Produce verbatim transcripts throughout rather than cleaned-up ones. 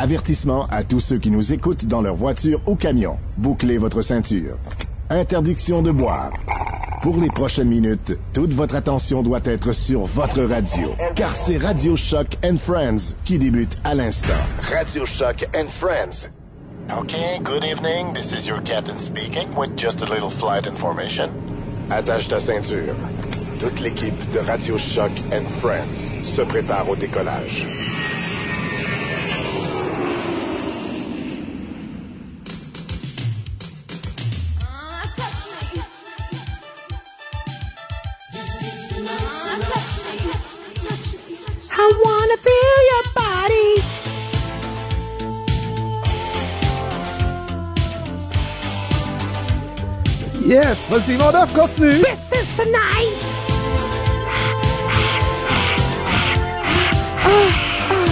Avertissement à tous ceux qui nous écoutent dans leur voiture ou camion. Bouclez votre ceinture. Interdiction de boire. Pour les prochaines minutes, toute votre attention doit être sur votre radio, car c'est Radio Shock and Friends qui débute à l'instant. Radio Shock and Friends. Okay, good evening. This is your captain speaking with just a little flight information. Attache ta ceinture. Toute l'équipe de Radio Shock and Friends se prépare au décollage. I wanna feel your body. Yes, vas-y, mon œuf, continue. This is the night. Oh, oh.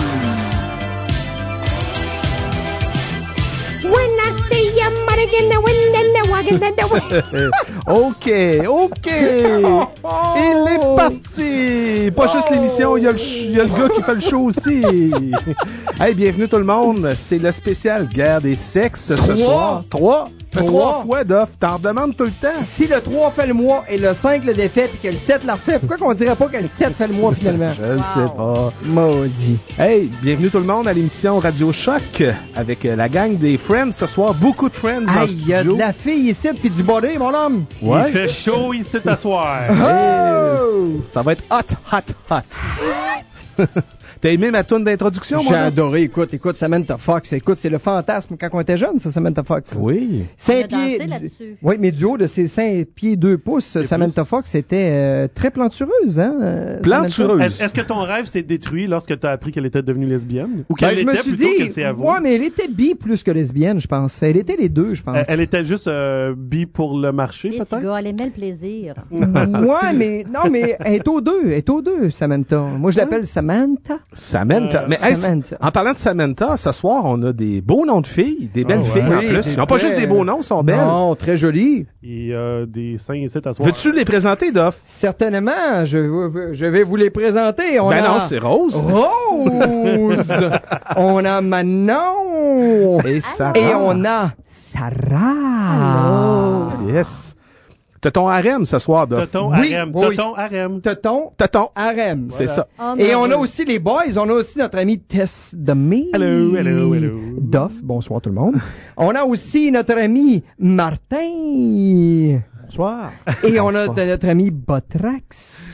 When I see your money in the wind and the wagon and the wind. OK, OK. Il est parti. Pas juste l'émission, il y a le, ch- il y a le gars qui fait le show aussi. Hey, bienvenue tout le monde. C'est le spécial Guerre des sexes ce Trois. soir. Trois. Fait Trois. trois fois, Duff. T'en demandes tout le temps. Si le trois fait le mois et le cinq le défait puis que le sept la refait, pourquoi qu'on dirait pas que le sept fait le mois finalement? Je ne sais pas. Maudit. Hey, bienvenue tout le monde à l'émission Radio Choc avec euh, la gang des Friends ce soir. Beaucoup de Friends en Hey, il y a studio. de la fille ici puis du body, mon homme. Ouais. Il fait chaud ici t'asseoir. Oh! Ça va être hot, hot, hot. T'as aimé ma toune d'introduction, J'ai moi? adoré. Écoute, écoute, Samantha Fox. Écoute, c'est le fantasme quand on était jeune, ça, Samantha Fox. Oui. Cinq On a dansé pieds. là-dessus. Oui, mais du haut de ses cinq pieds deux pouces, Deux Samantha pouces. Fox était euh, très plantureuse, hein? euh, Plantureuse. Samantha? Est- Est-ce que ton rêve s'est détruit lorsque tu as appris qu'elle était devenue lesbienne? Ou qu'elle Ben, je me était suis plutôt dit, qu'elle s'est avouée? ouais, mais elle était bi plus que lesbienne, je pense. Elle était les deux, je pense. Elle, elle était juste euh, bi pour le marché, Les petits peut-être? gars, elle aimait le plaisir. Ouais, mais non, mais elle est aux deux, elle est aux deux, Samantha. Moi, je l'appelle Samantha. Samantha. Euh, Mais hey, Samantha. en parlant de Samantha, ce soir, on a des beaux noms de filles, des belles Oh, ouais. filles en Oui, plus. des Ils n'ont pas très- juste des beaux noms, ils sont belles. Non, très jolie. Et euh, des seins ici t'asseoir. Veux-tu les présenter, Duff? Certainement, je, je vais vous les présenter. On Ben a non, c'est Rose. Rose. On a Manon. Et Sarah. Et on a Sarah. Yes. T'as ton harem ce soir, Duff. Toton Oui, harem. oui. Toton harem. Teton, T'as ton... harem. C'est ça. Oh, Et on a merveilleux. aussi les boys, on a aussi notre ami Tess de Me. Hello, hello, hello. Duff, bonsoir tout le monde. On a aussi notre ami Martin. Bonsoir. Et on a de- notre ami Botrax.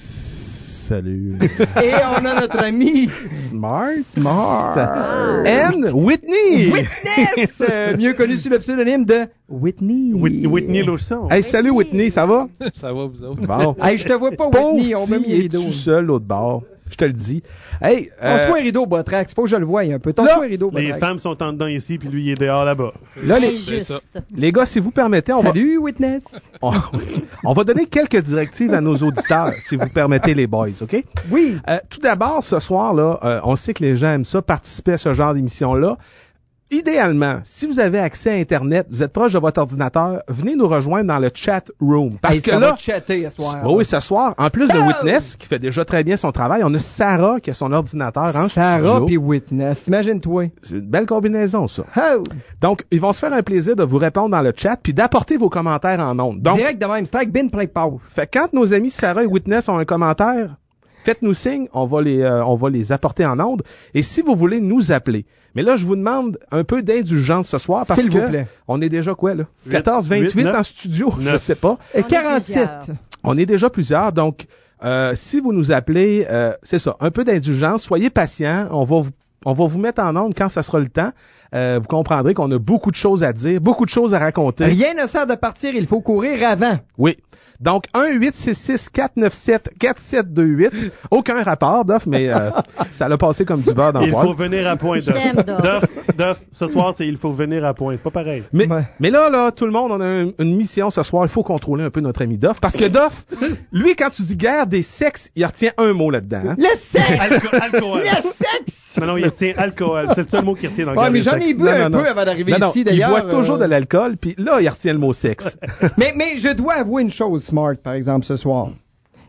Salut. Et on a notre ami Smart. Smart. And Whitney. Witness, euh, mieux connu sous le pseudonyme de Whitney. Whit- Whitney Lawson. Hey, salut Whitney, ça va? Ça va, vous autres? Bon. Hey, je te vois pas, Pauvre Whitney, on m'a mis petit, les il est rideaux. tout seul l'autre bord. Je te le dis. Hey, On euh, se voit un rideau, Botrax. Faut que je le voie un peu. Ton là, un rideau, Les Botrax. femmes sont en dedans ici, puis lui, il est dehors là-bas. là, les, Injuste. les gars, si vous permettez, on va, Salut, Witness. on, on va donner quelques directives à nos auditeurs, si vous permettez, les boys, OK? Oui. Euh, tout d'abord, ce soir, là, euh, on sait que les gens aiment ça, participer à ce genre d'émission-là. Idéalement, si vous avez accès à Internet, vous êtes proche de votre ordinateur, venez nous rejoindre dans le chat room. Parce Hey, que ça là, va chatter ce soir. oui, oui, ce soir, en plus de Oh! Witness, qui fait déjà très bien son travail, on a Sarah qui a son ordinateur en Sarah studio. puis Witness. Imagine-toi. C'est une belle combinaison, ça. Oh. Donc, ils vont se faire un plaisir de vous répondre dans le chat puis d'apporter vos commentaires en ondes. Donc, Direct de même. Strike bin, play power. fait, quand nos amis Sarah et Witness ont un commentaire, faites-nous signe, on va les, euh, on va les apporter en ondes. Et si vous voulez nous appeler, mais là, je vous demande un peu d'indulgence ce soir parce S'il que vous plaît. on est déjà quoi, là? quatorze, vingt-huit huit, neuf, en studio, je neuf. sais pas. Et On est quarante-sept. plusieurs. On est déjà plusieurs, donc euh, si vous nous appelez, euh, c'est ça, un peu d'indulgence, soyez patients, on va vous, on va vous mettre en ondes quand ça sera le temps. Euh, vous comprendrez qu'on a beaucoup de choses à dire, beaucoup de choses à raconter. Rien ne sert de partir, il faut courir avant. Oui. Donc, un huit six six quatre neuf sept quatre sept deux huit. Aucun rapport, Duff, mais euh, ça l'a passé comme du beurre dans le Il poil. faut venir à point, Je t'aime, Duff. Duff. Duff, Duff, ce soir, c'est il faut venir à point. C'est pas pareil. Mais, Ouais. mais là, là, tout le monde, on a un- une mission ce soir. Il faut contrôler un peu notre ami Duff. Parce que Duff, lui, quand tu dis guerre des sexes, il retient un mot là-dedans. Hein? Le sexe! Alco- alcool. Le sexe! Non, non, il retient alcool. C'est le seul mot qu'il retient dans le Ouais, gars mais des j'en ai sexes. bu Non, un non, peu non. avant d'arriver Non, non, ici, d'ailleurs. il boit toujours euh, de l'alcool, puis là, il retient le mot sexe. Mais, mais je dois avouer une chose, Smart, par exemple, ce soir.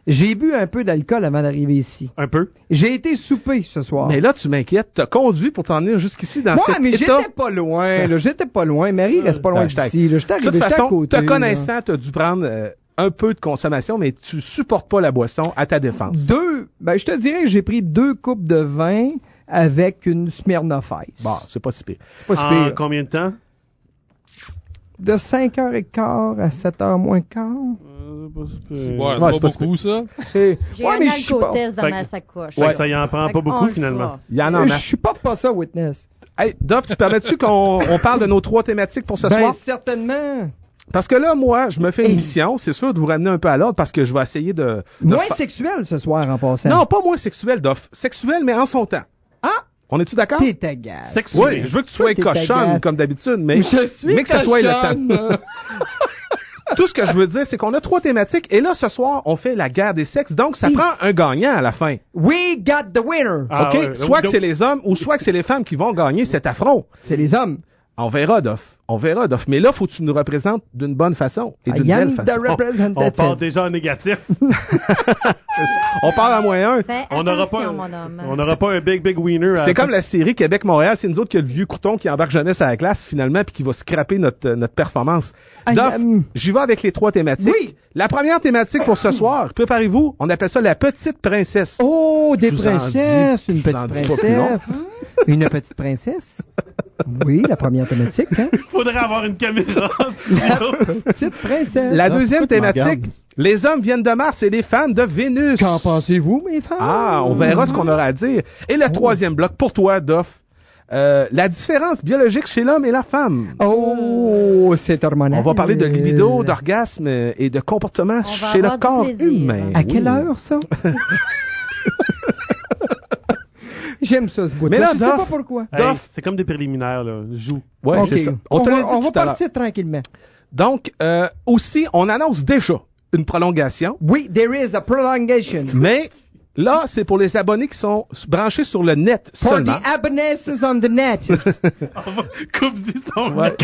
J'ai bu un peu d'alcool avant d'arriver ici. Un peu. J'ai été souper ce soir. Mais là, tu m'inquiètes. T'as conduit pour t'en venir jusqu'ici dans Ouais, cet mais état. j'étais pas loin, là. J'étais pas loin. Marie reste pas loin Ben, j'étais- d'ici, là. J'étais De arrivé, toute j'étais à façon, côté. te là. connaissant, t'as dû prendre euh, un peu de consommation, mais tu supportes pas la boisson à ta défense. Deux, ben, je te dirais que j'ai pris deux coupes de vin avec une Smirnoff Ice. Bon, c'est pas si pire. Pas si En pire. combien de temps? De cinq heures quinze à sept heures moins quart. Euh, c'est pas si C'est peu. ouais, Ouais, c'est c'est pas pas beaucoup, ça. C'est... J'ai Ouais, un mais je suis pas... alcotest dans Fait ma que- sacoche. Fait que ça y en prend Fait pas qu'on beaucoup, le finalement. fera. Il y en a en Euh, Je masse. suis pas pas ça, Witness. Hey, Dov, tu permets-tu qu'on on parle de nos trois thématiques pour ce Ben, soir? certainement. Parce que là, moi, je me fais une Hey. mission, c'est sûr, de vous ramener un peu à l'ordre parce que je vais essayer de... de Moins fa- sexuel ce soir en passant. Non, pas moins sexuel, Dov. Sexuel, mais en son temps. Ah! On est-tu d'accord? T'es agace. Sexe- Oui, je veux que tu sois T'es cochonne agace. comme d'habitude, mais, Je suis mais que ça soit le cochonne. temps. Tout ce que je veux dire, c'est qu'on a trois thématiques et là, ce soir, on fait la guerre des sexes, donc ça Oui. prend un gagnant à la fin. We got the winner. Ah, OK? ouais. Soit que Donc- c'est les hommes ou soit que c'est les femmes qui vont gagner cet affront. C'est les hommes. On verra, Doff. On verra, Doff. Mais là, faut que tu nous représentes d'une bonne façon et d'une I am belle the façon. On representative. part déjà en négatif. On part à moins un. Fais On n'aura attention, pas, mon homme. on n'aura pas un big, big winner. à- C'est comme la série Québec-Montréal. C'est nous autres qui a le vieux couton qui embarque jeunesse à la classe, finalement, puis qui va scraper notre, euh, notre performance. I Doff, am- j'y vais avec les trois thématiques. Oui. La première thématique pour ce soir, préparez-vous, on appelle ça la petite princesse. Oh, des Je vous en princesses. dis- Une je vous petite en dis pas plus long. princesse. Une petite princesse. Oui, la première thématique, hein? Faudrait avoir une caméra. en studio. Petite princesse. La Ah, deuxième écoute, thématique, regarde. les hommes viennent de Mars et les femmes de Vénus. Qu'en pensez-vous, mes femmes? Ah, on verra ce qu'on aura à dire. Et le troisième bloc, pour toi, Doff, euh, la différence biologique chez l'homme et la femme. Oh, c'est hormonal. On va parler de libido, d'orgasme euh, et de comportement On va chez le avoir du corps plaisir. humain. À Oui. quelle heure, ça? J'aime ça, ce bout. Mais là, je sais Doff- pas pourquoi. Hey, Doff. c'est comme des préliminaires, là. Joue. Ouais, Ok. c'est ça. On, On, te va, l'a dit on va tout à l'heure. partir tranquillement. Donc, euh, aussi, on annonce déjà une prolongation, Oui, there is a prolongation. mais là, c'est pour les abonnés qui sont branchés sur le net For seulement. the abonnesses on the net. Coupe du son. Ouais.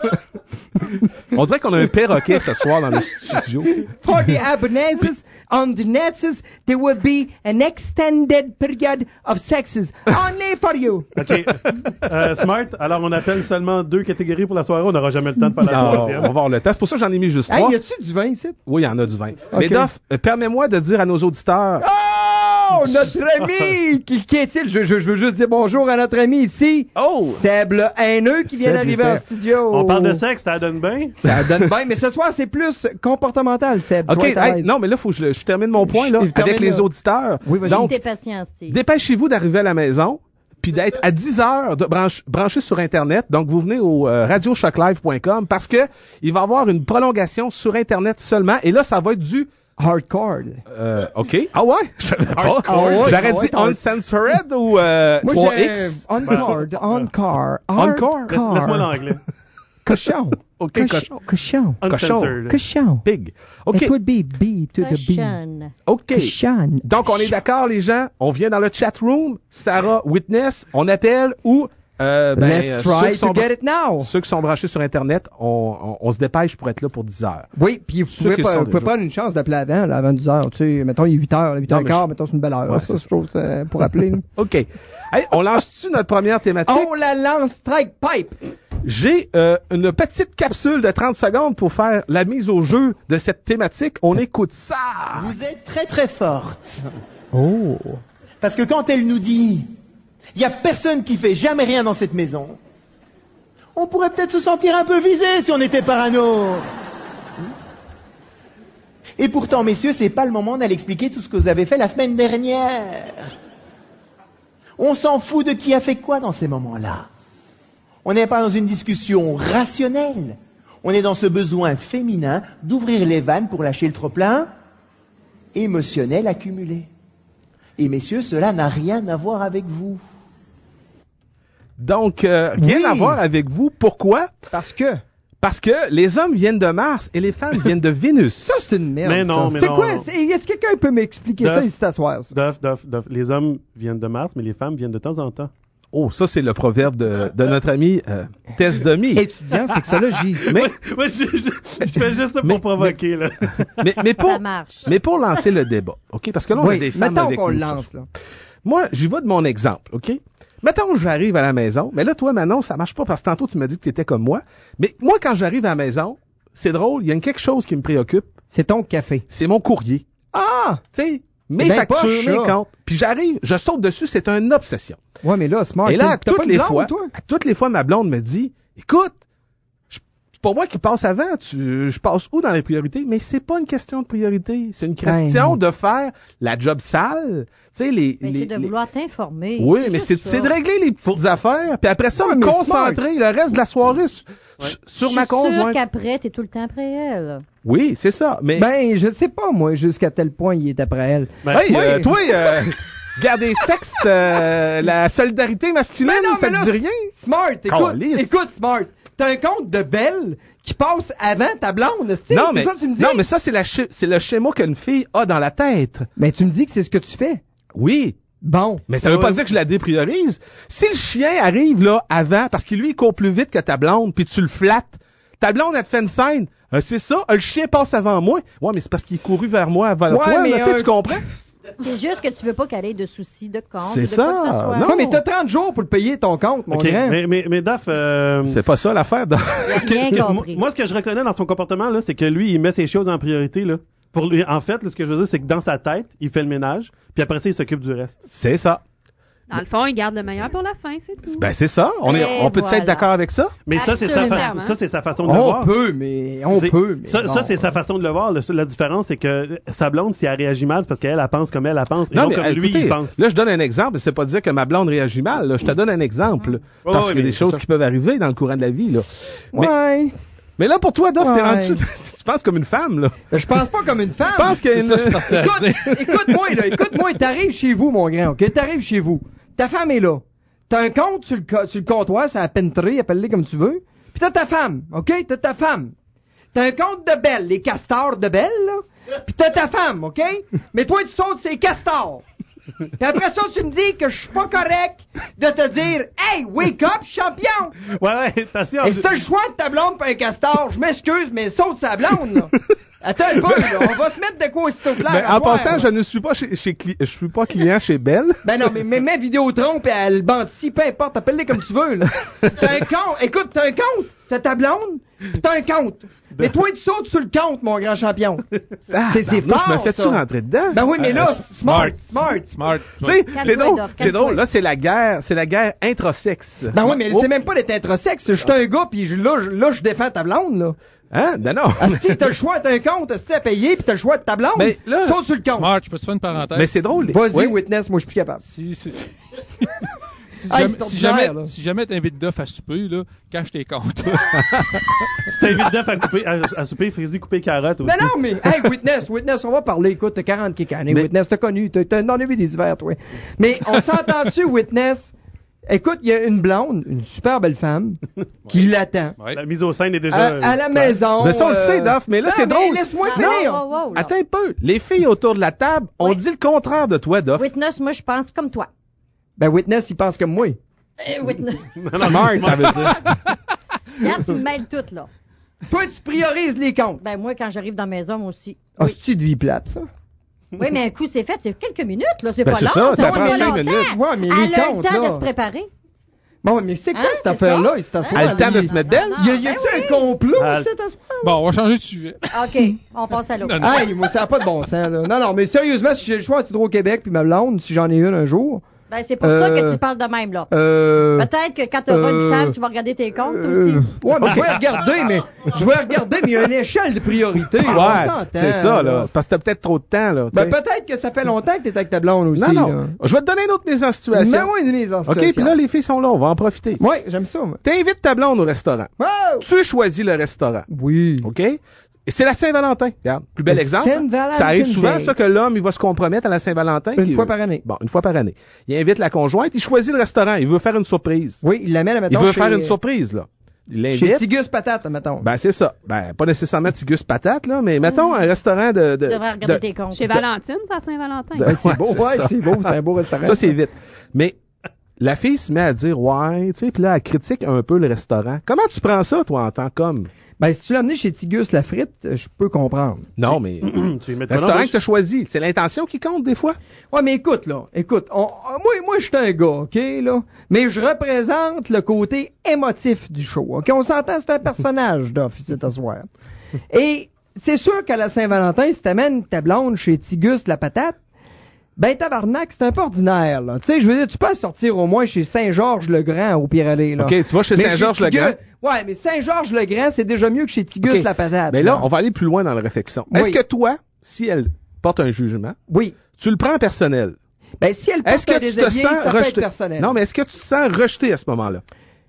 On dirait qu'on a un perroquet ce soir dans le studio. For the abonnesses on the nets, there will be an extended period of sexes only for you. OK. Euh, Smart, alors on appelle seulement deux catégories pour la soirée. On n'aura jamais le temps de faire la Non, on va troisième. voir le temps. C'est pour ça que j'en ai mis juste Hey, trois. y a-tu du vin ici? Oui, il y en a du vin. Mais Ok. Doff, euh, permets-moi de dire à nos auditeurs... Oh, notre ami! Qui, qui est-il? Je, je, je veux juste dire bonjour à notre ami ici. Oh! Seb le haineux qui vient Seb d'arriver en Lister. studio. On parle de sexe, ça donne bien. Ça donne bien, mais ce soir, c'est plus comportemental, Seb. OK, Sois à hey, l'aise. non, mais là, faut que je, je termine mon point, là, Je- je termine avec les là. auditeurs. Oui, vas-y. Donc, T'es patient, Steve. dépêchez-vous d'arriver à la maison, puis d'être à dix heures de branche, branché sur Internet. Donc, vous venez au euh, radio shock live point com parce que il va y avoir une prolongation sur Internet seulement. Et là, ça va être du... Hardcore. Euh, OK. Ah ouais? Je savais pas. Hardcore. Ah ouais, J'aurais ça va dit être hard. uncensored ou euh, Moi, trois j'ai X. on-card, on-car, On-car? Laisse- Laisse-moi l'anglais. Cochon. OK, Cochon. Cochon. Uncensored. Cochon. Pig. OK. It would be B to the B. Cochonne. OK. Cochon. Donc, on est d'accord, les gens. On vient dans le chat room. Sarah, Witness, on appelle ou... Euh, ben, euh, Let's ceux try qui sont to get it now. Ceux qui sont branchés sur Internet, on, on, on se dépêche pour être là pour dix heures. Oui, puis vous Ceux pouvez, qui pas, sont vous pouvez déjà. prendre une chance d'appeler avant, là, avant dix heures. Tu sais, mettons, il est huit heures, huit Non, heures mais quart, je- mettons, c'est une belle heure. Ouais, ça, c'est je trouve, euh, pour appeler. là. OK. Hey, on lance-tu notre première thématique? On la lance, strike pipe. J'ai euh, une petite capsule de trente secondes pour faire la mise au jeu de cette thématique. On écoute ça. Vous êtes très très forte. Oh. Parce que quand elle nous dit, il y a personne qui fait jamais rien dans cette maison, on pourrait peut-être se sentir un peu visé si on était parano. Et pourtant, messieurs, c'est pas le moment d'aller expliquer tout ce que vous avez fait la semaine dernière. On s'en fout de qui a fait quoi dans ces moments-là. On n'est pas dans une discussion rationnelle. On est dans ce besoin féminin d'ouvrir les vannes pour lâcher le trop-plein émotionnel accumulé. Et messieurs, cela n'a rien à voir avec vous. Donc, euh, rien Oui. à voir avec vous. Pourquoi? Parce que, Parce que les hommes viennent de Mars et les femmes viennent de Vénus. ça, c'est une merde. Mais non, ça. mais C'est non, quoi? non. c'est- Est-ce que quelqu'un peut m'expliquer Duff. ça ici t'asseoir? ça? Duff, Duff, Duff. Les hommes viennent de Mars, mais les femmes viennent de temps en temps. Oh, ça, c'est le proverbe de, de notre ami euh, Tess Demi. Étudiant en sexologie. Mais, Moi, je, je, je fais juste ça pour Mais- provoquer, là. mais, mais, pour, Ça marche. mais pour lancer le débat, OK? Parce que là, on a Oui, des femmes mettons avec qu'on nous le ce lance, soir. là. Moi, j'y vais de mon exemple, OK? Mettons que j'arrive à la maison, mais là, toi, Manon, ça marche pas parce que tantôt, tu m'as dit que tu étais comme moi. Mais moi, quand j'arrive à la maison, c'est drôle, il y a quelque chose qui me préoccupe, C'est ton café. c'est mon courrier. Ah! Tu sais, mes bien factures, poche, mes ça. comptes. Puis j'arrive, je saute dessus, c'est une obsession. Ouais, mais là, smart. Et là, t'as- à t'as toutes pas de les blonde, fois, toi? à toutes les fois, ma blonde me dit, écoute, je- c'est pas moi qui passe avant, tu, je passe où dans les priorités? Mais c'est pas une question de priorité, c'est une question Ben. de faire la job sale, tu sais, les, Mais les- c'est de les- vouloir t'informer. Oui, mais juste c'est, ça. c'est de régler les petites affaires, puis après ça, Ouais, me mais concentrer le reste de la soirée sur, sur Je ma suis sûre conjointe. qu'après, t'es tout le temps après elle. Oui, c'est ça, mais... Ben, je sais pas, moi, jusqu'à tel point il est après elle. Ben, hey, moi- euh, toi, euh, garder sexe, euh, la solidarité masculine, Mais non, ça mais te là, dit rien? Smart, écoute, Calisse. écoute, Smart. T'as un compte de Belle qui passe avant ta blonde, c'est Non, c'est mais, ça que tu me dis? non, mais ça, c'est, la sch- c'est le schéma qu'une fille a dans la tête. Ben, tu me dis que c'est ce que tu fais. Oui, Bon. mais ça veut Ouais. pas dire que je la dépriorise. Si le chien arrive là avant, parce qu'il lui il court plus vite que ta blonde, puis tu le flattes, ta blonde elle te fait une scène, euh, c'est ça, euh, le chien passe avant moi. Ouais, mais c'est parce qu'il est couru vers moi avant Ouais, toi, mais là, tu sais, un- tu comprends? C'est juste que tu veux pas qu'elle ait de soucis de compte. C'est de ça. quoi que ce soit. Non. Ouais, mais t'as trente jours pour le payer ton compte, mon OK, grand. mais, mais, mais Daf, euh, C'est pas ça l'affaire. dans- Il a rien moi, compris. moi, ce que je reconnais dans son comportement, là, c'est que lui, il met ses choses en priorité, là. Pour lui, en fait, là, ce que je veux dire, c'est que dans sa tête, il fait le ménage, puis après ça, il s'occupe du reste. C'est ça. Dans le fond, il garde le meilleur pour la fin, c'est tout. Ben c'est ça. On est, Et on peut voilà. être d'accord avec ça? Mais ça, c'est sa, fa- Absolument. ça, c'est sa façon de le On voir. peut, mais on C'est- peut, mais ça, bon. ça, c'est sa façon de le voir. Le- la différence, c'est que sa blonde, si elle réagit mal, c'est parce qu'elle, elle pense comme elle, elle pense, et non, mais comme lui, écoutez, il pense. là, je donne un exemple. C'est pas dire que ma blonde réagit mal. là. Je te donne un exemple. Ouais, Parce ouais, qu'il y a mais des choses c'est ça. qui peuvent arriver dans le courant de la vie. Là. Mais, Ouais. mais là, pour toi, Dof, t'es Ouais. rendu... Tu penses comme une femme, là. Ben, je pense pas comme une femme. Je pense qu'il y a une... Écoute, écoute-moi, là, écoute-moi, t'arrives chez vous, mon grand, ok? T'arrives chez vous. Ta femme est là. T'as un compte sur le, co- sur le comptoir, c'est la penterie, appelle-les comme tu veux. Puis t'as ta femme, ok? T'as ta femme. T'as un compte de Belle, les castors de Belle, là. Puis t'as ta femme, ok? Mais toi, tu sautes ces castors. Puis après ça, tu me dis que je suis pas correct de te dire, hey, wake up, champion! Ouais, ouais, attention. Et si t'as le choix de ta blonde pour un castor, je m'excuse, mais saute sa blonde, là. Attends un peu, là. On va se mettre de quoi aussitôt clair. Mais à en soir, passant, là. je ne suis pas chez, chez cli- je suis pas client chez Belle. Ben non, mais mais mets Vidéotron pis elle bande ici, peu importe, appelle-les comme tu veux, là. T'as un compte, écoute, t'as un compte, t'as ta blonde, pis t'as un compte. Mais toi, tu sautes sur le compte, mon grand champion. Ah, C'est- c'est ben, moi, fort, je me fais-tu ça. rentrer dedans? Ben oui, mais là, Euh, smart, smart. Smart. Tu sais, Calme-toi, c'est drôle, Doc, c'est calme-toi. drôle. Là, c'est la guerre, c'est la guerre intrasexe. Ben oui, mais Oh. c'est même pas d'être introsexe. Je suis un gars, pis je- là, je- là, je défends ta blonde, là. Hein? Ben non. Asti, t'as le choix, t'as un compte, asti, à payer, pis t'as le choix de ta blonde. Mais là- Saute sur le compte. Smart, je peux te faire une parenthèse? Mais c'est drôle. Vas-y, Oui. witness, moi, je suis plus capable. Si, si, si Hey, jamais, c'est si ordinaire, jamais, là. si jamais t'invites Duff à souper, là, cache tes comptes. Si t'invites Def à, couper, à, à souper, fais-lui couper carottes aussi. Mais non, mais, hey, Witness, Witness, on va parler. Écoute, t'as quarante quelques années, Mais- Witness, t'as connu, t'as, t'as, t'en as vu des hivers, toi. Mais on s'entend-tu, Witness? Écoute, il y a une blonde, une super belle femme, qui l'attend. Ouais. La mise au sein est déjà... À, à la claire. maison. Mais ça, on le euh, sait, Duff, mais là, non, c'est drôle. laisse-moi Ah, finir. wow, wow, wow, là. Attends un peu. Les filles autour de la table ont Oui. dit le contraire de toi, Duff. Witness, moi, je pense comme toi. Ben, Witness, il pense comme moi. Euh, Witness. Smart, ça veut dire. Regarde, tu me mêles tout, là. Toi, tu priorises les comptes. Ben, moi, quand j'arrive dans la maison, moi aussi. Ah, c'est-tu de vie plate, ça? Oui, mais un coup, c'est fait. C'est quelques minutes, là. C'est Ben, pas c'est long. ça, ça va prend pas cinq longtemps. minutes. Ouais, mais les Elle a comptes, le temps là. de se préparer. Bon, mais c'est quoi Hein, cette c'est affaire-là? ça? Il s'est assis Elle a dans le temps de lit. se mettre Non, d'elle? non, Y a, y a-tu ben un complot, Ah, cet asseoir? Bon, on va changer de sujet. OK, on passe à l'autre. Non, non. Hey, moi, ça n'a pas de bon sens, là. Non, non, mais sérieusement, si j'ai le choix entre Hydro-Québec puis ma blonde, si j'en ai une un jour, Ben, c'est pour ça que Euh, tu parles de même, là. euh... Peut-être que quand tu auras euh, une femme, tu vas regarder tes comptes, toi Euh, aussi. ouais, mais je vais regarder, mais je vais regarder, mais il y a une échelle de priorité. on Ouais, s'entend, c'est ça, là. Parce que t'as peut-être trop de temps, là. tu Ben, sais. peut-être que ça fait longtemps que t'es avec ta blonde aussi. non, non. Là. Je vais te donner une autre mise en situation. Mais ouais, une mise en OK, situation. puis là, les filles sont là, on va en profiter. Ouais, j'aime ça, moi. T'invites ta blonde au restaurant. Wow! Tu choisis le restaurant. Oui. OK? Et c'est la Saint-Valentin. Regarde, plus bel Le exemple. Saint-Valentin Ça arrive souvent, Day. ça, que l'homme, il va se compromettre à la Saint-Valentin. Une qu'il- fois par année. Bon, une fois par année. Il invite la conjointe, il choisit le restaurant, il veut faire une surprise. Oui, il l'amène, Il mettons, veut chez, faire une surprise, là. Il chez l'invite. Tigus Patate, mettons. Ben, c'est ça. Ben, pas nécessairement Tigus Patate, là, mais mettons un restaurant de... de Tu devrais regarder de- tes comptes. Chez Valentine, c'est à Saint-Valentin. de- Ouais, c'est ouais, beau, c'est ouais, ça. c'est beau, c'est un beau restaurant. Ça, c'est vite. Mais la fille se met à dire ouais, tu sais, puis là, elle critique un peu le restaurant. Comment tu prends ça, toi, en tant qu'homme? Ben, si tu l'as amené chez Tigus la frite, je peux comprendre. Non, mais Tu lui mets le restaurant que tu as choisi, c'est l'intention qui compte des fois. Ouais, mais écoute, là, écoute, on- moi, moi, je suis un gars, OK, là, mais je représente le côté émotif du show, OK? On s'entend, c'est un personnage d'office à soir. Et c'est sûr qu'à la Saint-Valentin, si t'amènes ta blonde chez Tigus la patate, ben, tabarnak, c'est un peu ordinaire, là. Tu sais, je veux dire, tu peux sortir au moins chez Saint-Georges-le-Grand, au Pire-Aller, là. OK, tu vas chez Mais Saint-Georges-le-Grand. Tigus- Ouais, mais Saint-Georges-le-Grand, c'est déjà mieux que chez Tigus OK. la patate. Mais là, on va aller plus loin dans la réflexion. Oui. Est-ce que toi, si elle porte un jugement, Oui. tu le prends personnel? Ben, si elle Est-ce porte un que tu te déshabillé, sens ça peut être rejeté? personnel. Non, mais est-ce que tu te sens rejeté à ce moment-là?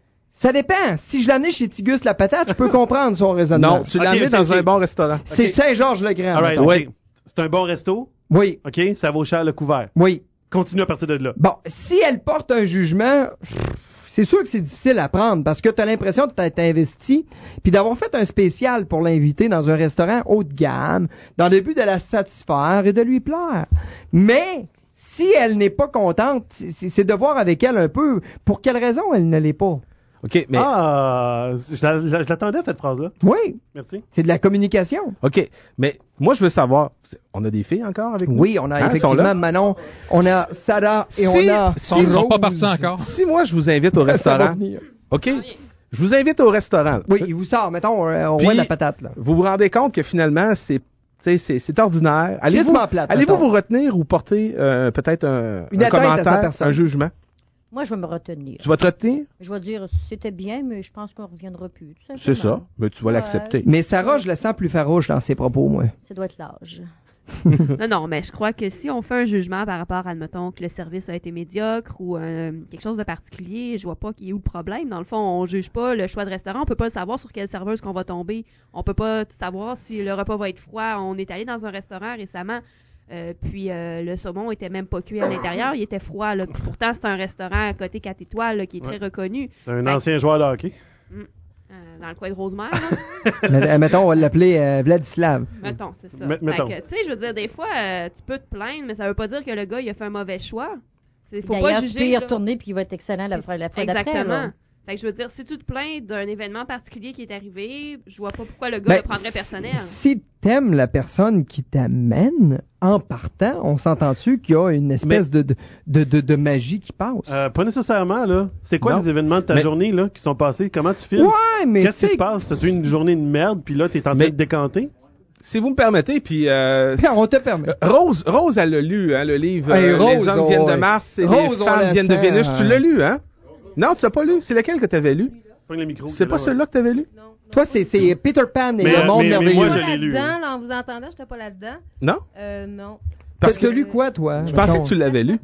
Ça dépend. Si je l'amenais chez Tigus la patate, je peux comprendre son raisonnement. Non, tu l'as Ok, amené ok, dans ok. un bon restaurant. C'est Saint-Georges-le-Grand. All right, mettons. ok. C'est un bon resto. Oui, OK? Ça vaut cher le couvert. oui. Continue à partir de là. Bon, si elle porte un jugement, c'est sûr que c'est difficile à prendre parce que tu as l'impression de t'être investi puis d'avoir fait un spécial pour l'inviter dans un restaurant haut de gamme dans le but de la satisfaire et de lui plaire. Mais si elle n'est pas contente, c'est c'est de voir avec elle un peu pour quelle raison elle ne l'est pas. OK, mais Ah, je la- je la- je l'attendais, cette phrase-là. Oui, Merci. c'est de la communication. OK, mais moi je veux savoir, c'est- on a des filles encore avec nous? Oui, on a Hein, elles sont là? effectivement Manon, on a Sarah et Si- on a si- Ils sont pas Rose. partis encore. Si moi je vous invite au Ça va restaurant, venir. OK? Je vous invite au restaurant. Oui, il vous sort, mettons, euh, au Puis, roi de la patate, là. Vous vous rendez compte que finalement, c'est, tu sais, c'est, c'est ordinaire. Allez-vous, Crissement plate, allez-vous mettons. vous retenir ou porter euh, peut-être un, Une un atteinte à sa commentaire, personne. un jugement? Moi, je vais me retenir. Tu vas te retenir? Je vais dire, c'était bien, mais je pense qu'on ne reviendra plus. tout C'est simplement. ça, mais tu vas Ouais. l'accepter. Mais Sarah, je la sens plus farouche dans ses propos, moi. Ça doit être l'âge. Non, non, mais je crois que si on fait un jugement par rapport, admettons, que le service a été médiocre ou euh, quelque chose de particulier, je vois pas qu'il y ait où le problème. Dans le fond, on juge pas le choix de restaurant. On peut pas le savoir sur quelle serveuse qu'on va tomber. On peut pas savoir si le repas va être froid. On est allé dans un restaurant récemment, euh, puis euh, le saumon était même pas cuit à l'intérieur. Il était froid, là. Puis pourtant, c'est un restaurant à côté quatre étoiles là, qui est très Ouais. reconnu. C'est un Fait- ancien joueur de hockey. Mm. Euh, dans le coin de Rosemère, là. Mais, euh, mettons, on va l'appeler euh, Vladislav. Mettons, c'est ça. Met- Fait mettons. que, tu sais, je veux dire, des fois, euh, tu peux te plaindre, mais ça veut pas dire que le gars, il a fait un mauvais choix. Il faut pas D'ailleurs, tu juger. peux y là. retourner puis il va être excellent la fois, la fois d'après. Exactement. là. Fait que je veux dire, si tu te plains d'un événement particulier qui est arrivé, je vois pas pourquoi le gars Ben, le prendrait personnel. Si t'aimes la personne qui t'amène en partant, on s'entend-tu qu'il y a une espèce de, de, de, de, de magie qui passe? Euh, pas nécessairement, là. C'est quoi Non. les événements de ta Mais- journée, là, qui sont passés? Comment tu filmes? Ouais, mais Qu'est-ce tu qui sais, se passe? T'as-tu eu une journée de merde, puis là, t'es en train Mais- de décanter? Si vous me permettez, puis... Euh, Pierre, on te permet. euh, Rose, Rose, elle l'a lu, hein, le livre Hey, euh, Rose, Les hommes oh, viennent de ouais. Mars et Rose, les on femmes la viennent de sent, Vénus. hein. Tu l'as lu, hein? Non, tu l'as pas lu. C'est lequel que tu avais lu? Pogne le micro. C'est pas celui-là que tu avais lu? Toi, c'est c'est Peter Pan et Mais, le euh, monde mais- mais merveilleux. moi, J'étais je pas l'ai lu, là-dedans, oui. là, en vous entendant, j'étais pas là-dedans. Non? Euh, non. Parce T'as que lu quoi, toi? je pensais mettons? que tu l'avais lu.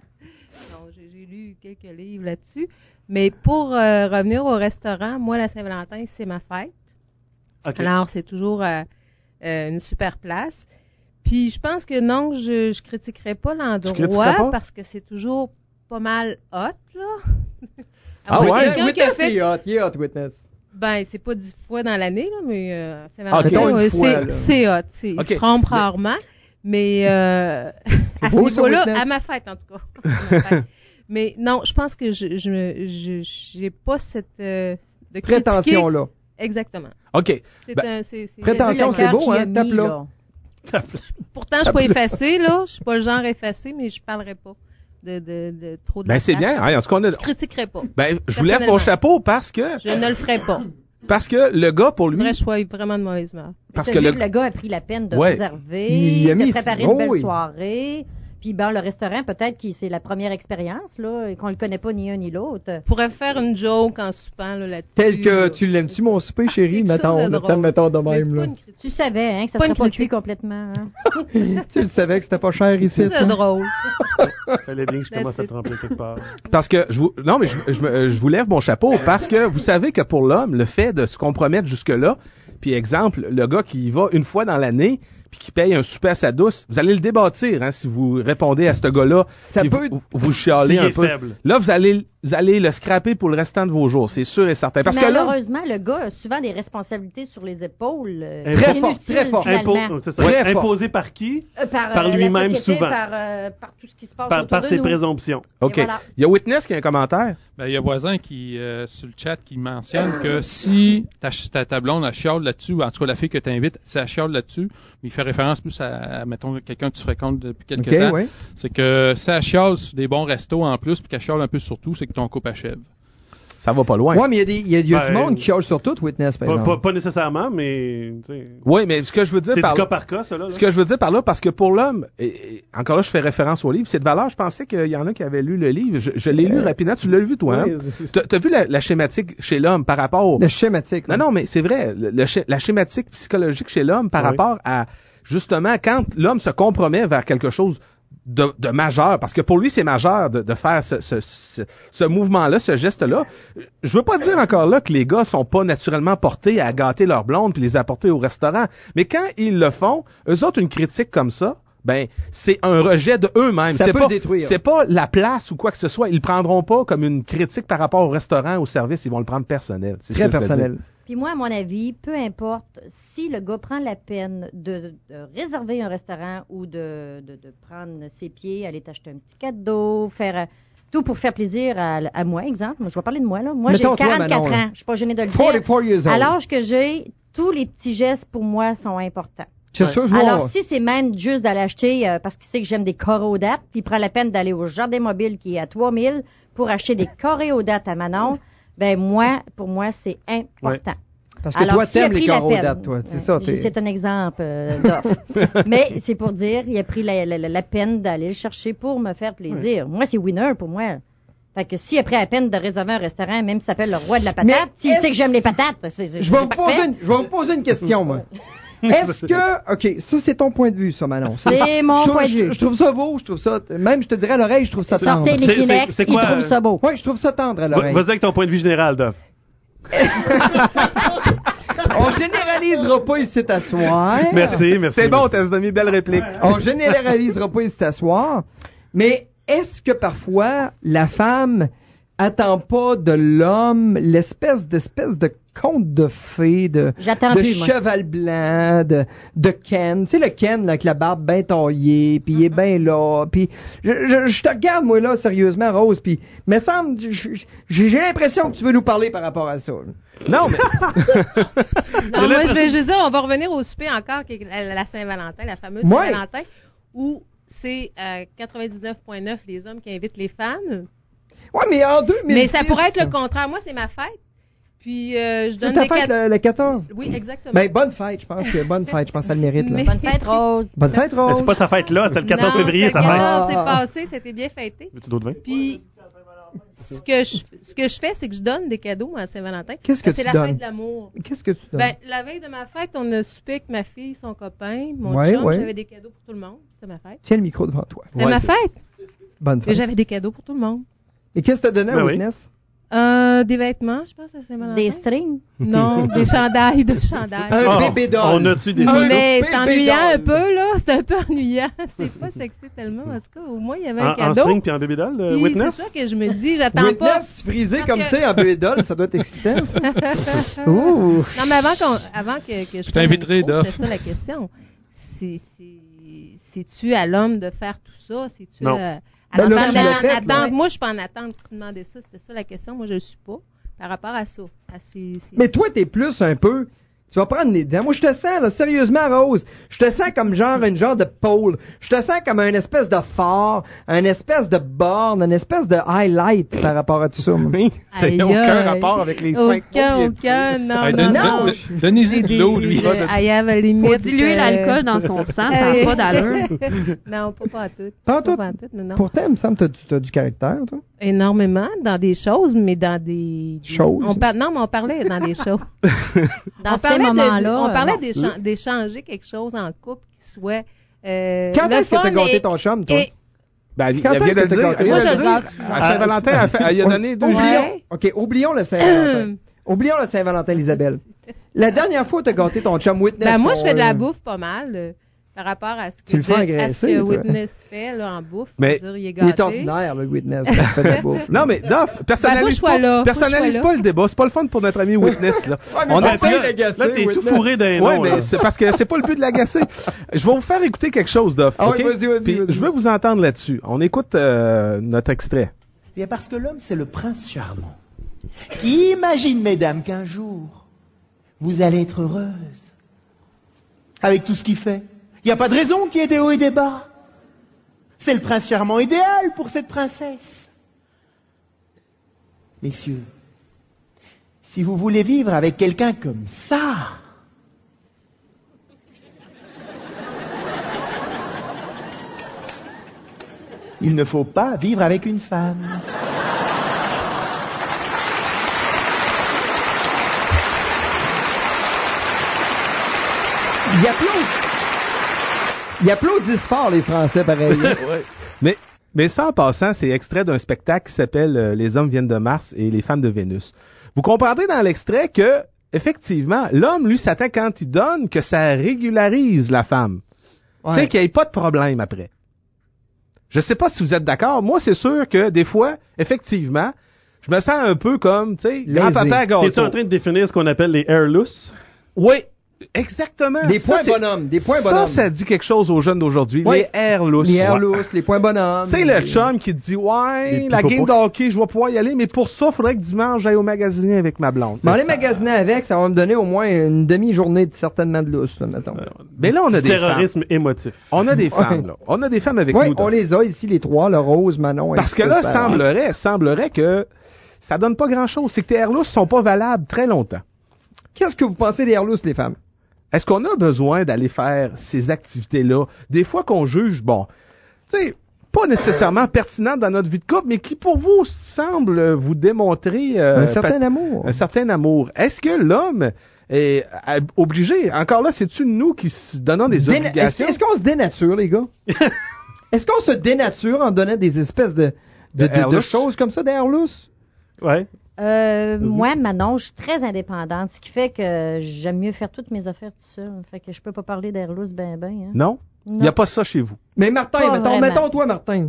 Non, j'ai j'ai lu quelques livres là-dessus. Mais pour euh, revenir au restaurant, moi, la Saint-Valentin, c'est ma fête. OK. Alors, c'est toujours euh, euh, une super place. Puis, je pense que non, je, je critiquerai pas critiquerais l'endroit pas? parce que c'est toujours pas mal hot, là. Ah moins ouais? quelqu'un qui a Witness, fait il est hot, il est hot, Witness. Ben, c'est pas dix fois dans l'année, là, mais euh, c'est Ah, ok. Valentin, Mettons une ouais, fois, c'est- là. c'est hot. C'est, Ok. Il se trompe rarement, mais euh, à ce beau, ça, niveau-là, Witness. à ma fête, en tout cas. À ma fête. Mais non, je pense que je je me- je j'ai pas cette euh, de critiquer- Prétention, là. Exactement. OK. C'est Ben, un, c'est, c'est- prétention, Le c'est cœur beau, qu'il a hein, mis, tape là. Pourtant, je suis pas effacée, là. Je suis pas le genre effacé, mais je parlerai pas de, de, de trop de Ben, la c'est place. bien. Hein, en tout cas, on a- Je critiquerai pas. Ben, je vous lève mon Personnellement. chapeau parce que, Je ne le ferai pas. parce que le gars, pour lui, Faudrait que je sois vraiment de mauvaise humeur. parce T'as que vu le, que le gars a pris la peine de Ouais. réserver, Il a mis- de préparer oh une belle oui. soirée. Puis ben, le restaurant, peut-être que c'est la première expérience, là, et qu'on le connaît pas ni un ni l'autre. Je pourrais faire une joke en soupant là, là-dessus. Tel que là. tu l'aimes-tu, mon souper, chérie? Quelque chose Mettons, de là, drôle. mettons de Mais même, pas là. une critique. Tu savais hein, que ça Pas ne une serait pas cuit critique. complètement. Hein? Tu le savais que c'était pas cher ici. C'est hein? drôle. Fallait bien que je That's commence à it. tremper quelque part. parce que je vous, non, mais je, je, me- je vous lève mon chapeau parce que vous savez que pour l'homme, le fait de se compromettre jusque-là, puis exemple, le gars qui y va une fois dans l'année, puis qui paye un souper à sa douce, vous allez le débâtir, hein, si vous répondez à ce gars-là, Ça puis peut- vous, vous chialez S'il un est peu. faible. Là, vous allez, vous allez le scraper pour le restant de vos jours, c'est sûr et certain. Parce que là, Malheureusement, le gars a souvent des responsabilités sur les épaules. euh, Très inutiles, fort, très fort. finalement. Impo- c'est ça. Très fort. Imposé par qui? Euh, par, Par euh, la lui-même société, souvent. Par, euh, par tout ce qui se passe Par, autour par de ses nous. présomptions. OK. Et voilà. Il y a Witness qui a un commentaire. Ben, il y a voisin qui, euh, sur le chat, qui mentionne que si ta, ta, ta blonde, elle chiale là-dessus, ou en tout cas la fille que tu invites, si elle chiale là-dessus, mais il fait référence plus à, à, mettons, quelqu'un que tu fréquentes depuis quelques OK, temps, ouais. c'est que si elle chiale sur des bons restos en plus, puis qu'elle chiale un peu sur tout, c'est que ton couple achève. Ça va pas loin. Ouais, mais il y a, des, il y a, il y a Ben, du monde qui chiale sur tout, Witness, par Pas, exemple. pas, pas nécessairement, mais tu sais, Oui, mais ce que je veux dire c'est par du cas par cas, ça. Là, là. Ce que je veux dire par là, parce que pour l'homme, et, et encore là, je fais référence au livre, c'est de valeur. Je pensais qu'il y en a qui avaient lu le livre. Je, je l'ai lu rapidement. Tu l'as vu, toi, hein? Oui, c'est- T'as, t'as vu la, la schématique chez l'homme par rapport au... Le schématique. Non, non, mais c'est vrai. Le, le sché- la schématique psychologique chez l'homme par Oui. rapport à, justement, quand l'homme se compromet vers quelque chose de, de majeur, parce que pour lui, c'est majeur de, de faire ce, ce, ce, ce mouvement-là, ce geste-là. Je veux pas dire encore là que les gars sont pas naturellement portés à gâter leur blonde puis les apporter au restaurant. Mais quand ils le font, eux autres, une critique comme ça, ben, c'est un rejet de eux-mêmes. Ça c'est peut pas, le détruire. c'est pas la place ou quoi que ce soit. Ils le prendront pas comme une critique par rapport au restaurant, au service. Ils vont le prendre personnel. C'est ce Très que je veux personnel. dire. Puis moi, à mon avis, peu importe si le gars prend la peine de, de réserver un restaurant ou de, de, de prendre ses pieds, aller t'acheter un petit cadeau, faire euh, tout pour faire plaisir à, à moi, exemple. Moi, je vais parler de moi, là. Moi, Mettons j'ai toi, quarante-quatre Manon, là. ans. Je suis pas gênée de le dire. quarante-four years old. À l'âge que j'ai, tous les petits gestes, pour moi, sont importants. C'est sûr, je Alors, vois. si c'est même juste d'aller acheter, euh, parce qu'il sait que j'aime des choréodates, puis il prend la peine d'aller au Jardin Mobile qui est à trois mille pour acheter des choréodates à Manon, ben moi, pour moi, c'est important. Parce que Alors, toi, s'il a t'aimes les pris la choréodates, peine, toi. C'est euh, ça, j'ai- t'es- c'est un exemple euh, d'offre. Mais c'est pour dire, il a pris la, la- la- la peine d'aller le chercher pour me faire plaisir. Moi, c'est winner pour moi. Fait que s'il a pris la peine de réserver un restaurant, même qui s'appelle le roi de la patate, Mais s'il est-ce- sait que j'aime les patates, c'est c'est- Je vais c'est vous parfait. poser une, je vais vous poser une question, moi. Est-ce que, ok, ça c'est ton point de vue, ça, Manon. C'est mon je trouve- point de je- vue. Je trouve ça beau, je trouve ça, même je te dirais à l'oreille, je trouve ça tendre. Sortez les C'est- Kleenex, c'est- c'est il quoi, trouve euh, ça beau. Ouais, je trouve ça tendre à Va- l'oreille. Vas-y avec ton point de vue général, Duff. On généralisera pas ici t'asseoir. Merci, merci. C'est bon, t'as donné belle réplique. On généralisera pas ici t'asseoir. Mais est-ce que parfois la femme attend pas de l'homme l'espèce d'espèce de conte de fée, de, J'attends de plus, moi. cheval blanc, de, de Ken. Tu sais, le Ken là, avec la barbe bien taillée, puis il est bien là. Puis je, je, je te regarde, moi, là, sérieusement, Rose, puis me semble, je- je- j'ai j'ai l'impression que tu veux nous parler par rapport à ça. là. Non, mais Non, moi, je vais juste dire, on va revenir au souper encore, qui est la, la Saint-Valentin, la fameuse Ouais. Saint-Valentin, où c'est euh, quatre-vingt-dix-neuf virgule neuf les hommes qui invitent les femmes. Ouais, mais en deux mille dix... Mais ça pourrait être le contraire. Moi, c'est ma fête. Puis, euh, je C'est donne ta des fête cadeaux. le, le quatorze. Oui, exactement. Ben, bonne fête, je pense que bonne fête, je pense que ça le mérite. Là. Mais- Bonne fête, Rose. Bonne fête, Mais Rose. C'est pas sa fête là, c'était le quatorze Non, février, sa le fête. quatorze, c'est Ah. passé, c'était bien fêté. Veux-tu d'autres vin? Puis, ce que je, ce que je fais, c'est que je donne des cadeaux à Saint-Valentin. Qu'est-ce que C'est tu la donnes? fête de l'amour. Qu'est-ce que tu donnes? Ben, la veille de ma fête, on a soupé avec ma fille, son copain, mon Ouais, chum. ouais. J'avais des cadeaux pour tout le monde. C'était ma fête. Tiens le micro devant toi. C'était Ouais, ma c'est- fête. Bonne Et fête. j'avais des cadeaux pour tout le monde. Et qu'est-ce que t'as donné à Ben oui. Witness? Euh, des vêtements, je pense, à Saint-Valentin. Des strings. Non, des chandails, deux chandails. Un Oh, bébé doll. On a-tu des Un Mais bébé c'est ennuyant un doll. peu, là. C'est un peu ennuyant. C'est pas sexy tellement. En tout cas, au moins, il y avait un en, en cadeau. string puis en baby doll, euh, Puis c'est Witness? ça que je me dis, j'attends pas. Witness frisé Parce comme que- t'es en bébé doll, ça doit être excitant, ça. Ouh. Non, mais avant, qu'on, avant que, que je, Je t'inviterai, prenne le micro, Duff. c'était ça la question. C'est, c'est, c'est-tu à l'homme de faire tout ça? C'est-tu Non. euh, Ben là, attendre- tu l'as fait, là. attendre- Moi, je suis pas en attente que tu demandais ça. C'était ça la question. Moi, je le suis pas par rapport à ça. À ces- ces- Mais toi, t'es plus un peu... Tu vas prendre les dents. Moi, je te sens, là, sérieusement, Rose. Je te sens comme genre, une genre de pôle. Je te sens comme un espèce de phare, un espèce de borne, une espèce de highlight par rapport à tout ça. moi. Oui, c'est Aïe, aucun aïe. rapport avec les cinq Aucun, mots. aucun, non, Hey, non, donne- non. donne- Donnez-y de l'eau, lui. Euh, I have a limit, Faut diluer euh, l'alcool dans son sang, ça n'a pas d'allure. Non, pas, pas à tout. Pas en tout. Pas en tout, non, non. Pourtant, il me semble que t'as du- t'as du caractère, toi. Énormément dans des choses, mais dans des... Choses? On par... Non, mais on parlait dans des choses. Dans on ces parlait de- moments-là. On parlait non. d'échan- d'échanger quelque chose en couple qui soit... Euh, Quand le est-ce que fun t'as gâté et- ton chum, toi? et- Ben, il Quand elle vient est-ce de que le t'as dire. gâté? elle vient Moi, de je le gâte dire. souvent. À Saint-Valentin, elle, fait- elle y a donné deux Oublions. Ouais. OK, oublions le Saint-Valentin. oublions le Saint-Valentin, Isabelle. La dernière fois que t'as gâté ton chum Witness... Ben, moi, je on, fais de la euh, bouffe pas mal. euh, par rapport à ce que, Tu le fais de- à agresser, ce que toi. Witness fait là, en bouffe. Mais- je veux dire, il est Il gâté. est ordinaire, le Witness, quand il fait de la bouffe. Non, mais non, personnalise, Ben, faut que je sois pas, là, faut que je personnalise sois pas là. le débat. C'est pas le fun pour notre ami Witness, là. Ouais, mais On ça essaie essaie de- d'agacer, Là, t'es tout Witness. fourré d'un Ouais, nom. mais là. c'est parce que c'est pas le but de l'agacer. Je vais vous faire écouter quelque chose, Duff. Ah ok? oui, vas-y, vas-y, Puis vas-y. je veux vous entendre là-dessus. On écoute euh, notre extrait. Bien parce que l'homme, c'est le prince charmant, qui imagine, mesdames, qu'un jour, vous allez être heureuse. Avec tout ce qu'il fait. Il n'y a pas de raison qu'il y ait des hauts et des bas. C'est le prince charmant idéal pour cette princesse. Messieurs, si vous voulez vivre avec quelqu'un comme ça, il ne faut pas vivre avec une femme. Ils applaudissent. Ils applaudissent fort, les Français, pareil. Mais, mais ça, en passant, c'est extrait d'un spectacle qui s'appelle euh, Les hommes viennent de Mars et les femmes de Vénus. Vous comprendrez dans l'extrait que, effectivement, l'homme, lui, s'attend quand il donne que ça régularise la femme. Ouais. Tu sais, qu'il n'y ait pas de problème après. Je sais pas si vous êtes d'accord. Moi, c'est sûr que, des fois, effectivement, je me sens un peu comme, tu sais, Lésé. grand-papa à gâteau. T'es-tu en train de définir ce qu'on appelle les airless? Oui, exactement. Des Ça, points c'est- bonhommes, des points Ça, bonhommes. ça dit quelque chose aux jeunes d'aujourd'hui. Oui. Les air loose. Les air Ouais. loose, les points bonhommes. C'est le chum qui te dit, ouais, Les la petits game de popos. hockey, je vais pouvoir y aller, mais pour ça, il faudrait que dimanche, j'aille au magasin avec ma blonde. Mais aller magasiner avec, ça va me donner au moins une demi-journée de, certainement de lousse, là, mettons. Mais là, on a Du des femmes. terrorisme émotif. On a des Ouais. femmes, là. On a des femmes avec Oui, nous. on les a ici, les trois, le Rose, Manon et Parce que là, Christophe. semblerait, semblerait que ça donne pas grand-chose. C'est que tes air loose sont pas valables très longtemps. Qu'est-ce que vous pensez des air loose, les femmes? Est-ce qu'on a besoin d'aller faire ces activités-là? Des fois qu'on juge, bon, tu sais, pas nécessairement pertinentes dans notre vie de couple, mais qui pour vous semblent vous démontrer euh, Un certain peut- amour. un certain amour. Est-ce que l'homme est euh, obligé, encore là, c'est-tu nous qui se donnons des Déna- obligations? Est-ce, est-ce qu'on se dénature, les gars? Est-ce qu'on se dénature en donnant des espèces de, de, De de- air de loose? choses comme ça, d'air loose? Ouais. Euh, Vas-y. moi, Manon, je suis très indépendante, ce qui fait que j'aime mieux faire toutes mes affaires tout seul. Fait que je peux pas parler d'airloose ben ben. Hein. Non? Il Non. n'y a pas ça chez vous. Mais Martin, Pas mettons, vraiment. mettons toi, Martin.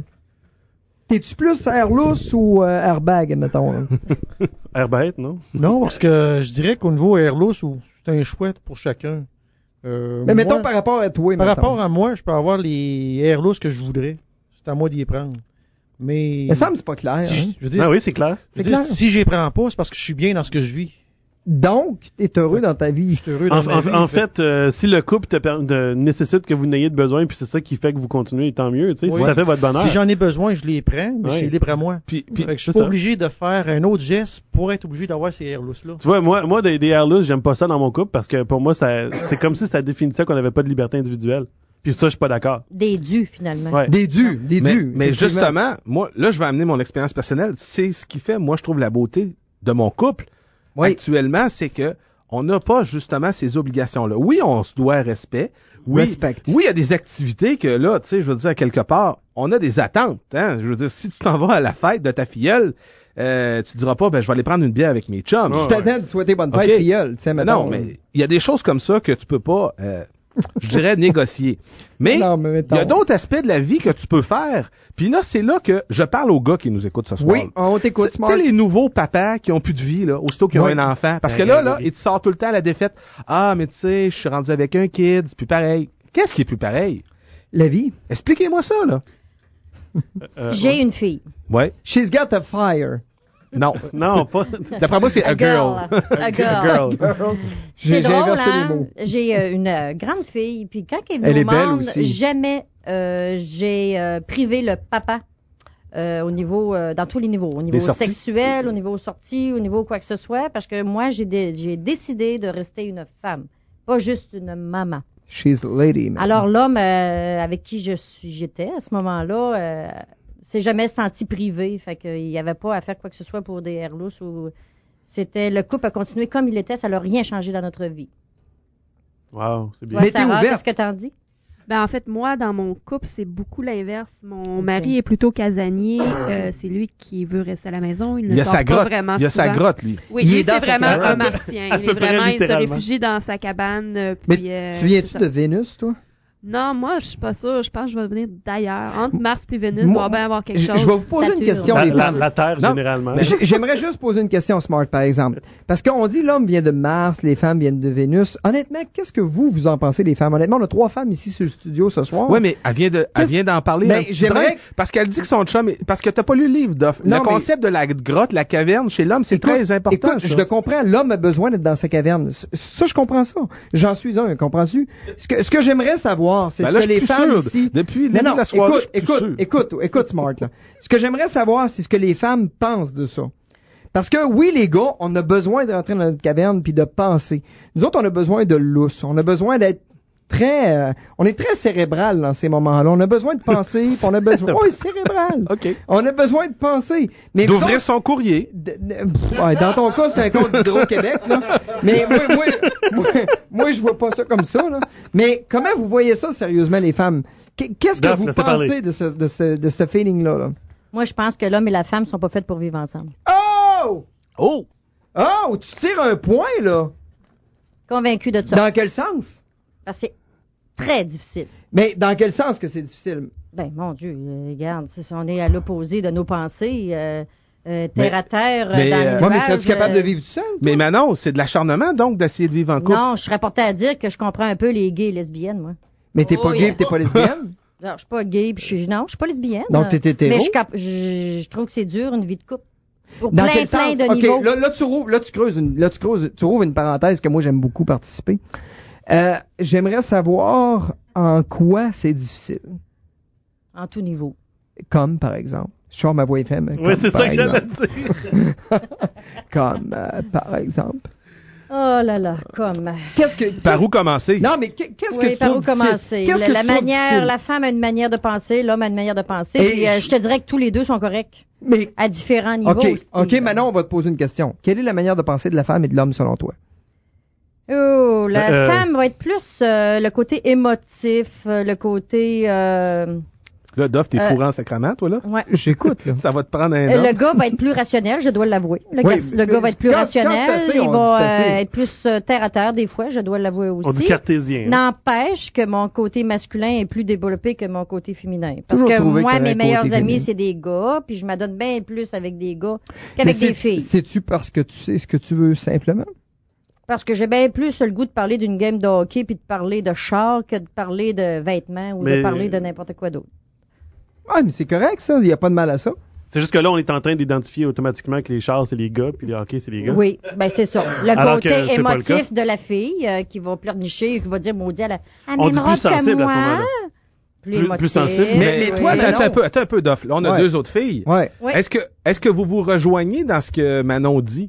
T'es-tu plus air loose ou euh, airbag, mettons? là? Air bête, non? Non, parce que je dirais qu'au niveau airloose, c'est un chouette pour chacun. Euh, Mais moi, mettons par rapport à toi, par mettons. rapport à moi, je peux avoir les airloose que je voudrais. C'est à moi d'y prendre. Mais. Mais ça me c'est pas clair. si, hein. je veux dire, Ah oui, c'est clair. je veux c'est dire, clair. si j'y prends pas, c'est parce que je suis bien dans ce que je vis. Donc, t'es heureux dans ta vie. Je suis heureux En, dans ma en- vie. en fait, euh, si le couple te per- de- nécessite que vous n'ayez de besoin, puis c'est ça qui fait que vous continuez, tant mieux. Tu sais, Oui. Si ça fait votre bonheur. si j'en ai besoin, je les prends, mais Ouais. c'est libre à moi. Puis, puis Fait que je suis c'est pas ça. obligé de faire un autre geste pour être obligé d'avoir ces airloose-là. Tu vois, moi, moi des, des airless, j'aime pas ça dans mon couple parce que pour moi, ça, c'est comme si ça définissait qu'on n'avait pas de liberté individuelle. Puis ça, je suis pas d'accord. Des dus, finalement. Ouais. Des dus, des mais, dus. mais effectivement. justement, moi, là, je vais amener mon expérience personnelle. C'est ce qui fait, moi, je trouve la beauté de mon couple Oui. actuellement, c'est que on n'a pas justement ces obligations-là. Oui, on se doit respect. Oui, Respect. oui, il y a des activités que là, tu sais, je veux dire, quelque part, on a des attentes. Hein? Je veux dire, si tu t'en vas à la fête de ta filleule, euh, tu diras pas, ben, je vais aller prendre une bière avec mes chums. Je t'attends de souhaiter bonne fête, Ok. filleule. Tu sais, Mais mettons. non, mais il y a des choses comme ça que tu peux pas, euh, je dirais, négocier. Mais Non, mais il mettons. y a d'autres aspects de la vie que tu peux faire. Puis là, c'est là que je parle aux gars qui nous écoutent ce soir. Oui, on t'écoute, Tu Smart. sais, les nouveaux papas qui ont plus de vie, là, aussitôt qu'ils ont Oui. un enfant. Parce que Ben, là, oui, là, oui. ils te sortent tout le temps à la défaite. Ah, mais tu sais, je suis rendu avec un kid, c'est plus pareil. Qu'est-ce qui est plus pareil? La vie. Expliquez-moi ça, là. Euh, J'ai une fille. Ouais. She's got a fire. Non. Non, pas. D'après moi, c'est a, A girl. A girl. J'ai C'est j'ai drôle, inversé hein? les mots. J'ai euh, une euh, grande fille, puis quand elle est venue Elle au est belle monde, aussi. jamais euh, j'ai euh, privé le papa euh, au niveau, euh, dans tous les niveaux, au niveau Des sorties? sexuel, au niveau sortie, au niveau quoi que ce soit, parce que moi, j'ai dé- j'ai décidé de rester une femme, pas juste une maman. She's a lady, man. Alors l'homme euh, avec qui je suis, j'étais à ce moment-là, euh, s'est jamais senti privé, fait qu'il n'y avait pas à faire quoi que ce soit pour des airloose ou c'était le couple a continué comme il était, ça n'a rien changé dans notre vie. Wow, c'est bien. Toi, Mais t'es Sarah, ouverte. qu'est-ce que t'en dis? Ben, en fait, moi, dans mon couple, c'est beaucoup l'inverse. Mon mari est plutôt casanier. Euh, c'est lui qui veut rester à la maison. Il ne Il y a sort sa pas grotte. vraiment Il y a sa souvent. grotte, lui. Oui, Il lui, est dans c'est sa vraiment cabane. un martien. À Il peu est près, vraiment, il se littéralement. réfugie dans sa cabane. euh, Mais puis, euh, tu viens-tu c'est de ça. Vénus, toi? Non, moi, je suis pas sûre. Je pense que je vais venir d'ailleurs. Entre Mars et Vénus, Moi, il va bien avoir quelque je- chose. je vais vous poser une Saturne. question, La, les la- femmes. la Terre, Non, généralement. mais j'ai- J'aimerais juste poser une question, Smart, par exemple. Parce qu'on dit l'homme vient de Mars, les femmes viennent de Vénus. Honnêtement, qu'est-ce que vous, vous en pensez, les femmes? Honnêtement, on a trois femmes ici sur le studio ce soir. Oui, mais elle vient de, elle Qu'est-ce- vient d'en parler. Ben, un petit j'aimerais- brin, parce qu'elle dit que son chum, est- parce que t'as pas lu le livre, Duff. Non, Le mais- concept de la grotte, la caverne chez l'homme, c'est Écoute, très important. Écoute, ça. je le comprends. L'homme a besoin d'être dans sa caverne. C- Ça, je comprends ça. J'en suis un, comprends-tu? Ce que, ce que j'aimerais savoir, c'est Ben ce là, que je suis les plus femmes sûr. ici... Depuis le Non, début non, de la soirée, écoute, je suis plus écoute, sûr. écoute, écoute, Smart, là. Ce que j'aimerais savoir, c'est ce que les femmes pensent de ça. Parce que, oui, les gars, on a besoin de rentrer dans notre caverne puis de penser. Nous autres, on a besoin de lousse. On a besoin d'être très... euh, on est très cérébral dans ces moments-là. On a besoin de penser, puis on a besoin... Oui, cérébral. OK. On a besoin de penser. Mais vous D'ouvrir autres- son courrier. de- de- pff, ouais, dans ton cas, c'est un compte d'Hydro-Québec, là. Mais moi, moi, moi, moi, je vois pas ça comme ça, là. Mais comment vous voyez ça, sérieusement, les femmes? Qu- Qu'est-ce que Duff, vous laissez pensez parler. de ce, de ce, de ce feeling-là, là? Moi, je pense que l'homme et la femme sont pas faits pour vivre ensemble. Oh! Oh! Oh! Tu tires un point, là! Convaincu de ça. Dans quel sens? Parce que c'est très difficile. Mais dans quel sens que c'est difficile? Ben, mon Dieu, euh, regarde, c'est- on est à l'opposé de nos pensées, euh, euh, terre Mais- à terre, euh, mais, dans euh, les Ouais, mais nuages, serais-tu capable de euh, vivre tout seul? Mais Manon, c'est de l'acharnement, donc, d'essayer de vivre en couple. Non, je serais portée à dire que je comprends un peu les gays et lesbiennes, moi. Mais t'es pas Oh, gay yeah. pis t'es pas lesbienne? Non, je suis pas gay, puis je suis... Non, je suis pas lesbienne. Donc, t'es hétéro? Mais je, cap- je, je trouve que c'est dur, une vie de couple. Pour Dans plein, quel plein sens? de OK, niveaux. là, là, tu rouvres, là, tu creuses une, là, tu creuses, tu rouvres une parenthèse que moi, j'aime beaucoup participer. Euh, j'aimerais savoir en quoi c'est difficile. En tout niveau. Comme, par exemple. Je sors ma voix F M. Oui, c'est ça que j'allais dire. Comme, euh, par exemple. Oh là là, comme... Qu'est-ce que... Par qu'est-ce- où commencer? Non, mais qu'est- qu'est-ce que Oui, tu par où trouves difficile? commencer? Qu'est-ce La, que la tu trouves manière, difficile? la femme a une manière de penser, l'homme a une manière de penser. Et Puis, euh, je- je te dirais que tous les deux sont corrects. Mais, À différents niveaux. OK, Steve. OK, maintenant, on va te poser une question. Quelle est la manière de penser de la femme et de l'homme, selon toi? Oh, la Euh, femme va être plus euh, le côté émotif, euh, le côté... euh, Là, Duff, t'es Euh, fourré en sacrament, toi, là? ouais. J'écoute, là. Ça va te prendre un Euh, an. Le gars va être plus rationnel, je dois l'avouer. Le, Oui, gar- le gars va être plus quand- quand rationnel, c'est assez, il on dit va c'est euh, assez. être plus euh, terre à terre des fois, je dois l'avouer aussi. On dit cartésien. N'empêche que mon côté masculin est plus développé que mon côté féminin. Parce Toujours que trouvé moi, qu'il y avait mes un meilleurs côté amis, féminin. c'est des gars, puis je m'adonne bien plus avec des gars Mais qu'avec c'est- des filles. C'est-tu parce que tu sais ce que tu veux, simplement? Parce que j'ai bien plus le goût de parler d'une game de hockey puis de parler de char que de parler de vêtements ou Mais- de parler de n'importe quoi d'autre. Ah, mais c'est correct, ça. Il n'y a pas de mal à ça. C'est juste que là, on est en train d'identifier automatiquement que les chars, c'est les gars, puis les hockey, c'est les gars. Oui, ben c'est ça. Le Alors côté que c'est pas le émotif de la fille euh, qui va pleurnicher et qui va dire, maudit, elle, elle On dit m'aimera plus sensible que à ce moi. moment-là. Plus, Plus- émotif. plus sensible. Mais- mais toi, oui. Attends, Manon- attends un peu, attends un peu, Duff. Là, on a Ouais. deux autres filles. Ouais. Oui. Est-ce que, est-ce que vous vous rejoignez dans ce que Manon dit?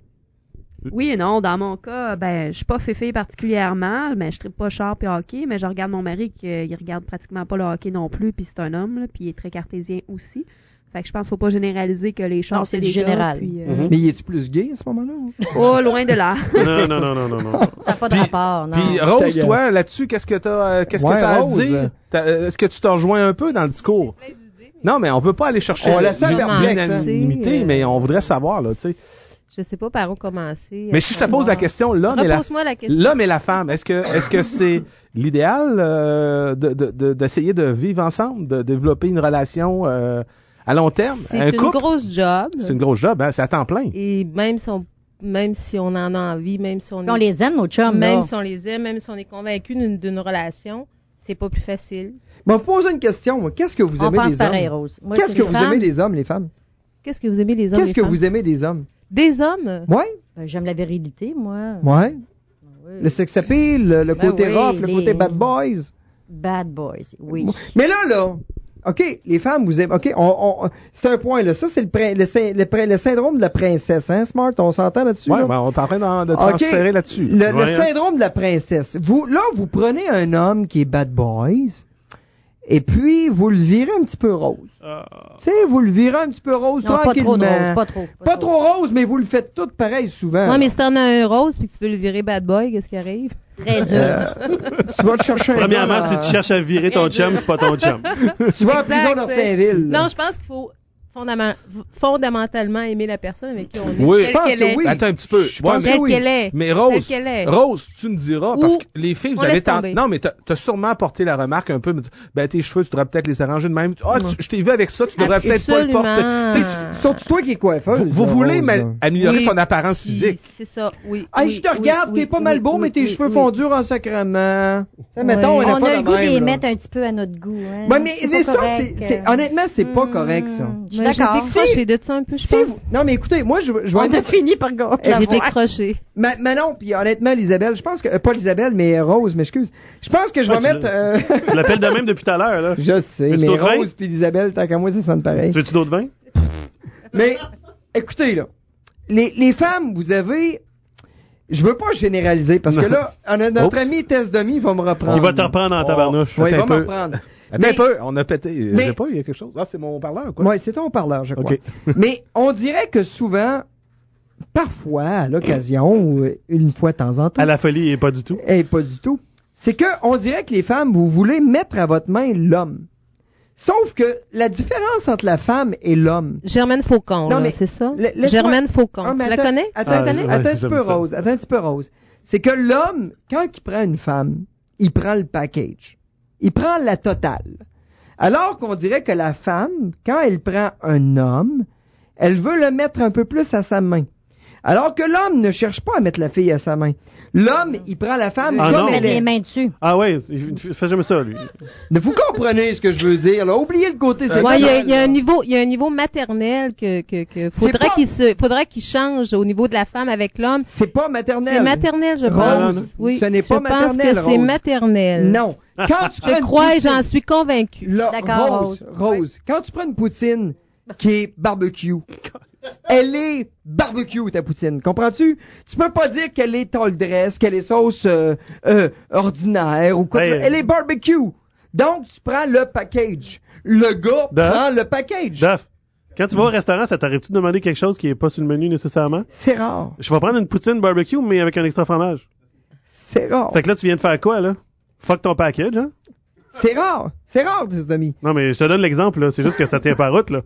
Oui et non. Dans mon cas, ben, je suis pas féfé particulièrement, mais je tripe pas char puis hockey, mais je regarde mon mari qui il regarde pratiquement pas le hockey non plus, puis c'est un homme, là, puis il est très cartésien aussi. Fait que je pense qu'il faut pas généraliser que les chars Non, c'est c'est du des gars, général. puis, euh, Mhm. Mais y es-tu plus gay à ce moment-là? oh, loin de là. Non, non, non, non, non, non. Ça n'a pas de Puis- rapport, non. Puis je Rose, t'agace. toi, là-dessus, qu'est-ce que t'as, euh, qu'est-ce Ouais, que t'as Rose. à dire? T'as- euh, Est-ce que tu t'en rejoins un peu dans le discours? Non, mais on veut pas aller chercher On la sent perplexe, hein. l'unanimité, Euh, mais on voudrait savoir, là, tu sais. Je sais pas par où commencer. Mais si je te pose la question, l'homme et la, Repose-moi la question. l'homme et la femme, est-ce que, est-ce que c'est l'idéal euh, de, de, de- d'essayer de vivre ensemble, de développer une relation euh, à long terme? C'est un une couple? grosse job. C'est une grosse job, hein? C'est à temps plein. Et même si on, même si on en a envie, même si on, Puis on est- les aime, nos chums, même là. si on les aime, même si on est convaincu d'une, d'une relation, c'est pas plus facile. Bon, poser une question. moi. Qu'est-ce que vous On aimez pense des pareil, hommes? Rose. Moi, Qu'est-ce c'est que les vous femmes. aimez des hommes, les femmes? Qu'est-ce que vous aimez les hommes? Qu'est-ce les que femmes? vous aimez des hommes? Des hommes? Ouais? Ben, j'aime la virilité, moi. Ouais. Oui. Le sex appeal, le, le Ben côté oui, rough, le les- côté bad boys. Bad boys, oui. Mais là, là, OK, les femmes, vous aimez, OK, on, on, c'est un point, là. Ça, c'est le, prin- le, sy- le, prin- le syndrome de la princesse, hein, Smart? On s'entend là-dessus? Ouais, là? ben, on est en train d'en- de OK. transférer là-dessus. Le, le Ouais, hein. syndrome de la princesse. Vous, là, vous prenez un homme qui est bad boys, et puis vous le virez un petit peu rose. Ah. Tu sais, vous le virez un petit peu rose, Non, pas tranquillement. trop de rose, pas trop. Pas trop rose, mais vous le faites tout pareil souvent. Ouais, mais si t'en as un rose puis que tu veux le virer bad boy, qu'est-ce qui arrive? Très dur. Euh, tu vas te chercher un Premièrement, gars si dans- tu cherches à virer ton chum, c'est pas ton chum. Tu vas en prison Exact, dans c'est- Saint-Ville. Non, je pense qu'il faut fondament- fondamentalement aimer la personne avec qui on est. Oui, telle je pense qu'elle que est. oui. Attends un petit peu. Je pense Ouais, telle mais- qu'elle est. Mais Telle Rose, qu'elle est. Rose, tu me diras, parce Ou- que les filles, vous on avez laisse tant... tomber. Non, mais t'as, t'as sûrement porté la remarque un peu, me dire, ben, tes cheveux, tu devrais peut-être les arranger de même. Ah, tu- je t'ai vu avec ça, tu devrais peut-être pas le porter. Absolument. Tu sais, Surtout toi qui es coiffeuse. Vous, vous là, voulez Rose, ma- là. améliorer Oui, son apparence puis physique. C'est ça, oui. Hey, oui, je te oui, regarde, oui, t'es pas oui, mal beau, oui, mais tes oui, cheveux oui. fondus en sacrement. Ça, Ouais. mettons, on, On pas a la le goût de même, les là. mettre un petit peu à notre goût. Hein. Ouais, mais, C'est mais pas ça, correct, c'est, c'est- euh. honnêtement, c'est pas correct, ça. Je suis Mais j'ai d'accord. décroché de ça un peu, je Si pense. vous- Non, mais écoutez, moi, je, je vais On a fini par gagner. J'ai décroché. Ma- Manon, puis honnêtement, Isabelle, je pense que... euh, pas Isabelle, mais Rose, m'excuse. Je pense que je vais Ouais, tu mettre... l'as- euh, Je l'appelle de même depuis tout à l'heure, là. je sais, Veux-tu mais d'autres vins? Rose puis Isabelle, tant qu'à moi, ça sonne pareil. Tu veux-tu d'autres vins? Mais, écoutez, là, les, les femmes, vous avez... Je veux pas généraliser, parce que Non. là, on a notre Oups. ami Test Demi, il va me reprendre. Il va te reprendre en tabarnouche. Ouais, il va Attends un me peu. reprendre. Attends Mais- un peu, on a pété. Mais- J'ai pas, il y a quelque chose. Ah, c'est mon parleur, quoi. Ouais, c'est ton parleur, je crois. OK. Mais on dirait que souvent, parfois, à l'occasion, ou une fois de temps en temps, À la folie, et pas du tout. et pas du tout, c'est que on dirait que les femmes, vous voulez mettre à votre main l'homme. Sauf que la différence entre la femme et l'homme. Germaine Faucon, Non, là, mais- c'est ça? La- laisse-moi- Germaine Faucon. Ah, mais tu la attends- connais? Attends, Ah, attends, ouais, attends un petit j'aime peu, ça. Rose. Attends un petit peu, Rose. C'est que l'homme, quand il prend une femme, il prend le package. Il prend la totale. Alors qu'on dirait que la femme, quand elle prend un homme, elle veut le mettre un peu plus à sa main. Alors que l'homme ne cherche pas à mettre la fille à sa main. L'homme, il prend la femme Ah, comme non. elle Mettre les est. mains dessus. Ah ouais, il il fait jamais ça, lui. Mais vous comprenez ce que je veux dire, là. Oubliez le côté sexuel. Ouais, il y a, il y a là. un niveau, il y a un niveau maternel que, que, que faudrait pas- qu'il se, faudrait qu'il change au niveau de la femme avec l'homme. C'est pas maternel. C'est maternel, je Rose, pense. Oui, ce n'est je pas pense maternel, que c'est Rose. maternel. Non. Quand tu prends Je une crois et poutine- j'en suis convaincue. Là, D'accord, Rose, Rose, quand tu prends une poutine qui est barbecue, elle est barbecue, ta poutine. Comprends-tu? Tu peux pas dire qu'elle est tall dress, qu'elle est sauce euh, euh, ordinaire ou quoi. que Hey, ce soit. Elle est barbecue. Donc, tu prends le package. Le gars Duff. prend le package. Duff, quand tu vas au restaurant, ça t'arrive-tu de demander quelque chose qui est pas sur le menu nécessairement? C'est rare. Je vais prendre une poutine barbecue, mais avec un extra fromage. C'est rare. Fait que là, tu viens de faire quoi, là? Fuck ton package, hein? C'est rare. C'est rare, tes amis. Non, mais je te donne l'exemple, là. C'est juste que ça tient pas route, là.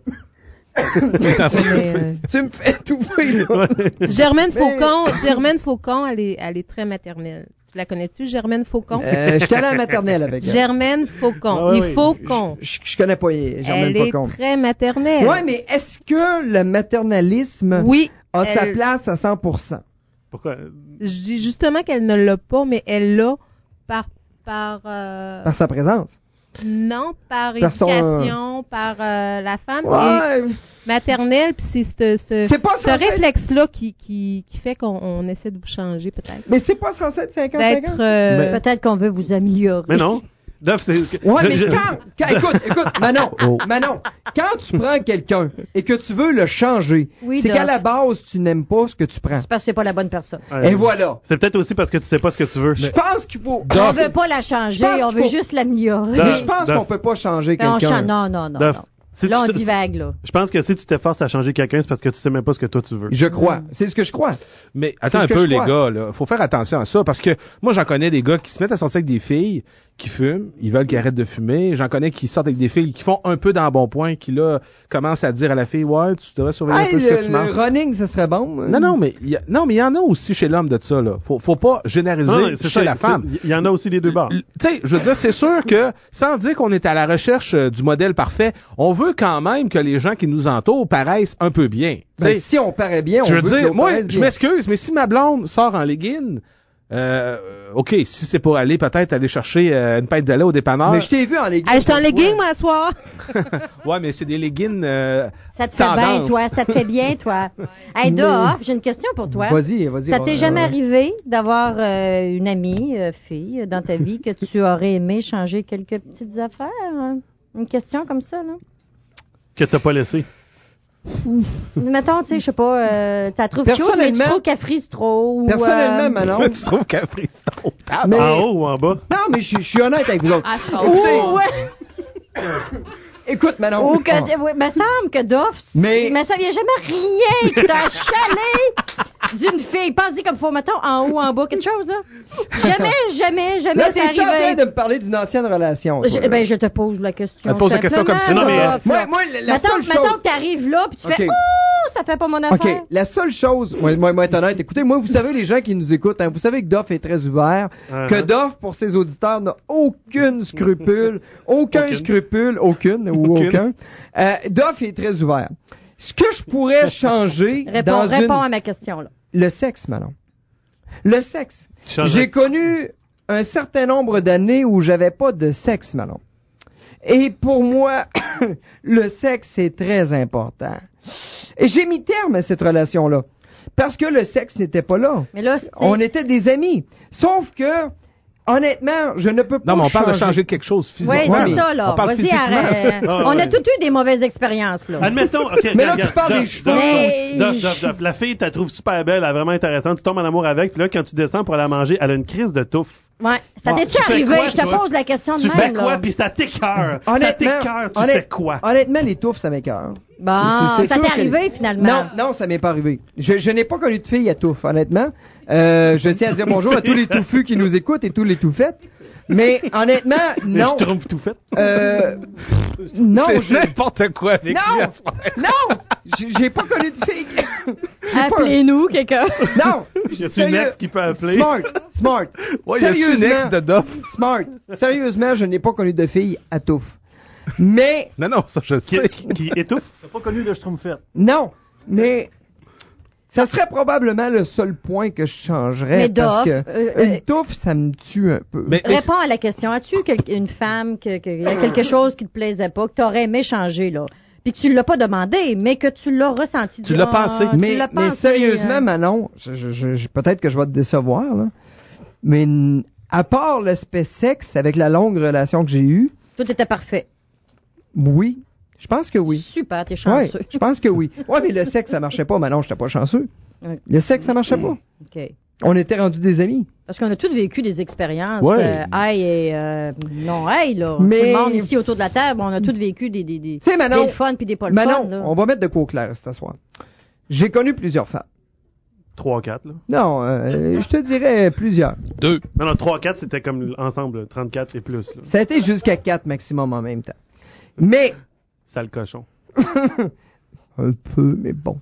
Mais, euh, Tu me fais étouffer, là. Germaine Mais- Faucon, Germaine Faucon, elle est, elle est très maternelle. Tu la connais-tu, Germaine Faucon? Euh, je suis allé à la maternelle avec elle. Germaine Faucon. Ah, oui, Il oui. Faucon. Je, je connais pas Germaine Elle est Faucon. très maternelle. Ouais, mais est-ce que le maternalisme Oui. a sa elle- place à cent pour cent? Pourquoi? Je dis justement qu'elle ne l'a pas, mais elle l'a par, par, euh, Par sa présence. non, par Par son- éducation, par euh, la femme Ouais. et maternelle, puis c'est ce, ce, C'est pas ce censé être- réflexe-là qui, qui, qui fait qu'on on essaie de vous changer peut-être. Mais c'est pas censé être cinquante D'être, cinquante? euh, Peut-être qu'on veut vous améliorer. Mais non. Duff, c'est... Ouais, je- mais je- quand, quand- écoute, écoute, Manon, Oh. Manon, quand tu prends quelqu'un et que tu veux le changer, Oui, c'est Doc. qu'à la base, tu n'aimes pas ce que tu prends. C'est parce que c'est pas la bonne personne. Ouais. Et voilà. C'est peut-être aussi parce que tu sais pas ce que tu veux. Je pense qu'il faut... On veut pas la changer, Je pense on qu'il veut faut- juste l'améliorer. Duff. Mais je pense Duff. qu'on peut pas changer Mais on quelqu'un. chan- Non, non, non. Duff, non. si Là, on tu te- divague, là. Je pense que si tu t'efforces à changer quelqu'un, c'est parce que tu sais même pas ce que toi tu veux. Je crois. C'est ce que je crois. Mais attends C'est un ce que peu, je les crois. gars, là. Faut faire attention à ça, parce que moi, j'en connais des gars qui se mettent à sortir avec des filles qui fument, ils veulent qu'ils arrêtent de fumer. J'en connais qui sortent avec des filles qui font un peu dans le bon point, qui, là, commencent à dire à la fille, ouais, tu devrais surveiller Hey, un peu ce que le, tu le manges. running, ce serait bon. Non, non, mais il y a, non, mais il y en a aussi chez l'homme de ça, là. Faut, faut pas généraliser Non, chez c'est ça, la c'est- femme. Il y en a aussi des deux bords. L- Tu sais, je veux dire, c'est sûr que, sans dire qu'on est à la recherche euh, du modèle parfait, on veut quand même que les gens qui nous entourent paraissent un peu bien. Tu Ben, sais, si on paraît bien, on je veux veut que dire, l'autre moi, paraisse je bien. m'excuse, mais si ma blonde sort en legging, euh, OK, si c'est pour aller peut-être aller chercher euh, une pinte de lait au dépanneur. Mais je t'ai vu en leggings. Hey, je suis en Ouais. legging, moi, ce soir. Ouais, mais c'est des leggings euh, Ça te fait bien, tendance. toi. Ça te fait bien, toi. Hey, Doff, j'ai une question pour toi. Vas-y, vas-y. Ça t'est Ron- jamais euh, arrivé d'avoir euh, une amie, euh, fille, dans ta vie, que tu aurais aimé changer quelques petites affaires? hein? Une question comme ça, là? Que t'as pas laissé. Mettons, tu sais, je sais pas, euh, tu la trouves cute, mais tu Personnellement- trouves qu'elle frise trop. ou, Personnellement, euh, Manon. tu trouves qu'elle frise trop tard? Mais- En haut ou en bas? Non, mais je je suis honnête avec vous autres. Ah, je Écoutez, Oh, ouais. écoute, Manon. Ou que, Ah. ouais, me semble que Doff, Mais- mais ça vient jamais rien que t'as chalé d'une fille. Pense-y comme faut, mettons, en haut, en bas, quelque chose, là. Jamais, jamais, jamais Là, ça t'es-tu en train arrivé. de me parler d'une ancienne relation? toi, Je, là? ben, je te pose la question. Elle pose la question comme ça. Simplement, Non, mais, là. euh, moi- moi, la- la mettons, seule mettons chose- que t'arrives là, puis tu Ok. fais, oh, ça fait pas mon affaire. OK, la seule chose, moi, moi, moi, être honnête, écoutez, moi, vous savez, les gens qui nous écoutent, hein, vous savez que Doff est très ouvert, Uh-huh. que Doff, pour ses auditeurs, n'a aucune scrupule, aucun Aucune. scrupule, aucune, ou Aucune. aucun. Euh, Doff est très ouvert. Ce que je pourrais changer Réponds, dans réponds une... à ma question, là. Le sexe, Manon. Le sexe. Changer. J'ai connu un certain nombre d'années où j'avais pas de sexe, Manon. Et pour moi, le sexe est très important. Et j'ai mis terme à cette relation-là. Parce que le sexe n'était pas là. Mais là, c'est- On était des amis. Sauf que, honnêtement, je ne peux pas Non, mais on parle de changer. changer quelque chose Oui, physiquement. c'est ça, là. On parle Vas-y, physiquement. arrête. Ah, On a ouais. tous eu des mauvaises expériences, là. Admettons, ok. Mais là, regarde, tu parles Doff, des cheveux. Doff, Mais- Doff, Doff, Doff. La fille, tu la trouves super belle, elle est vraiment intéressante, tu tombes en amour avec, puis là, quand tu descends pour aller la manger, elle a une crise de touffe. Ouais. Ça Ah, t'est-tu tu fais arrivé? quoi, Je te toi? pose la question de Tu fais même, quoi, là. puis ça t'écœure. Ça Honnêtement, t'écœure, tu honnête- fais quoi? Honnêtement, les touffes, ça m'écoeure. Bon, C'est- c'est ça sûr t'est que- arrivé, finalement. Non, non, ça m'est pas arrivé. Je, je n'ai pas connu de fille à touffe, honnêtement. Euh, je tiens à dire bonjour à tous les touffus qui nous écoutent et tous les touffettes. Mais honnêtement, Mais non. je trompe tout fait. Euh, non, C'est je... n'importe quoi avec lui. Non, à ce moment. non, j'ai j'ai pas connu de fille. J'ai pas- Appelez-nous, quelqu'un. Non. Y a-tu une Sérieux- ex qui peut appeler? Smart, smart. Ouais, y a-tu une ex de Doff? Smart. Sérieusement, je n'ai pas connu de fille à touffe. Mais, Non, non, ça je Qui, sais. qui étouffe? T'as pas connu le Schtroumpfette? non, mais ça serait probablement le seul point que je changerais. Mais parce Doff, que euh, euh, une touffe, ça me tue un peu. Mais, mais Réponds à la question. As-tu quel- une femme que, que y a quelque chose qui te plaisait pas, que t'aurais aimé changer, là? Puis que tu l'as pas demandé, mais que tu l'as ressenti. Tu l'as Ah, pensé. tu mais, l'as mais pensé, sérieusement, euh, Manon, je, je, je- je- peut-être que je vais te décevoir, là. Mais n- à part l'aspect sexe avec la longue relation que j'ai eue, tout était parfait. oui, je pense que oui. Super, t'es Ouais, chanceux. je pense que oui. Ouais, mais le sexe, ça marchait pas. Manon, j'étais pas chanceux. Ouais. Le sexe, ça marchait pas. OK. On était rendus des amis. Parce qu'on a tous vécu des expériences, Ouais. euh, aïe et euh, non aïe, là. Mais- Tout le monde ici autour de la table, on a tous vécu des, des, des, Tu sais, Manon, des le fun puis des pas le Manon, fun, là. on va mettre de quoi au clair cet soir. J'ai connu plusieurs femmes. trois quatre, là. Non, euh, je te dirais plusieurs. Deux. Non, non, trois quatre, c'était comme ensemble, là, trente-quatre et plus, là. Ça a été jusqu'à quatre maximum en même temps. Mais, Sale cochon. un peu, mais bon.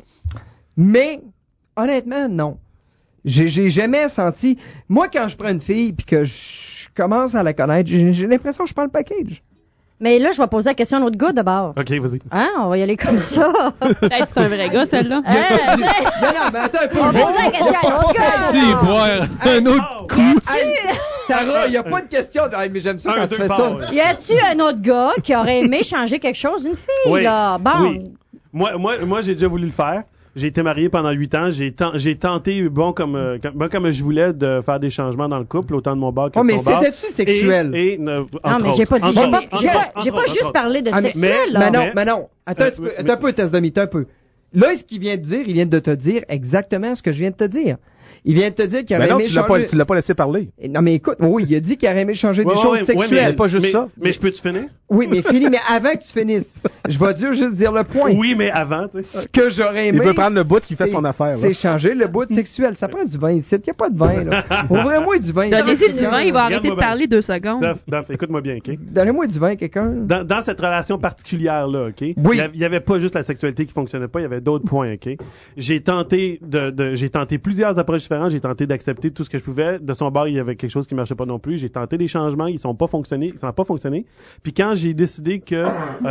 Mais, honnêtement, non. J'ai, j'ai jamais senti... Moi, quand je prends une fille puis que je commence à la connaître, j'ai, j'ai l'impression que je prends le package. Mais là, je vais poser la question à l'autre gars d'abord. OK, vas-y. Hein? On va y aller comme ça. Peut-être c'est un vrai gars, celle-là. Hein? Non, non, mais attends un peu. On va poser la question à l'autre gars. Si, d'abord. boire. Un autre coup. Sarah, il n'y a pas de question. de- Ay, mais j'aime ça Un, quand deux, tu fais pas, ça. ouais. Y a-tu un autre gars qui aurait aimé changer quelque chose d'une fille, Oui. là? Bon. Oui. Moi, moi, moi j'ai déjà voulu le faire. J'ai été marié pendant huit ans. J'ai, ten- j'ai tenté, bon comme, euh, comme, bon comme je voulais, de faire des changements dans le couple, autant de mon bord que Oh, de mais son bord. c'était-tu sexuel? Et, et, ne- Non, entre mais j'ai autres. pas dit, Entre j'ai autres, pas, entre j'ai autres, pas, j'ai entre pas autres, juste entre parlé de Ah, mais- sexuel, mais- là. Manon, Mais- Manon, attends, Euh, un, petit peu, mais- attends un peu, test de mythe, un peu. Là, ce qu'il vient de dire, il vient de te dire exactement ce que je viens de te dire. Il vient de te dire qu'il Ben aurait non, aimé tu l'as, changer... pas, tu l'as pas laissé parler. Non, mais écoute, oui, il a dit qu'il aurait aimé changer Ouais, des ouais, choses ouais, ouais, sexuelles. mais, pas juste mais- ça. Mais je peux-tu finir? Oui, mais fini, mais avant que tu finisses, je vais dire juste dire le point. Oui, mais avant, tu sais. Ce que j'aurais aimé... Il veut prendre le bout qui fait c'est- son affaire. là. C'est changer le bout sexuel. Ça prend du vin ici. Il n'y a pas de vin, là. Ouvrez-moi du vin. Donnez-y ici. du vin, il va arrêter Regarde-moi de bien. parler deux secondes. Duff, Duff, écoute-moi bien, OK? Donnez-moi du vin, quelqu'un. Dans, dans cette relation particulière-là, OK? Oui. Il y avait- il y avait pas juste la sexualité qui fonctionnait pas, il y avait d'autres points, OK? J'ai tenté de, de j'ai tenté plusieurs approches différentes, j'ai tenté d'accepter tout ce que je pouvais. De son bord, il y avait quelque chose qui marchait pas non plus. J'ai tenté des changements, ils sont pas fonctionnés, ils sont pas fonctionné. Puis quand j'ai décidé que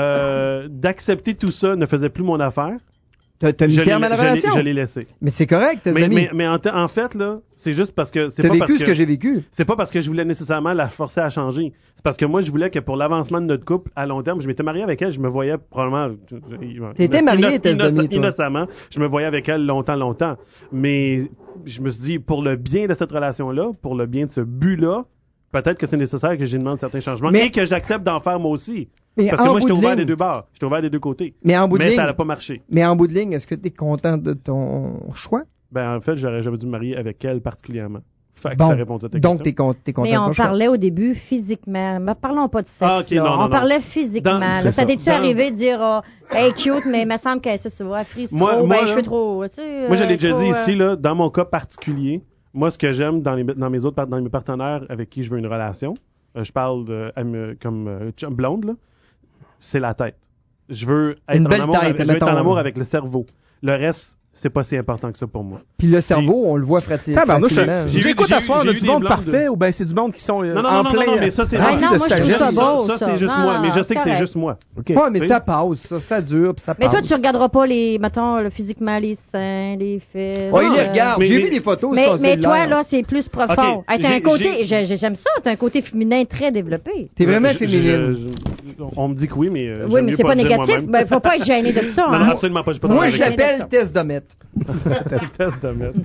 euh, d'accepter tout ça ne faisait plus mon affaire, T'as t'as mis je l'ai, terme à la je l'ai- relation. je l'ai laissé. Mais c'est correct, tes Mais, amis. mais, mais en, te- en fait, là, c'est juste parce que c'est T'as pas vécu parce ce que j'ai vécu. c'est pas parce que je voulais nécessairement la forcer à changer. C'est parce que moi, je voulais que pour l'avancement de notre couple, à long terme, je m'étais marié avec elle, je me voyais probablement... T'étais marié, inno- tes inno- amis, toi. Innocemment, je me voyais avec elle longtemps, longtemps. Mais je me suis dit, pour le bien de cette relation-là, pour le bien de ce but-là, peut-être que c'est nécessaire que j'ai demandé certains changements, Mais- et que j'accepte d'en faire moi aussi. Mais Parce que en moi, bout j'étais de ouvert ligne- des deux bords. J'étais ouvert des deux côtés. Mais en bout de Mais ligne, ça n'a pas marché. mais en bout de ligne, est-ce que tu es content de ton choix? Ben, en fait, j'aurais jamais dû me marier avec elle particulièrement. Fait que Bon, ça répond à ta question. donc t'es con- t'es content Mais de on ton choix. parlait au début physiquement. Mais parlons pas de sexe. Ah, ok, là. non, non, on non. parlait physiquement. Dans- là. c'est Ça ça. t'es-tu Dans- arrivé de dire, oh, hey, cute, mais il me semble qu'elle se voit frise Moi- trop, moi, ben, là, cheveux trop. Tu sais, Moi, je euh, l'ai déjà trop, dit euh, ici, là, dans mon cas particulier, moi, ce que j'aime dans, les, dans mes autres par- dans mes partenaires avec qui je veux une relation, euh, je parle de, à me- comme euh, chum blonde, là, c'est la tête. Je veux être, Une en, belle amour tête, avec, je veux être en mettons. amour avec le cerveau. Le reste, c'est pas si important que ça pour moi. Puis le cerveau, on le voit frati- Tabarnouche, facilement. J'ai j'ai eu- quoi j'ai à eu- soir, j'ai là, eu du des monde blondes parfait ou ben c'est du monde qui sont euh, Non, non, en non, non, plein... non, mais ça, c'est euh, Ah, rempli non, de moi, je trouve sagesse. ça beau, ça, ça. c'est juste Non, moi. Mais je non, sais que c'est correct. juste moi. OK. Ouais, mais Oui. ça passe, ça, ça dure, puis ça Mais passe. toi, tu regarderas pas les, mettons, le, physiquement, les seins, les fesses. Oh, il les euh, regarde. mais- J'ai mais- vu des photos Mais, sur ton mais toi, cellulaire. là, c'est plus profond. Ok, Hey, t'as un j'ai- côté, j'ai- j'ai- j'aime ça, t'as un côté féminin très développé. T'es vraiment Je- je- féminine. je- on me dit que oui, mais. euh, Oui, j'aime mais mieux c'est pas le dire négatif. moi-même. Ben, faut pas être gêné de ça. Non, hein. non, absolument pas. J'ai pas de Moi, problème je avec l'appelle test de mettre. test de mettre.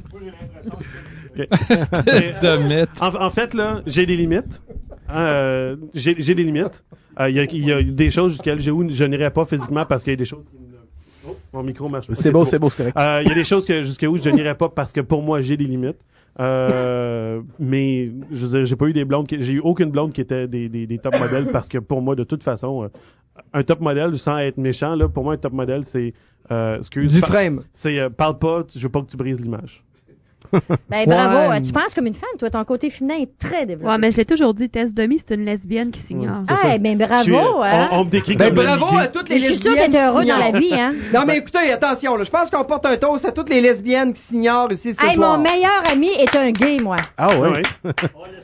Ok. Test de mettre. En, en fait, là, j'ai des limites. Hein, euh, j'ai j'ai des limites. Euh, Il y, a, il y a des choses jusqu'à je, où je n'irai pas physiquement parce qu'il y a des choses qui me... Oh, mon micro marche pas. C'est Ok, beau, c'est beau, c'est correct. Euh, Il y a des choses que jusqu'à où je n'irai pas parce que pour moi, j'ai des limites. Euh, mais je veux dire, j'ai pas eu des blondes, qui- j'ai eu aucune blonde qui était des, des, des top modèles parce que pour moi, de toute façon, euh, un top modèle, sans être méchant, là, pour moi, un top modèle, c'est... Euh, excuse, Du par- frame. C'est euh, parle pas, je veux pas que tu brises l'image. Ben, bravo. Ouais. euh, Tu penses comme une femme, toi. Ton côté féminin est très développé. Ouais, mais je l'ai toujours dit, Tess Demi, c'est une lesbienne qui s'ignore. C'est ça. Ah, ben, Je suis, bravo, euh, hein. on, on me décrit Ben, comme un bravo gay. à toutes les Mais je suis sûre lesbiennes que t'es heureux qui dans la s'ignorent. vie, hein. Non, mais écoutez, attention, là. Je pense qu'on porte un toast à toutes les lesbiennes qui s'ignorent ici ce Hey, soir. mon meilleur ami est un gay, moi. Ah ouais. Ouais, ouais.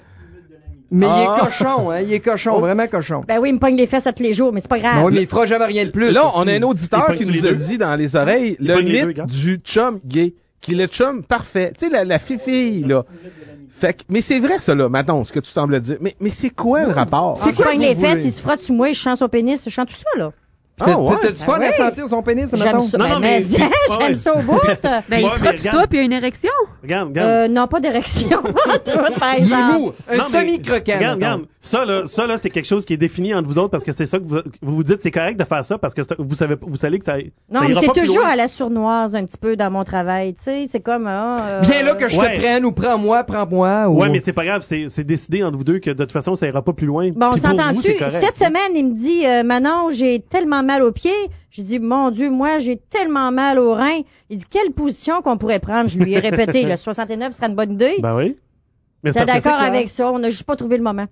Mais il Ah. est cochon, hein. Il est cochon, Oh. vraiment cochon. Ben oui, il me pogne les fesses à tous les jours, mais c'est pas grave. Non, mais il fera jamais rien de plus. Là, on a hostie. un auditeur Il qui pogne nous les a deux. dit dans les oreilles Il le pogne les deux, mythe regarde. du chum gay. Qui est le chum parfait. Tu sais, la, la fille là. Fait que, mais c'est vrai, ça, là, maintenant, ce que tu sembles dire. Mais, mais c'est quoi le rapport? C'est quoi quoi que les vous fesses, voulez? il se frotte sur moi, je chante son pénis, je chante tout ça, là. Ah, ouais. T'as-tu fun Ben à oui. sentir son pénis, J'aime mettons? ça. Non, Ben, non, mais mais- j'aime ouais. ça au bout. Ben, il Ouais, se mais frotte sur regarde. toi, puis il y a une érection. Regarde, regarde. Euh, non, pas d'érection. Toi, par Il est exemple. mou. Un Non, mais semi-croquant. Regarde, mettons. regarde. Ça, là, ça, là, c'est quelque chose qui est défini entre vous autres parce que c'est ça que vous vous, vous dites, c'est correct de faire ça parce que c'est- vous savez, vous savez que ça, Non, ça mais ira c'est pas plus toujours loin. à la sournoise un petit peu dans mon travail, tu sais, c'est comme... ah, euh, Viens là que je Ouais. te prenne ou prends-moi, prends-moi. Ou... Ouais, mais c'est pas grave, c'est c'est décidé entre vous deux que de toute façon, ça ira pas plus loin. Bon, on Puis pour vous, s'entend-tu? c'est correct. Cette semaine, il me dit, euh, Manon, j'ai tellement mal aux pieds. J'ai dit, mon Dieu, moi, j'ai tellement mal aux reins. Il dit, quelle position qu'on pourrait prendre? Je lui ai répété, le soixante-neuf serait une bonne idée. Ben oui. Mais T'es c'est parce que d'accord c'est clair. avec ça? On n'a juste pas trouvé le moment.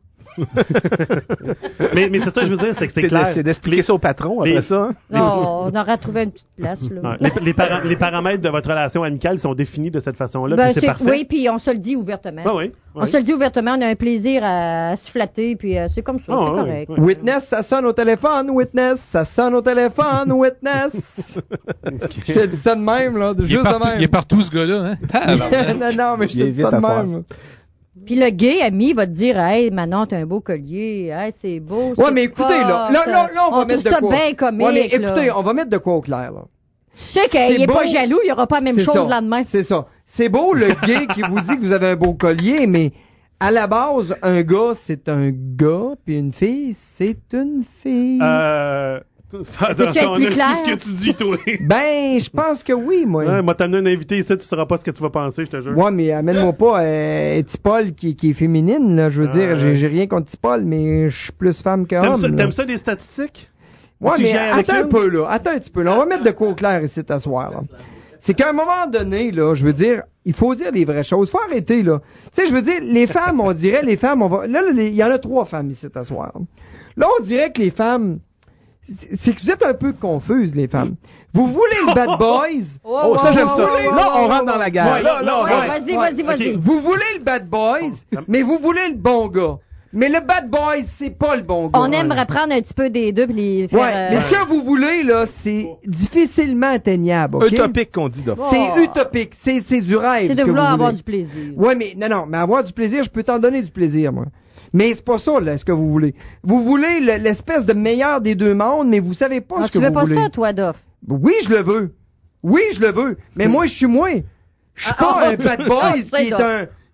mais mais c'est ça, que je veux dire, c'est que c'est C'est de- clair. c'est d'expliquer ça au patron après les- ça. hein? Non, on aurait trouvé une petite place, là. Ouais, les, les, para- les paramètres de votre relation amicale sont définis de cette façon-là, Ben, puis c'est c'est- parfait. oui, puis on se le dit ouvertement. Ah oui. On se le dit ouvertement, on a un plaisir à, à se flatter, puis euh, c'est comme ça, Ah, c'est ouais, correct. ouais. Witness, ça sonne au téléphone, Witness, ça sonne au téléphone, Witness. Je te dis ça de même, là, de Il est, juste de partout, il est même. partout, ce gars-là, hein? Tabarnak. non, non, mais je Il te est dis ça vite de à soir. même. Puis le gay ami va te dire, hey, Manon, t'as un beau collier, hey, c'est beau. Ouais, c'est mais écoutez, là, forte. là, là, là, on va trouve mettre de ça quoi. bien comique, Ouais, mais écoutez, là. on va mettre de quoi au clair, là. Tu sais qu'il c'est est beau. pas jaloux, il y aura pas la même C'est chose ça. le lendemain. C'est ça. C'est beau, le gay qui vous dit que vous avez un beau collier, mais à la base, un gars, c'est un gars, puis une fille, c'est une fille. Euh... Fais attention plus à clair? tout ce que tu dis, toi. Ben, je pense que oui, moi. Ouais, moi, t'as un invité ici, tu sauras pas ce que tu vas penser, je te jure. Ouais, mais amène-moi pas euh, Tipol qui, qui est féminine, là. Je veux Ah, dire, j'ai ouais. j'ai rien contre Tipol, mais je suis plus femme que T'aimes homme. ça, là. t'aimes ça des statistiques? Ouais, Tu mais gères avec attends un une? peu, là. Attends un petit peu, là. On va mettre de quoi au clair ici, t'asseoir, là. C'est qu'à un moment donné, là, je veux dire, il faut dire les vraies choses. Faut arrêter, là. Tu sais, je veux dire, les femmes, on dirait, les femmes, on va, là, là, les- il y en a trois femmes ici, t'asseoir. Là, on dirait que les femmes, c'est c'est que vous êtes un peu confuses, les femmes. Vous voulez le bad boys? Oh, ça, j'aime ça. ouais, ouais, Là, on ouais, rentre dans la guerre. ouais, Là, là, on Ouais, rentre. vas-y, vas-y, vas-y. ok. Vous voulez le bad boys, mais vous voulez le bon gars. Mais le bad boys, c'est pas le bon gars. On aimerait prendre un petit peu des deux puis les faire... Ouais, euh, mais ce que vous voulez, là, c'est difficilement atteignable, ok? Utopique qu'on dit, là. C'est Oh. utopique, c'est c'est du rêve. c'est ce de que vouloir vous avoir voulez. du plaisir. Ouais, mais non, non, mais avoir du plaisir, je peux t'en donner du plaisir, moi. Mais c'est pas ça, là, ce que vous voulez. Vous voulez le- l'espèce de meilleur des deux mondes, mais vous savez pas Ah, ce tu que veux vous pas voulez. ça, toi, Doff? Oui, je le veux. Oui, je le veux. Mais moi, je suis moi. Je suis Ah, pas ah, un bad ah, boy c'est qui est donc. un...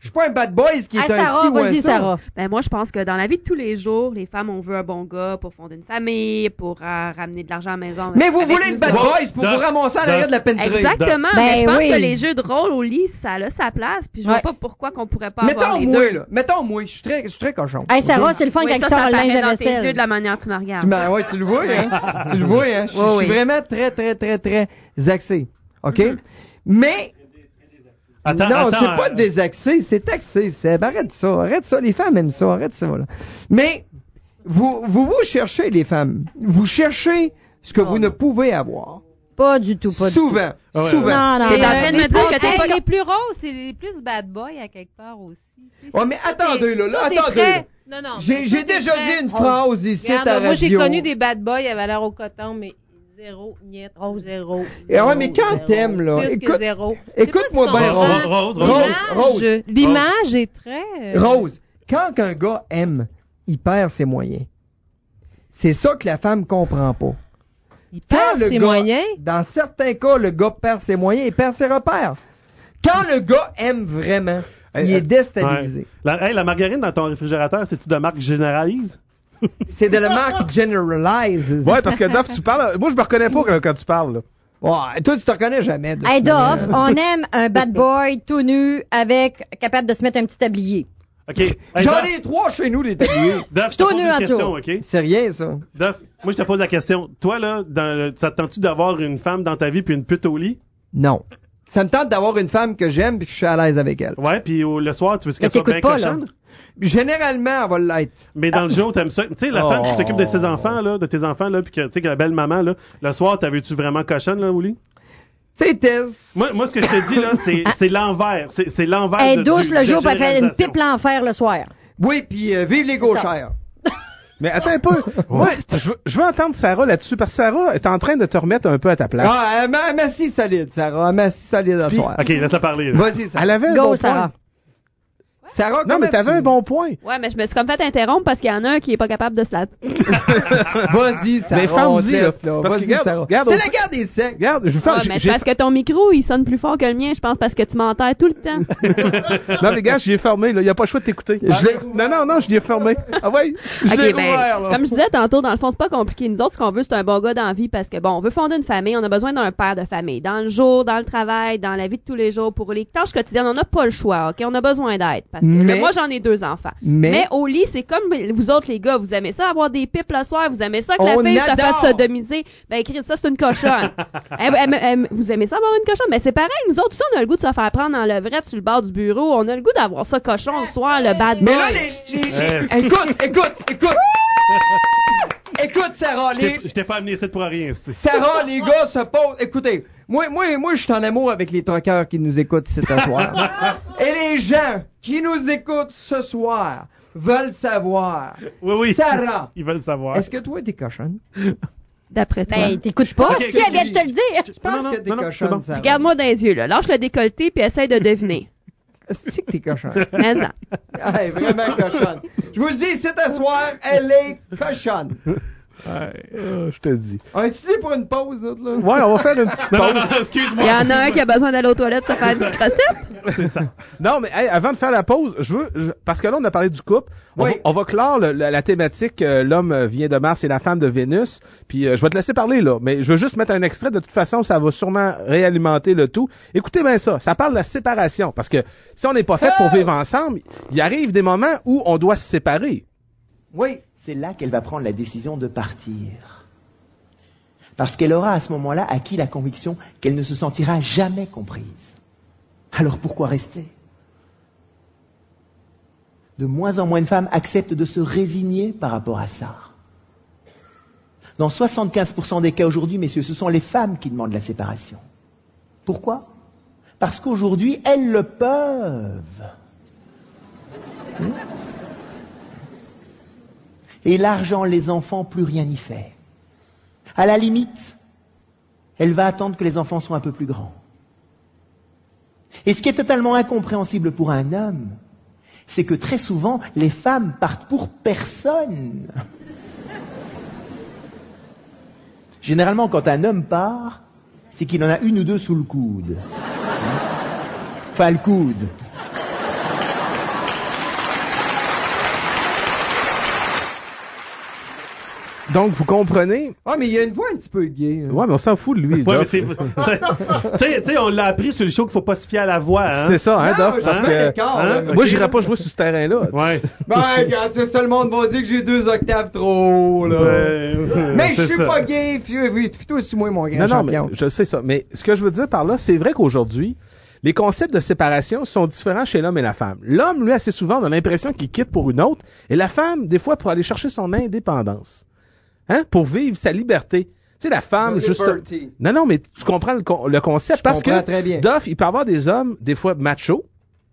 Je suis pas un bad boy qui est Ah, un Sarah, ci ou un vas-y, ça. Sarah. Ben moi, je pense que dans la vie de tous les jours, les femmes, on veut un bon gars pour fonder une famille, pour euh, ramener de l'argent à la maison. Mais vous avec voulez nous le bad autres. boys pour vous ramasser à l'arrière de la penterie. Exactement, Ben mais je pense oui. que les jeux de rôle au lit, ça a sa place, puis je vois Ouais. pas pourquoi qu'on pourrait pas avoir Mettons les moi, deux. là. Mettons moi, je suis très, je suis très cochon. Hey, Sarah, c'est le fun Oui, quand ça, il sort ça le linge paraît à dans tes vaisselle. yeux de la manière que tu me regardes. Tu m'as- ouais, tu le vois, hein? tu le vois, hein? Je, Oui, je suis oui. vraiment très, très, très, très, très axé. OK? Mais, Attends, non, attends, c'est pas euh, désaxé, c'est axé, Seb. Arrête ça, arrête ça. Les femmes aiment ça, arrête ça, là. Mais, vous, vous, vous cherchez, les femmes. Vous cherchez ce que vous ne pouvez avoir. Pas du tout, pas Souvent. du tout. Ah ouais, Souvent. Non, non, T'es non. en train de me les, dire plus, que t'es hey, pas... les plus roses, c'est les plus bad boys à quelque part aussi. Tu sais, Ouais, c'est- mais toi, attendez, t'es- là, là, toi, t'es attendez, très- là. Non, non. J'ai, mais j'ai toi, t'es déjà très- dit une phrase ici Regarde, à la moi, j'ai radio. connu des bad boys, ils avaient l'air au coton, mais zéro, niet, zéro. Et ouais, zéro, mais quand zéro, t'aimes, là, plus que écoute- zéro. écoute-moi Je sais pas si bien, tu Rose, comprends. Rose, Rose, Rose. L'image- L'image est très... euh, Rose, quand un gars aime, il perd ses moyens. C'est ça que la femme comprend pas. Il Quand perd le ses gars, moyens. dans certains cas, le gars perd ses moyens, il perd ses repères. Quand le gars aime vraiment, il Hey, est hey, déstabilisé. Ouais. La, hey, la margarine dans ton réfrigérateur, c'est-tu de marque Généralise? C'est de la marque Generalize. Ouais, parce que Duff, tu parles. Moi, je me reconnais pas quand, quand tu parles. Là. Ouais, toi, tu te reconnais jamais. de Hey, toute manière. Doff, on aime un bad boy tout nu avec capable de se mettre un petit tablier. OK. Hey, J'en Duff, ai trois chez nous, des tabliers. Duff, je te Tout pose nu une en question, dessous. OK? C'est rien, ça. Duff, moi, je te pose la question. Toi, là, dans le- ça te tente-tu d'avoir une femme dans ta vie puis une pute au lit? Non. Ça me tente d'avoir une femme que j'aime puis que je suis à l'aise avec elle. Ouais, puis au- le soir, tu veux Mais qu'elle soit bien t'écoutes pas, là. cochonne? Généralement, elle va l'être. Mais dans le jour, t'aimes ça. Tu sais, la Oh. femme qui s'occupe de ses enfants, là, de tes enfants, là, puis que, tu sais, que la belle maman, là, le soir, t'as vu-tu vraiment cochonne, là, au lit? Tu sais, Tess. Moi, moi, ce que je te dis, là, c'est, c'est l'envers. C'est, c'est l'envère Elle de, est douce du- le de jour, puis elle fait une généralisation. pipe l'enfer le soir. Oui, puis euh, vive les gauchères. Mais attends un peu. Moi, je veux, je veux entendre Sarah là-dessus, parce que Sarah est en train de te remettre un peu à ta place. Ah, elle m'a elle m'a si solide, Sarah. Elle m'a si solide à Puis- soir. OK, laisse-la parler. là. Vas-y, Sarah. Elle avait un Go, bon Sarah. point. Sarah, Non, mais comment t'avais tu- un bon point. Ouais, mais je me suis comme fait interrompre parce qu'il y en a un qui est pas capable de se la... Vas-y, Sarah. Mais on femme-y, te là. laisse, là. Parce que Vas-y, regarde- Sarah. regarde C'est au- la guerre des sexes. Regarde, je veux faire. Ouais, j'ai- mais c'est j'ai- parce que ton micro, il sonne plus fort que le mien, je pense, parce que tu m'enterres tout le temps. Non, les gars, je l'ai fermé, là. Il n'y a pas le choix de t'écouter. Je l'ai- Non, non, non, je l'ai fermé. Ah ouais? Je Ok, l'ai ben, ouvert, là. comme je disais tantôt, dans le fond, c'est pas compliqué. Nous autres, ce qu'on veut, c'est un bon gars dans la vie parce que, bon, on veut fonder une famille, on a besoin d'un père de famille. Dans le jour, dans le travail, dans la vie de tous les jours, pour les tâches quotidiennes, on n'a pas le choix, OK? On a besoin d'aide. Parce que Mais- moi, j'en ai deux enfants. Mais- Mais au lit, c'est comme vous autres, les gars, vous aimez ça, avoir des pipes le soir, vous aimez ça que la On fille se adore. fasse sodomiser. Ben, Chris, ça, c'est une cochonne. Elle- elle- elle- vous aimez ça, avoir une cochonne? Ben, c'est pareil, nous autres, ça, on a le goût de se faire prendre en levrette sur le bord du bureau. On a le goût d'avoir ça cochon le soir, le bad boy. Mais là, les, les- les- écoute, écoute, écoute. Écoute, Sarah, Je les, t'ai- je t'ai pas amené ici pour rien, c'est. Sarah, les gars se posent. Écoutez, moi, moi, moi, je suis en amour avec les truckers qui nous écoutent ce soir. Et les gens qui nous écoutent ce soir veulent savoir. Oui, oui. Sarah, Ils veulent savoir. est-ce que toi, t'es cochonne? D'après toi. Ben, t'écoutes pas. Ok, Si, ok, elle vient de te le dire. Je pense non, que t'es non, non, cochonne, c'est bon. Sarah. Regarde-moi dans les yeux, là. Lâche le décolleté puis essaye de deviner. Est-ce que t'es cochonne? Mais non. Elle est vraiment cochonne. Je vous le dis, cet soir, elle est cochonne. Ah, je te le dis. On est dit pour une pause, là? Ouais, on va faire une petite Non, non, pause. non, Il excuse-moi. y en a un qui a besoin d'aller aux toilettes se faire une petite recette. Non, mais hey, avant de faire la pause, je veux, je- parce que là, on a parlé du couple. On, Oui. va, on va clore le- la, la thématique euh, l'homme euh, vient de Mars et la femme de Vénus. Puis euh, je vais te laisser parler là, mais je veux juste mettre un extrait. De toute façon, ça va sûrement réalimenter le tout. Écoutez bien ça. Ça parle de la séparation, parce que si on n'est pas fait pour vivre ensemble, il arrive des moments où on doit se séparer. Oui. C'est là qu'elle va prendre la décision de partir. Parce qu'elle aura à ce moment-là acquis la conviction qu'elle ne se sentira jamais comprise. Alors pourquoi rester? De moins en moins de femmes acceptent de se résigner par rapport à ça. Dans soixante-quinze pour cent des cas aujourd'hui, messieurs, ce sont les femmes qui demandent la séparation. Pourquoi? Parce qu'aujourd'hui, elles le peuvent. Hmm? Et l'argent, les enfants, plus rien n'y fait. À la limite, elle va attendre que les enfants soient un peu plus grands. Et ce qui est totalement incompréhensible pour un homme, c'est que très souvent, les femmes partent pour personne. Généralement, quand un homme part, c'est qu'il en a une ou deux sous le coude. Enfin, le coude. Donc, vous comprenez? Ah, mais il y a une voix un petit peu gay. Là. Ouais, mais on s'en fout de lui. Ouais, mais Duff. c'est. Tu sais, tu sais, on l'a appris sur le show qu'il faut pas se fier à la voix, hein. C'est ça, hein, Non, Duff? je Parce suis que d'accord, hein? là. Moi, Ok. j'irais pas jouer sur ce terrain-là. Ouais. Ben, quand c'est ça, le monde va dire que j'ai deux octaves trop, là. Ouais, mais je c'est suis ça. pas gay, fais-toi sur moi, mon grand Non, non, mais champion. je sais ça. Mais ce que je veux dire par là, c'est vrai qu'aujourd'hui, les concepts de séparation sont différents chez l'homme et la femme. L'homme, lui, assez souvent, on a l'impression qu'il quitte pour une autre, et la femme, des fois, pour aller chercher son indépendance. Hein? Pour vivre sa liberté. Tu sais, la femme, juste... Liberty. Non, non, mais tu comprends le, con- le concept, Je parce comprends que, très bien. Duff, il peut avoir des hommes, des fois, machos,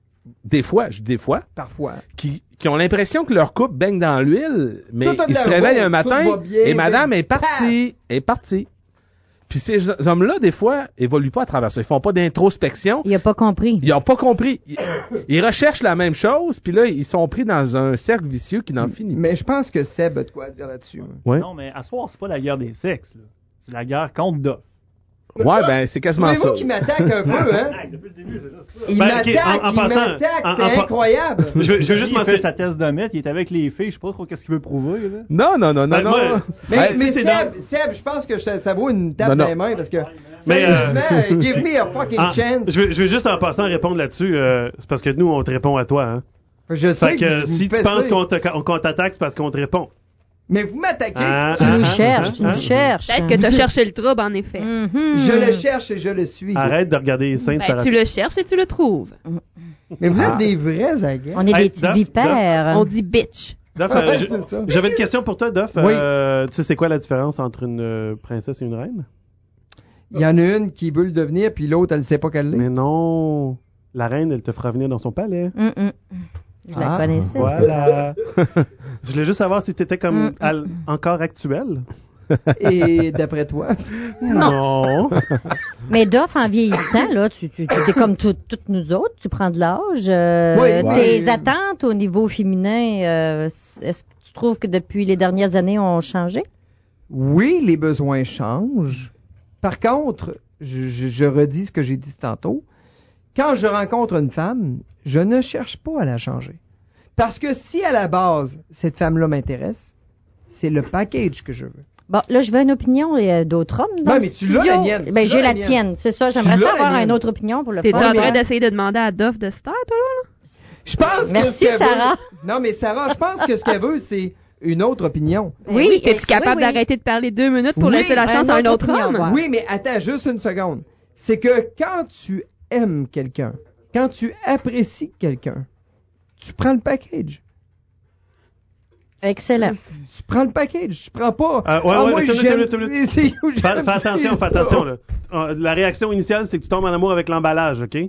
des fois, je dis des fois, Parfois. qui, qui ont l'impression que leur couple baigne dans l'huile, mais Tout a de ils se l'air réveillent beau, un matin, tout va bien, et madame mais- est partie, est partie. Puis ces hommes-là, des fois, évoluent pas à travers ça. Ils font pas d'introspection. Il a pas compris. Ils ont pas compris. Ils, ils recherchent la même chose, puis là, ils sont pris dans un cercle vicieux qui n'en finit pas. Mais je pense que Seb a de quoi dire là-dessus. hein. Ouais. Non, mais à soir, c'est pas la guerre des sexes, là. C'est la guerre contre Duff. Ouais, ben, c'est quasiment C'est ça. vous qui m'attaque un peu, hein? Depuis le début, c'est juste ça. Il Ben, m'attaque, ok, en- en il passant, m'attaque, en- c'est en- incroyable. Je, veux- je veux juste Lui, il fait mentionner. sa thèse de mètre, il est avec les filles, je sais pas trop qu'est-ce qu'il veut prouver, là. Non, non, non, non, Ben, non. moi- Mais, Ouais, mais c'est Seb, dans- Seb, je pense que je- ça vaut une tape Non, dans non. les mains parce que, Mais, euh, sérieusement, give me a fucking Ah, chance. je, veux, je veux juste en passant répondre là-dessus. euh, c'est parce que nous, on te répond à toi. Hein. Je sais Fait que vous si me tu faites penses ça. qu'on te- qu'on t'attaque, c'est parce qu'on te répond. Mais vous m'attaquez. Ah, Tu ah, nous ah, cherches, ah, tu nous ah. cherches. Peut-être que t'as cherché le trouble, en effet. Mhm. Je le cherche et je le suis. Arrête de regarder les seins de Ben, Sarah. tu le cherches et tu le trouves. Mais vous Ah. êtes des vrais agaces. On est Hey, des petits Duff, vipères. On dit bitch. Duff, Ouais, euh, je- c'est ça. j'avais une question pour toi, Duff. Oui. Euh, tu sais, c'est quoi la différence entre une euh, princesse et une reine? Il y en a une qui veut le devenir, puis l'autre, elle ne sait pas qu'elle l'est. Mais non. La reine, elle te fera venir dans son palais. Hum, hum. Je la Ah, connaissais. Voilà. Je voulais juste savoir si tu étais comme Mm. al- encore actuel. Et d'après toi? Non. Mais Duff, en vieillissant, là, tu, tu, tu es comme tout- toutes nous autres, tu prends de l'âge. euh, Oui, tes oui. attentes au niveau féminin, euh, est-ce que tu trouves que depuis les dernières années ont changé? Oui, les besoins changent. Par contre, je, je- je redis ce que j'ai dit tantôt. Quand je rencontre une femme, je ne cherche pas à la changer. Parce que si à la base, cette femme-là m'intéresse, c'est le package que je veux. Bon, là, je veux une opinion euh, d'autres hommes dans Ouais, le mais tu l'as, studio. la mienne. Ben, Tu j'ai l'as, la la mienne. tienne, c'est ça. Tu J'aimerais l'as, ça avoir la mienne. une autre opinion pour le T'es-tu fun. en train mais- d'essayer de demander à Duff de Star, toi, là? Je pense que Merci, ce qu'elle Sarah. veut... Non, mais Sarah, je pense que ce qu'elle veut, c'est une autre opinion. Oui, oui, Es-tu capable oui, oui. d'arrêter de parler deux minutes pour Oui, laisser la chance une à un autre autre opinion, homme? ouais. Oui, mais attends, juste une seconde. C'est que quand tu aimes quelqu'un, quand tu apprécies quelqu'un, tu prends le package. Excellent. Tu prends le package, tu prends pas. Euh, ouais, Ah, ouais, moi, attends, j'aime attends, attends, c'est- c'est où Fais, j'aime fais attention, c'est fais ça. attention. Là. Euh, La réaction initiale, c'est que tu tombes en amour avec l'emballage, OK?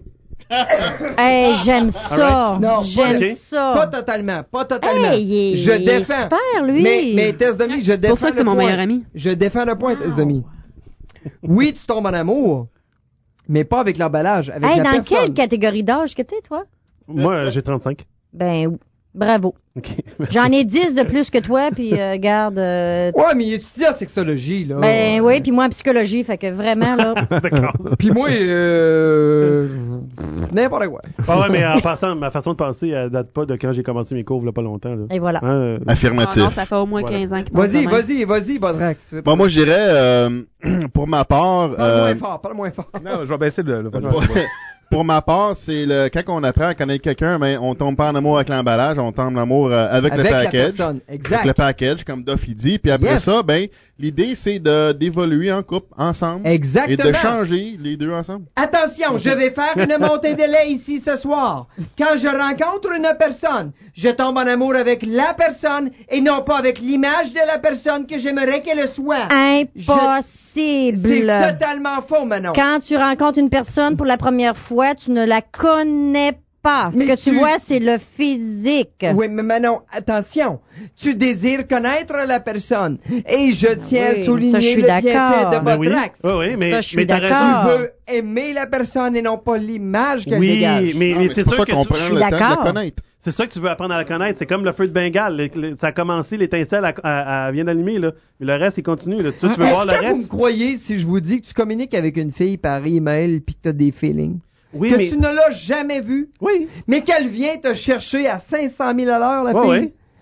Hey, j'aime ça. Non, pas- J'aime ok. ça. Pas totalement, pas totalement. Hey, il est- je il est défends. super, lui. Mais, mais test de mi, je défends pour ça que le c'est mon point. meilleur ami. Je défends le point, test de mi. Oui, tu tombes en amour, mais pas avec l'emballage, avec Hey, la dans personne. quelle catégorie d'âge que t'es, toi? Moi, euh, j'ai trente-cinq. Ben, bravo. OK. J'en ai dix de plus que toi, puis euh, garde. euh, Ouais, mais il étudie en sexologie, là. ben oui, puis moi en psychologie, fait que vraiment, là. D'accord. Puis moi, euh... n'importe quoi. Ah ouais, mais en passant, ma façon de penser, elle date pas de quand j'ai commencé mes cours, là, pas longtemps. Là. Et voilà. Hein, euh, Ah Affirmatif. non, ça fait au moins Voilà. quinze ans qu'il pense Vas-y, de même. vas-y, vas-y, Bodrax. tu veux Bon, moi, je dirais, euh, pour ma part, Parle euh, moins fort, parle moins fort. Non, je vais baisser le, le volume. pour, pour ma part, c'est le quand on apprend à connaître quelqu'un, mais on tombe pas en amour avec l'emballage, on tombe en amour euh, avec, Avec le la package. personne, exact. Avec le package, comme Duff il dit. Puis après Yes. ça, ben, l'idée, c'est de d'évoluer en couple, ensemble. Exactement. Et de changer les deux ensemble. Attention, je vais faire une montée de lait ici ce soir. Quand je rencontre une personne, je tombe en amour avec la personne et non pas avec l'image de la personne que j'aimerais qu'elle soit. Impossible. C'est totalement faux, Manon. Quand tu rencontres une personne pour la première fois, tu ne la connais pas. Ce Mais que tu tu- vois, c'est le physique. Oui, mais Manon, attention. Tu désires connaître la personne. Et je tiens oui, à souligner ça, je suis le bienfait d'accord. de Ben oui. Bodrax. Oui, oui, mais, Ça, je suis mais t'as d'accord. raison. Tu veux aimer la personne et non pas l'image qu'elle Oui, dégage. mais, Non, mais mais c'est pour sûr ça qu'on que tu- prend je suis le temps de d'accord. la connaître. c'est ça que tu veux apprendre à la connaître. C'est comme le feu de Bengale. Le- le- ça a commencé, l'étincelle a- a- a- vient d'allumer, là. Mais le reste, il continue. Là. Toi, tu veux voir le Est-ce que vous me reste? croyez si je vous dis que tu communiques avec une fille par email puis que tu as des feelings? Oui, que mais... tu ne l'as jamais vue, Oui. mais qu'elle vient te chercher à cinq cent mille à l'heure, la Ouais, fille? ouais.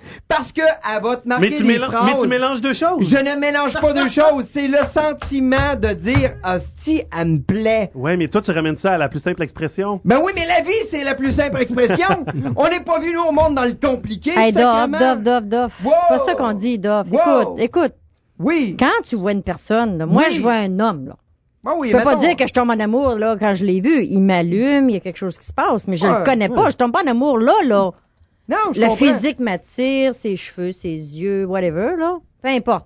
Parce que elle va te marquer Mais tu, des mélanges, phrases. mais tu mélanges deux choses. Je ne mélange pas deux choses. C'est le sentiment de dire, hostie, elle me plaît. Ouais, mais toi, tu ramènes ça à la plus simple expression. Ben oui, mais la vie, c'est la plus simple expression. On n'est pas vu, nous, au monde, dans le compliqué. Hey, Dove, sacrément. Dove, Dove, Dove. Wow. C'est pas ça qu'on dit, Dove. Wow. Écoute, écoute. Oui. Quand tu vois une personne, là, moi, Oui. je vois un homme, là. Ben oui, Je peux pas mettons. dire que je tombe en amour, là, quand je l'ai vu. Il m'allume, il y a quelque chose qui se passe, mais je Ouais, le connais pas. ouais. Je tombe pas en amour là, là. Non, je Le comprends. physique m'attire, ses cheveux, ses yeux, whatever, là. Peu importe.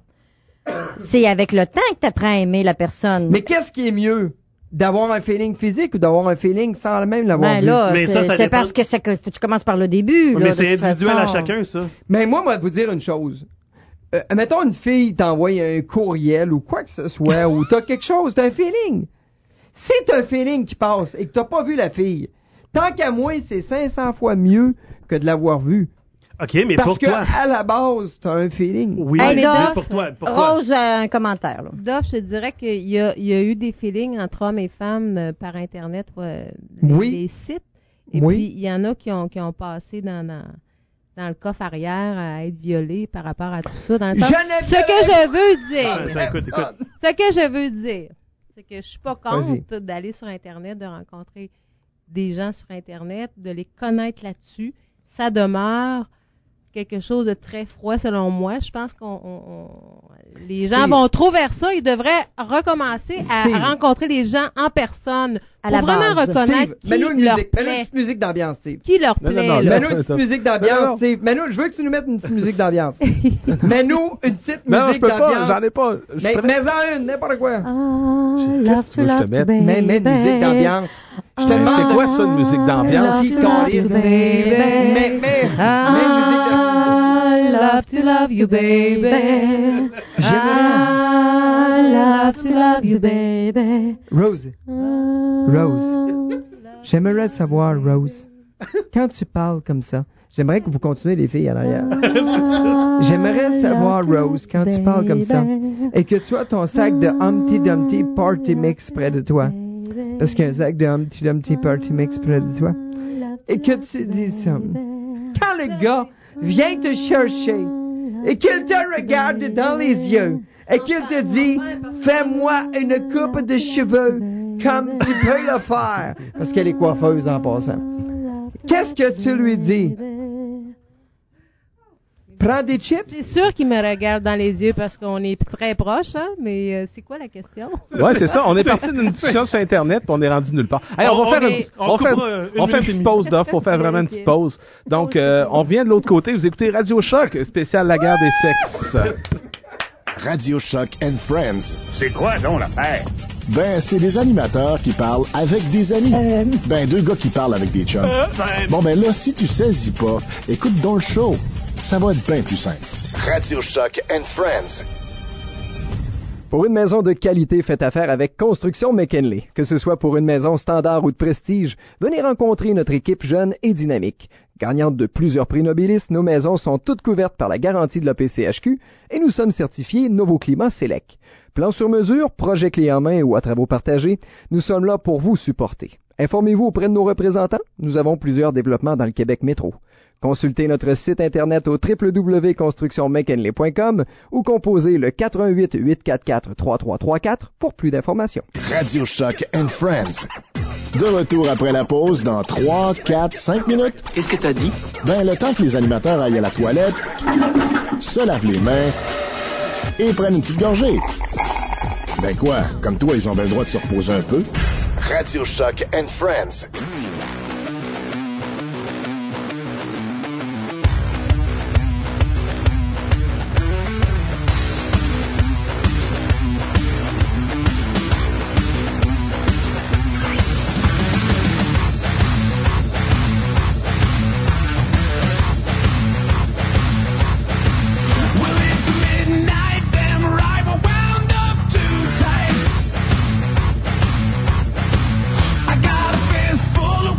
C'est avec le temps que tu apprends à aimer la personne. Mais qu'est-ce qui est mieux? D'avoir un feeling physique ou d'avoir un feeling sans même l'avoir Ben vu? là, Mais c'est ça, ça c'est dépend. parce que, c'est que faut que tu commences par le début. Ouais, là, mais de c'est toute individuel façon. à chacun, ça. Mais moi, moi, vais vous dire une chose. Euh, mettons une fille t'envoie un courriel ou quoi que ce soit, ou t'as quelque chose, t'as un feeling. Si t'as un feeling qui passe et que t'as pas vu la fille, tant qu'à moi, c'est cinq cents fois mieux que de l'avoir vue. OK, mais Parce pour que toi. à la base, t'as un feeling. Oui, Hey, mais Dove, pour toi. Pour toi. Rose, euh, un commentaire, là. Dove, je te dirais qu'il y a, il y a eu des feelings entre hommes et femmes euh, par Internet, euh, les, Oui. les sites. Et Oui. puis, il y en a qui ont, qui ont passé dans, dans, dans le coffre arrière à être violés par rapport à tout ça. Dans le sens- Je ne ce que je veux Ah, dire, attends, écoute, écoute. ce que je veux dire, c'est que je suis pas Vas-y. contre d'aller sur Internet, de rencontrer des gens sur Internet, de les connaître là-dessus. Ça demeure quelque chose de très froid selon moi. Je pense qu'on on- on- les gens Steve. vont trop vers ça. Ils devraient recommencer à Steve. rencontrer les gens en personne À pour la vraiment base. reconnaître Steve, qui mets-nous une leur musique. Mets-nous une plaît. petite musique d'ambiance, Steve. Qui leur Non, non, plaît, non, là. Mets-nous une petite musique Non, d'ambiance, non. Steve. Mets-nous, je veux que tu nous mettes une petite musique d'ambiance. Mets-nous une petite Non, je musique peux pas, d'ambiance. j'en ai pas. Je Mais ferais- mets-en une, n'importe quoi. Ah, love Qu'est-ce que to tu veux que je love te to mette? baby. Mets, mets une musique d'ambiance. Je te Ah, demande. C'est quoi ça, une musique d'ambiance? Petite Love to love calice. you, baby. Mais, mais, mets une musique d'ambiance. I love to love you, baby. I love to love you, baby. Rose, Rose. J'aimerais savoir, Rose, quand tu parles comme ça, j'aimerais que vous continuez les filles en arrière. J'aimerais savoir, Rose, quand tu parles comme ça, et que tu as ton sac de Humpty Dumpty Party Mix près de toi, parce qu'il y a un sac de Humpty Dumpty Party Mix près de toi, et que tu dis ça. Quand le gars vient te chercher, et qu'il te regarde dans les yeux, et qu'il te dit, fais-moi une coupe de cheveux, comme tu peux le faire, parce qu'elle est coiffeuse en passant. Qu'est-ce que tu lui dis? Prends des chips? C'est sûr qu'ils me regardent dans les yeux parce qu'on est très proches, hein, mais euh, c'est quoi la question? Ouais, c'est ça. On est parti d'une discussion sur Internet, puis on est rendu nulle part. Hey, on, On- va faire on- une, petite- on on fait, coupera, euh, une on fait une minute et petite demie. pause d'off. Faut faire vraiment une petite pause. Donc, euh, on vient de l'autre côté. Vous écoutez Radio Choc, spécial La guerre des sexes. Radio Choc and Friends. C'est quoi donc l'affaire? Ben, c'est des animateurs qui parlent avec des amis. Ben, deux gars qui parlent avec des chums. Euh, ben- Bon, ben là, si tu saisis pas, écoute donc le show. Ça va être bien plus simple. Radio Choc and Friends. Pour une maison de qualité, faites affaire avec Construction McKinley. Que ce soit pour une maison standard ou de prestige, venez rencontrer notre équipe jeune et dynamique. Gagnante de plusieurs prix Nobilis, nos maisons sont toutes couvertes par la garantie de l'A P C H Q et nous sommes certifiés Nouveau Climat Select. Plan sur mesure, projet clé en main ou à travaux partagés, nous sommes là pour vous supporter. Informez-vous auprès de nos représentants. Nous avons plusieurs développements dans le Québec métro. Consultez notre site internet au w w w point construction mckinley point com ou composez le quatre un huit, huit quatre quatre, trois trois trois quatre pour plus d'informations. Radio Choc and Friends. De retour après la pause dans trois, quatre, cinq minutes. Qu'est-ce que t'as dit? Ben, le temps que les animateurs aillent à la toilette, se lavent les mains et prennent une petite gorgée. Ben quoi, comme toi, ils ont bien le droit de se reposer un peu. Radio Choc and Friends. Full of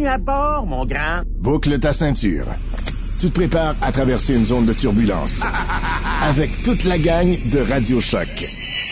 Bienvenue à bord, mon grand. Boucle ta ceinture. Tu te prépares à traverser une zone de turbulence. Avec toute la gang de Radio Choc.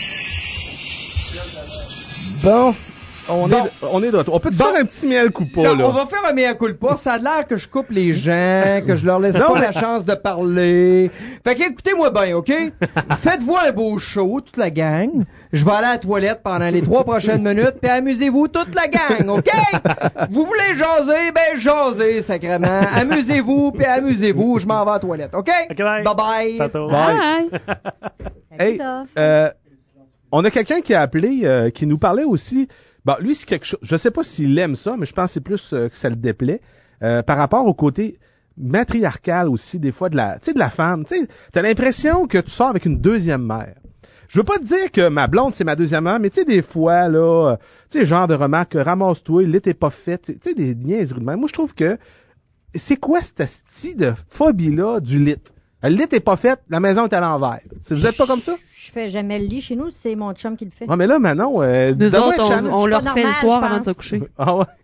Bon, on Bon. est, on est de retour. On peut te Bon. faire un petit miel coup pas, Non, là? on va faire un mea culpa. Ça a l'air que je coupe les gens, que je leur laisse Non, pas mais- la chance de parler. Fait que écoutez-moi bien, OK? Faites-vous un beau show, toute la gang. Je vais aller à la toilette pendant les trois prochaines minutes, puis amusez-vous toute la gang, OK? Vous voulez jaser? Ben, jasez, sacrément. Amusez-vous, puis amusez-vous. Je m'en vais à la toilette, OK? Bye-bye. Bye. Hey, euh, on a quelqu'un qui a appelé, euh, qui nous parlait aussi. Bon, lui, c'est quelque chose. Je sais pas s'il aime ça, mais je pense que c'est plus euh, que ça le déplaît. Euh, par rapport au côté matriarcal aussi, des fois, de la, tu sais, de la femme. Tu sais, t'as l'impression que tu sors avec une deuxième mère. Je veux pas te dire que ma blonde, c'est ma deuxième mère, mais tu sais, des fois, là, euh, tu sais, genre de remarque, ramasse-toi, le lit est pas fait, tu sais, des niaiseries de même. Moi, je trouve que, c'est quoi cette style de phobie-là du lit? Le lit est pas fait, la maison est à l'envers. C'est- Vous êtes pas comme ça? Je fais jamais le lit chez nous, c'est mon chum qui le fait. Ouais, mais là, Manon, euh, Nous donne-moi autres, un on, challenge. on leur pas fait le normal, soir je avant de se pense. coucher. Ah ouais?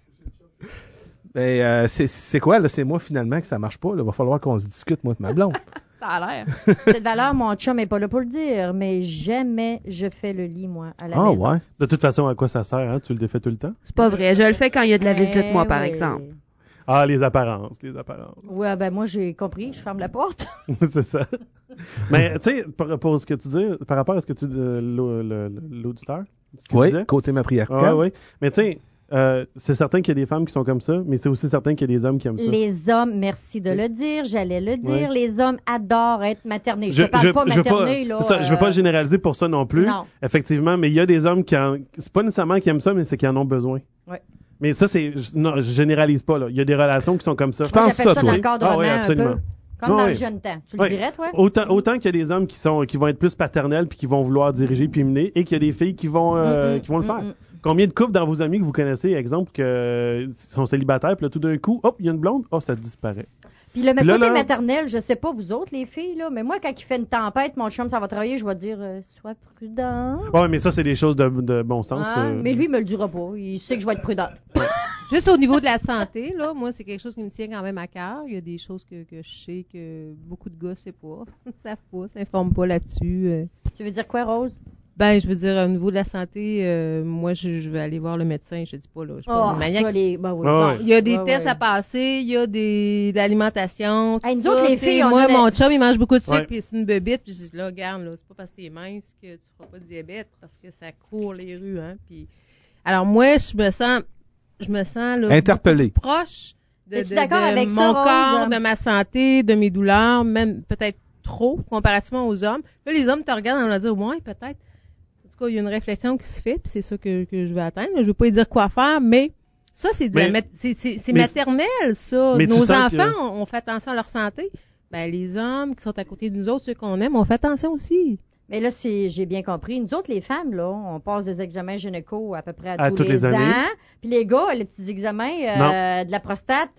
Mais euh, c'est, c'est quoi, là? C'est moi, finalement, que ça marche pas. Il va falloir qu'on se discute, moi, de ma blonde. Ça a l'air. Cette valeur, mon chum est pas là pour le dire, mais jamais je fais le lit, moi, à la Ah maison. ouais? De toute façon, à quoi ça sert, hein? Tu le défais tout le temps? C'est pas vrai. Je le fais quand il y a de la visite, moi, par oui. exemple. Ah, les apparences, les apparences. Ouais, ben moi, j'ai compris, je ferme la porte. C'est ça. Mais, tu sais, par rapport à ce que tu dis, par rapport à ce que tu dis, euh, l'au- le- le- l'auditeur, ce que tu Oui, disais. côté matriarcal. Ouais, ouais. Mais, tu sais, euh, c'est certain qu'il y a des femmes qui sont comme ça, mais c'est aussi certain qu'il y a des hommes qui aiment ça. Les hommes, merci de le dire, j'allais le dire, Ouais. les hommes adorent être maternés. Je, te parle pas je veux materné, là. c'est ça, je veux euh, pas généraliser pour ça non plus. Non. Effectivement, mais il y a des hommes qui en, c'est pas nécessairement qui aiment ça, mais c'est qu'ils en ont besoin. Ouais. Mais ça, c'est, je- non, je généralise pas, là. Il y a des relations qui sont comme ça. Je pense Moi, j'appelle ça, ça toi. de l'encadrement Ah oui, un absolument. peu. Comme dans le jeune temps. Tu le dirais, toi? Autant, autant qu'il y a des hommes qui sont, qui vont être plus paternels puis qui vont vouloir diriger puis mener et qu'il y a des filles qui vont, euh, Mm-mm, qui vont le faire. mm-mm. Combien de couples dans vos amis que vous connaissez, exemple, que sont célibataires puis là, tout d'un coup, hop, il y a une blonde, oh, ça disparaît. Puis le Puis là, côté là- maternel, je sais pas vous autres, les filles, là, mais moi, quand il fait une tempête, mon chum, ça va travailler, je vais dire, euh, sois prudent. Ouais, mais ça, c'est des choses de, de bon sens. Ah, euh. mais lui, il me le dira pas. Il sait que je vais être prudente. Juste au niveau de la santé, là, moi, c'est quelque chose qui me tient quand même à cœur. Il y a des choses que, que je sais que beaucoup de gars ne savent pas. Ils savent pas, s'informent pas là-dessus. euh. Tu veux dire quoi, Rose? Ben, je veux dire, au niveau de la santé, euh, moi, je, je vais aller voir le médecin. Je dis pas, là, je suis pas Oh, une maniaque. ça, les- ben oui. Bon, Ouais, il y a des ouais, tests ouais. à passer, il y a des, de l'alimentation. tout Hey, nous ça, autres, les tu sais. filles, on Moi, a la- mon chum, il mange beaucoup de sucre, Ouais. puis c'est une bébite. Puis je dis, là, regarde, là, c'est pas parce que t'es mince que tu feras pas de diabète, parce que ça court les rues, hein. Puis, alors, moi, je me sens, je me sens, là, Interpellé. beaucoup proche de, Es-tu de- d'accord de avec ça, mon Rose? corps, de ma santé, de mes douleurs, même peut-être trop, comparativement aux hommes. Là, les hommes te regardent, on va dire, ouais, peut-être. En tout cas, il y a une réflexion qui se fait, puis c'est ça que, que je veux atteindre. Je veux pas y dire quoi faire, mais ça, c'est de la Mais- mat- c'est, c'est, c'est mais- maternel, ça. mais tu Nos sens enfants, que- on, on fait attention à leur santé. Ben, les hommes qui sont à côté de nous autres, ceux qu'on aime, on fait attention aussi. Mais là, c'est, j'ai bien compris. Nous autres, les femmes, là, on passe des examens gynéco à peu près à, À tous toutes les ans. années. Puis les gars, les petits examens euh, de la prostate.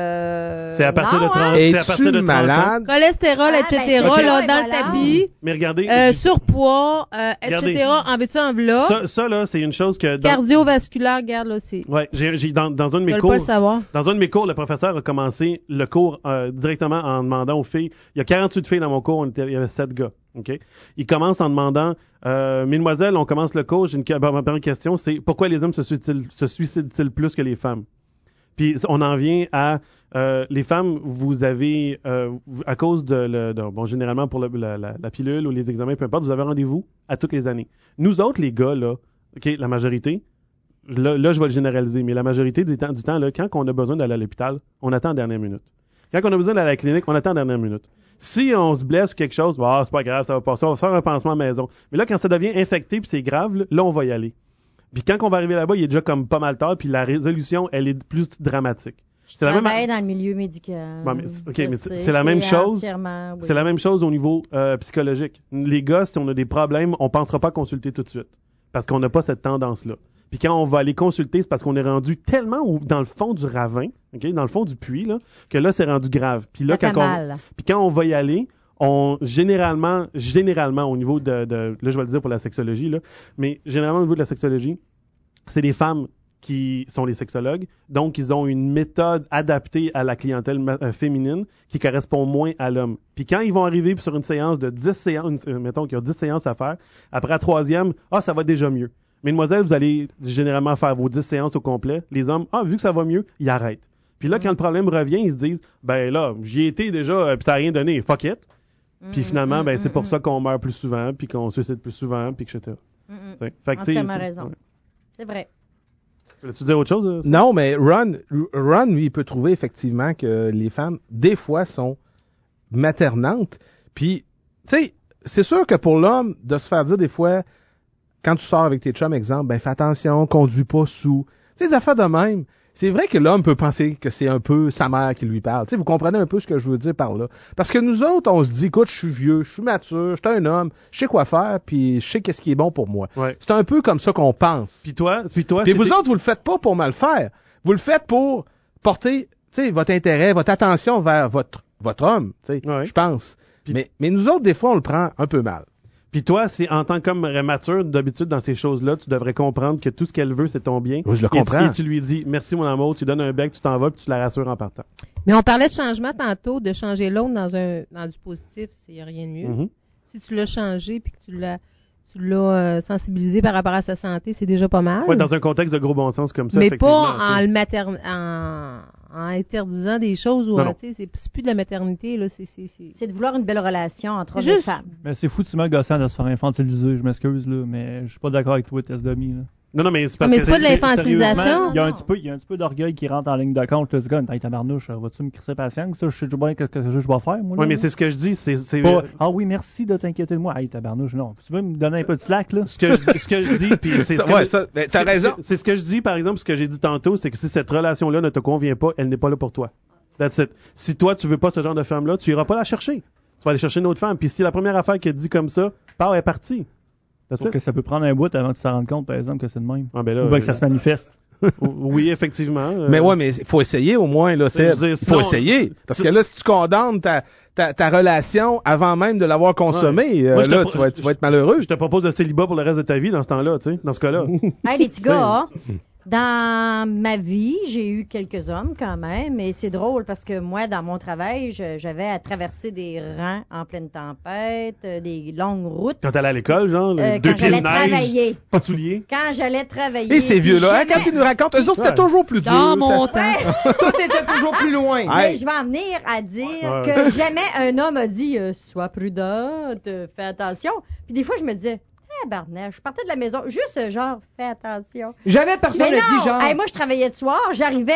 euh, C'est à partir non, de trente, hein? c'est à partir de Es-tu trente ans. malade? Cholestérol, Ah, et cetera, ben, là, c'est ça, dans et le voilà. tapis. Mais regardez, Euh, surpoids, euh, Regardez. et cetera. En veux-tu en v'là? ça, ça, là, c'est une chose que dans, Cardiovasculaire, regarde, là, c'est. ouais, j'ai, j'ai, dans, dans un de Tu mes veux cours, pas le savoir. dans un de mes cours, le professeur a commencé le cours euh, directement en demandant aux filles. Il y a quarante-huit filles dans mon cours, on était, il y avait sept gars. Ok. Il commence en demandant, euh, mesdemoiselles, on commence le cours. J'ai une, ma première question, c'est pourquoi les hommes se suicident, se suicident-ils plus que les femmes? Puis on en vient à euh, les femmes, vous avez euh, vous- à cause de, le, de- bon généralement pour le- la, la, la pilule ou les examens, peu importe, vous avez rendez-vous à toutes les années. Nous autres, les gars là, ok, la majorité. Là, là, je vais le généraliser, mais la majorité du temps, du temps là, quand on a besoin d'aller à l'hôpital, on attend en dernière minute. Quand on a besoin d'aller à la clinique, on attend en dernière minute. Si on se blesse ou quelque chose, bah, c'est pas grave, ça va passer, on va faire un pansement à la maison. Mais là, quand ça devient infecté puis c'est grave, là, là, on va y aller. Puis quand on va arriver là-bas, il est déjà comme pas mal tard, puis la résolution, elle est plus dramatique. C'est la même. Travaille dans le milieu médical. Bon, mais c'est- ok, Je mais sais, c'est c'est la même chose. entièrement, oui. C'est la même chose au niveau euh, psychologique. Les gars, si on a des problèmes, on pensera pas consulter tout de suite. Parce qu'on n'a pas cette tendance-là. Puis quand on va aller consulter, c'est parce qu'on est rendu tellement au- dans le fond du ravin, ok, dans le fond du puits, là, que là, c'est rendu grave. Puis là, Ça fait quand on, mal. puis quand on va y aller, on généralement, généralement au niveau de, de, là, je vais le dire pour la sexologie, là, mais généralement au niveau de la sexologie, c'est des femmes qui sont les sexologues. Donc, ils ont une méthode adaptée à la clientèle ma- euh, féminine qui correspond moins à l'homme. Puis quand ils vont arriver sur une séance de dix séances, euh, mettons qu'il y a dix séances à faire, après la troisième, ah, ça va déjà mieux. Mesdemoiselles, vous allez généralement faire vos dix séances au complet. Les hommes, ah, vu que ça va mieux, ils arrêtent. Puis là, quand le problème revient, ils se disent, ben là, j'y ai été déjà, euh, puis ça n'a rien donné, fuck it. Puis finalement, ben c'est pour ça qu'on meurt plus souvent, puis qu'on se suicide plus souvent, puis et cetera. Mm, mm. Fait que, tu sais, Entièrement c'est- raison. ouais. C'est vrai. Voulais-tu dire autre chose? euh? Non, mais Ron, Ron, lui, il peut trouver effectivement que les femmes, des fois, sont maternantes. Puis, tu sais, c'est sûr que pour l'homme, de se faire dire des fois, quand tu sors avec tes chums, exemple, ben fais attention, conduis pas sous. Tu sais, des affaires de même. C'est vrai que l'homme peut penser que c'est un peu sa mère qui lui parle. Tu sais, vous comprenez un peu ce que je veux dire par là. Parce que nous autres, on se dit, écoute, je suis vieux, je suis mature, je suis un homme, je sais quoi faire, puis je sais qu'est-ce qui est bon pour moi. Ouais. C'est un peu comme ça qu'on pense. Puis toi, puis toi, Puis vous c'était- autres, vous le faites pas pour mal faire. Vous le faites pour porter, tu sais, votre intérêt, votre attention vers votre votre homme, tu sais, je pense. Mais mais nous autres, des fois, on le prend un peu mal. Puis toi, c'est en tant qu'homme mature, d'habitude, dans ces choses-là, tu devrais comprendre que tout ce qu'elle veut, c'est ton bien. Oui, je le Et tu- comprends. Et tu lui dis, merci mon amour, tu donnes un bec, tu t'en vas, puis tu la rassures en partant. Mais on parlait de changement tantôt, de changer l'autre dans un dans du positif, il n'y a rien de mieux. Mhm. Si tu l'as changé puis que tu l'as tu l'as euh, sensibilisé par rapport à sa santé, c'est déjà pas mal. Ouais, dans un contexte de gros bon sens comme ça, mais effectivement. pas tu sais. en le matern... en... en interdisant des choses ou Non, en- non. tu sais, c'est c'est plus de la maternité là, c'est c'est c'est C'est de vouloir une belle relation entre hommes C'est et juste- femmes. Mais c'est foutument gossant de se faire infantiliser, je m'excuse, là, mais je suis pas d'accord avec toi, Tess Demi, là. Non, non, mais c'est parce mais que c'est pas de c'est- l'infantilisation. Sérieusement, Il y a un petit peu, il y a un petit peu d'orgueil qui rentre en ligne de compte, là, ce gars, hey, tabarnouche, vas-tu me crisser patience, là, je sais déjà bien que, que, que je dois faire, moi, là. Ouais, mais là. c'est ce que je dis, c'est... c'est- Pas, ah oui, merci de t'inquiéter de moi. Hey, tabarnouche, non. Tu veux me donner un peu de slack, là? Ce que je, ce que je dis, puis c'est Ça, ce que ouais, je- ça, ben, t'as c'est- raison. C'est, c'est ce que je dis, par exemple, ce que j'ai dit tantôt, c'est que si cette relation-là ne te convient pas, elle n'est pas là pour toi. That's it. Si toi, tu veux pas ce genre de femme-là, tu iras pas la chercher. Tu vas aller chercher une autre femme. Puis si la première affaire qu'elle dit comme ça, part, elle est partie. That's Sauf it. que ça peut prendre un bout avant que tu te rendes compte, par exemple, que c'est de même. Ah, ben là, Ou bien que euh, ça se manifeste. Oui, effectivement. euh, Mais ouais, mais il faut essayer au moins, là, Je veux Seb. dire, Il sinon- faut essayer. Parce si- que là, si tu condamnes ta, ta, ta relation avant même de l'avoir consommée, Ouais. euh, Moi, je te là, pro- tu vas, être, tu je- vas être malheureux. Je te propose le célibat pour le reste de ta vie dans ce temps-là, tu sais, dans ce cas-là. Hey, les petits gars, dans ma vie, j'ai eu quelques hommes quand même, et c'est drôle parce que moi, dans mon travail, je- j'avais à traverser des rangs en pleine tempête, euh, des longues routes. Quand t'allais à l'école, genre, Euh, deux quand pieds de j'allais neige, travailler. pas de souliers. Quand j'allais travailler. Et ces puis vieux-là, hein, jamais- quand ils nous racontent, eux autres, c'était Ouais. toujours plus dur. Dans mon ça- temps. Tout était toujours plus loin. Mais Hey. je vais en venir à dire Ouais. que jamais un homme a dit euh, sois prudente, euh, fais attention. Puis des fois, je me disais, ah, barnage, je partais de la maison, juste euh, genre, fais attention. Jamais personne Mais n'a non, dit genre. hey, moi, je travaillais de soir, j'arrivais.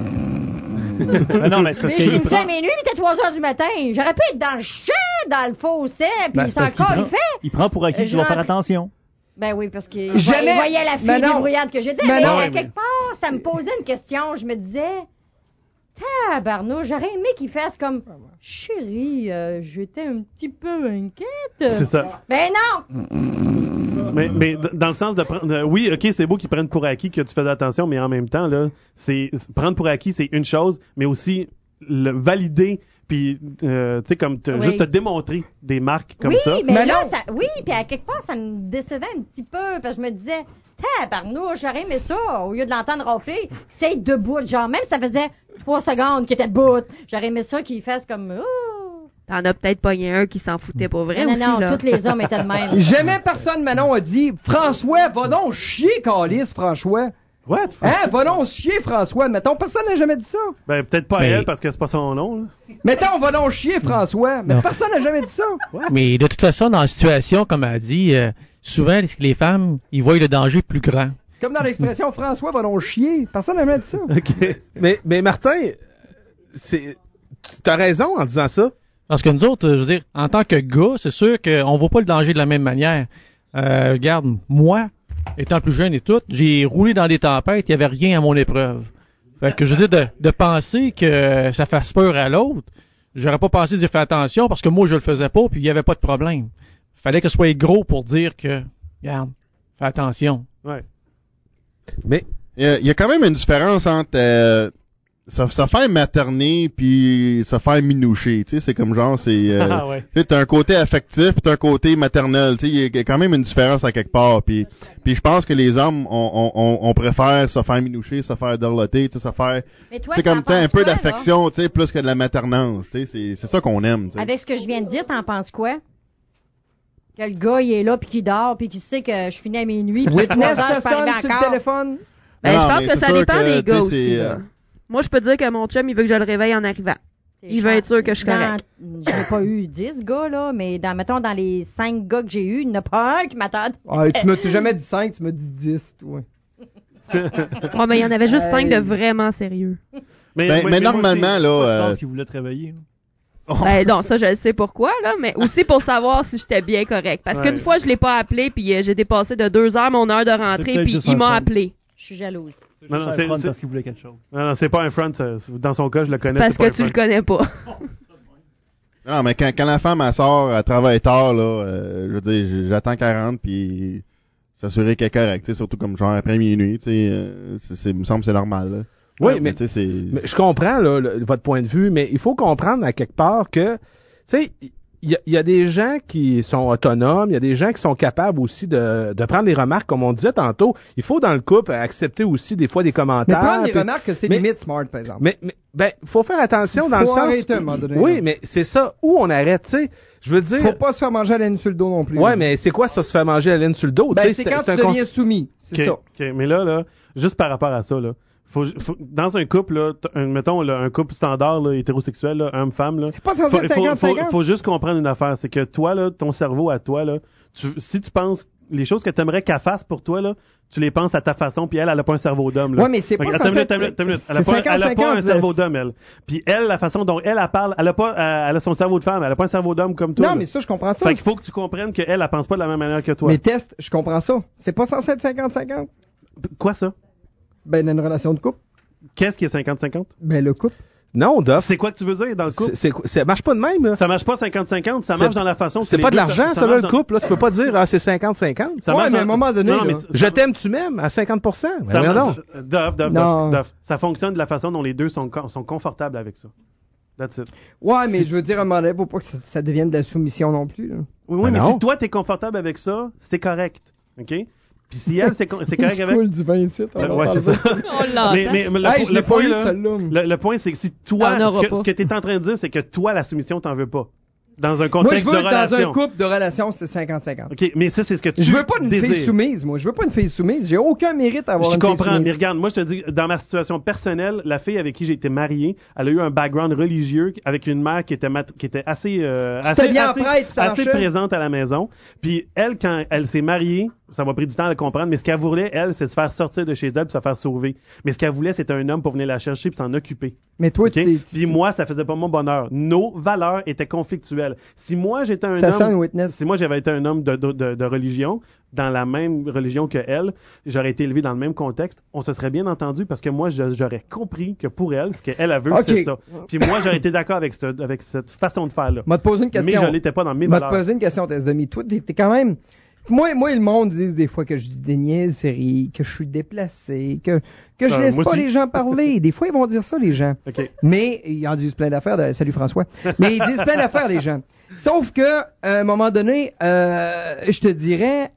Ah non, mais c'est parce Mais je qu'il finissais prend, mes nuits, il était trois heures du matin. J'aurais pu être dans le champ, dans le fossé, puis ben, il c'est s'en parce qu'il encore, prend- il fait. il prend pour acquis Euh, que tu vas je faire rentre- attention. Ben oui, parce qu'il Jamais- il voyait la fille Mais non. débrouillante que j'étais. Mais Mais, non. à Ouais, quelque part, ça me posait une question. Je me disais, tabarnou, j'aurais aimé qu'il fasse comme, chérie, euh, j'étais un petit peu inquiète. C'est ça. Ben non! Mais, mais d- dans le sens de prendre... euh, oui, OK, c'est beau qu'ils prennent pour acquis que tu fais attention, mais en même temps, là, c'est c'est- prendre pour acquis, c'est une chose, mais aussi le valider, puis, euh, tu sais, comme te- Oui. juste te démontrer des marques comme oui, ça. mais, Mais là, non. ça, oui, puis à quelque part, ça me décevait un petit peu, parce que je me disais, tabarnouche, j'aurais aimé ça, au lieu de l'entendre ronfler, qu'il s'aille debout, genre, même si ça faisait trois secondes qu'il était debout, j'aurais aimé ça qu'il fasse comme, oh. T'en as peut-être pogné un qui s'en foutait pour vrai Non, aussi, non, là. tous les hommes étaient de même. Jamais personne, Manon, a dit François, va donc chier, Calice, François. What? Hein, va donc chier, François. Mettons, personne n'a jamais dit ça. Ben, peut-être pas Mais- elle, parce que c'est pas son nom, là. Mettons, va donc chier, François. Mais Non. personne n'a jamais dit ça. Mais de toute façon, dans la situation, comme elle a dit, euh, souvent, les femmes, ils voient le danger plus grand. Comme dans l'expression François, va donc chier. Personne n'a jamais dit ça. OK. Mais, mais Martin, c'est, t'as raison en disant ça. Parce que nous autres, euh, je veux dire, en tant que gars, c'est sûr qu'on voit pas le danger de la même manière. Euh, regarde, moi, étant plus jeune et tout, j'ai roulé dans des tempêtes, il y avait rien à mon épreuve. Fait que je veux dire, de, de penser que ça fasse peur à l'autre, j'aurais pas pensé de dire fais attention parce que moi, je le faisais pas puis il y avait pas de problème. Fallait que ce soit gros pour dire que, regarde, fais attention. Ouais. Mais Il y, a, il y a quand même une différence entre euh, se, se faire materner puis se faire minoucher, tu sais, c'est comme genre, c'est, euh, Ah, ouais. tu sais, t'as un côté affectif puis t'as un côté maternel, tu sais, il y a quand même une différence à quelque part, puis puis je pense que les hommes, on, on, on, on préfère se faire minoucher, se faire dorloter, tu sais, se faire, Mais toi, c'est comme t'en t'as un penses peu quoi, d'affection, tu sais, plus que de la maternance, tu sais, c'est, c'est ça qu'on aime, tu sais. Avec ce que je viens de dire, t'en penses quoi? Que le gars, il est là, puis qu'il dort, puis qu'il sait que je finis à minuit, puis Witness, trois heures, ça je peux arriver sonne sur le encore. téléphone. Ben, Non, je pense mais que c'est ça sûr dépend que, des gars tu sais, aussi. c'est, là. euh, Moi, je peux dire que mon chum, il veut que je le réveille en arrivant. Il veut être sûr que je suis correct. Je n'ai pas eu dix gars, là, mais dans, mettons, dans les cinq gars que j'ai eu, il n'y en a pas un qui m'attend. Ah, tu m'as t'as jamais dit cinq, tu m'as dit dix, toi. Ouais, mais il y en avait juste Hey. cinq de vraiment sérieux. Mais, Ben, mais- mais mais moi normalement, aussi, là, Moi, je euh, pense qu'il voulait te réveiller. Ben non, ça je le sais pourquoi là, mais aussi pour savoir si j'étais bien correct. Parce Ouais. qu'une fois je l'ai pas appelé puis euh, j'ai dépassé de deux heures mon heure de rentrée peut-être puis juste il un m'a fun. appelé. Je suis jalouse. C'est Non, juste non, un c'est- front c'est- parce qu'il voulait quelque chose. Non, non, c'est pas un front. ça. Dans son cas, je le connais. Parce c'est pas que un tu le front. connais pas. Non, mais quand, quand la femme, elle sort, elle travaille tard, là, euh, je veux dire, j'attends qu'elle rentre, puis s'assurer qu'elle est correcte, tu sais, surtout comme genre après minuit, tu sais, euh, c'est, c'est, il me semble que c'est normal, là. Oui, Ouais, mais, tu sais, c'est... mais je comprends là, le- votre point de vue, mais il faut comprendre à quelque part que, tu sais, il y, a- il y a des gens qui sont autonomes, il y a des gens qui sont capables aussi de, de prendre les remarques, comme on disait tantôt. Il faut dans le couple accepter aussi des fois des Mais commentaires. prendre des puis- remarques que c'est mais- limite smart, par exemple. Mais, mais ben, faut faire attention Faut dans le sens. arrêter à un moment donné, oui, là. mais c'est ça. Où on arrête, tu sais. Je veux dire. Faut pas se faire manger à la laine sur le dos non plus. Ouais, là. mais c'est quoi ça se fait manger la laine sur le dos? Ben, Tu sais, c'est quand tu un deviens cons- soumis. C'est OK, ça. OK. Mais là, là, juste par rapport à ça, là, faut, faut- dans un couple, là, t- un- mettons là, un couple standard là, hétérosexuel, là, homme-femme, là, C'est pas faut, censé être faut, cinquante faut, cinquante. faut juste comprendre une affaire, c'est que toi, là, ton cerveau à toi, là, tu, si tu penses les choses que tu aimerais qu'elle fasse pour toi, là, tu les penses à ta façon, puis elle, elle a pas un cerveau d'homme. Là. Ouais, mais c'est pas Ok, censé attends une minute, être- attends une minute, attends une minute. Elle a c'est pas, elle a pas cinquante un cinquante, cerveau laisse. d'homme, elle. Puis elle, la façon dont elle, elle parle, elle a pas, elle a son cerveau de femme, elle a pas un cerveau d'homme comme toi. Non, là. mais ça, je comprends ça. Fait qu'il faut que tu comprennes qu'elle, elle pense pas de la même manière que toi. Mais test, je comprends ça. C'est pas censé être cinquante cinquante. Quoi ça? Ben, dans une relation de couple. Qu'est-ce qui est cinquante cinquante? Ben, le couple. Non, Doc. C'est quoi que tu veux dire dans le couple? C'est, c'est, ça marche pas de même, là. Ça marche pas cinquante cinquante, ça C'est- marche dans la façon que C'est les pas de deux- l'argent, ça, là, marche le dans- couple, là. Tu peux pas dire, ah, c'est cinquante cinquante. Ça Ouais, marche mais à dans- un moment donné, Non, mais là. ça- Je t'aime, tu m'aimes, à cinquante pour cent. Ben, Ça, voyons marche- donc. Duff, Duff, Non. Duff, Duff. Ça fonctionne de la façon dont les deux sont, con- sont confortables avec ça. That's it. Ouais, mais je veux dire, à un moment donné, faut pas que ça, ça devienne de la soumission non plus, là. Oui, oui, Ben mais non. si toi t'es confortable avec ça, c'est correct. OK? Puis si elle, c'est con- c'est Il correct se avec. coule du vin ici, on Euh, va ouais, parler c'est de ça. On l'entend. Mais, mais, mais le, Hey, po- je le l'ai pas point, eu, là, celle-là. le, le point, c'est que si toi, T'en auras ce que, pas. ce que t'es en train de dire, c'est que toi, la soumission, t'en veux pas. Dans un Moi, contexte je veux de que dans relation. un couple de relation, c'est cinquante cinquante. OK, mais ça, c'est ce que tu Je veux pas une désires. fille soumise, moi. Je veux pas une fille soumise. J'ai aucun mérite à avoir Je une fille comprends, mais soumise. regarde, moi je te dis, dans ma situation personnelle, la fille avec qui j'ai été marié, elle a eu un background religieux avec une mère qui était mat- qui était assez euh, C'était assez, bien assez, prête, puis ça assez marchait. présente à la maison. Puis elle, quand elle s'est mariée, ça m'a pris du temps à le comprendre, mais ce qu'elle voulait, elle, c'est de se faire sortir de chez elle puis se faire sauver. Mais ce qu'elle voulait, c'était un homme pour venir la chercher puis s'en occuper. Mais toi, OK? tu t'es... Puis moi, ça faisait pas mon bonheur. Nos valeurs étaient conflictuelles. Si moi j'étais un Ça sent homme, une witness. si moi j'avais été un homme de, de, de, de religion, dans la même religion que elle, j'aurais été élevé dans le même contexte, on se serait bien entendu parce que moi je- j'aurais compris que pour elle, ce qu'elle elle veut, Ok. c'est ça. Puis moi j'aurais été d'accord avec, ce- avec cette façon de faire là. M'a te poser une question. Mais je l'étais pas dans mes M'a te valeurs. poser une question, Tess Demi. Toi, t'es, t'es quand même... Moi, moi, le monde dit des fois que je dis des niaiseries, que je suis déplacé, que, que je Euh, laisse moi pas aussi. les gens parler. Des fois, ils vont dire ça, les gens. OK. Mais ils en disent plein d'affaires. de- Salut François. Mais ils disent plein d'affaires, les gens. Sauf que, à un moment donné, euh, je te dirais,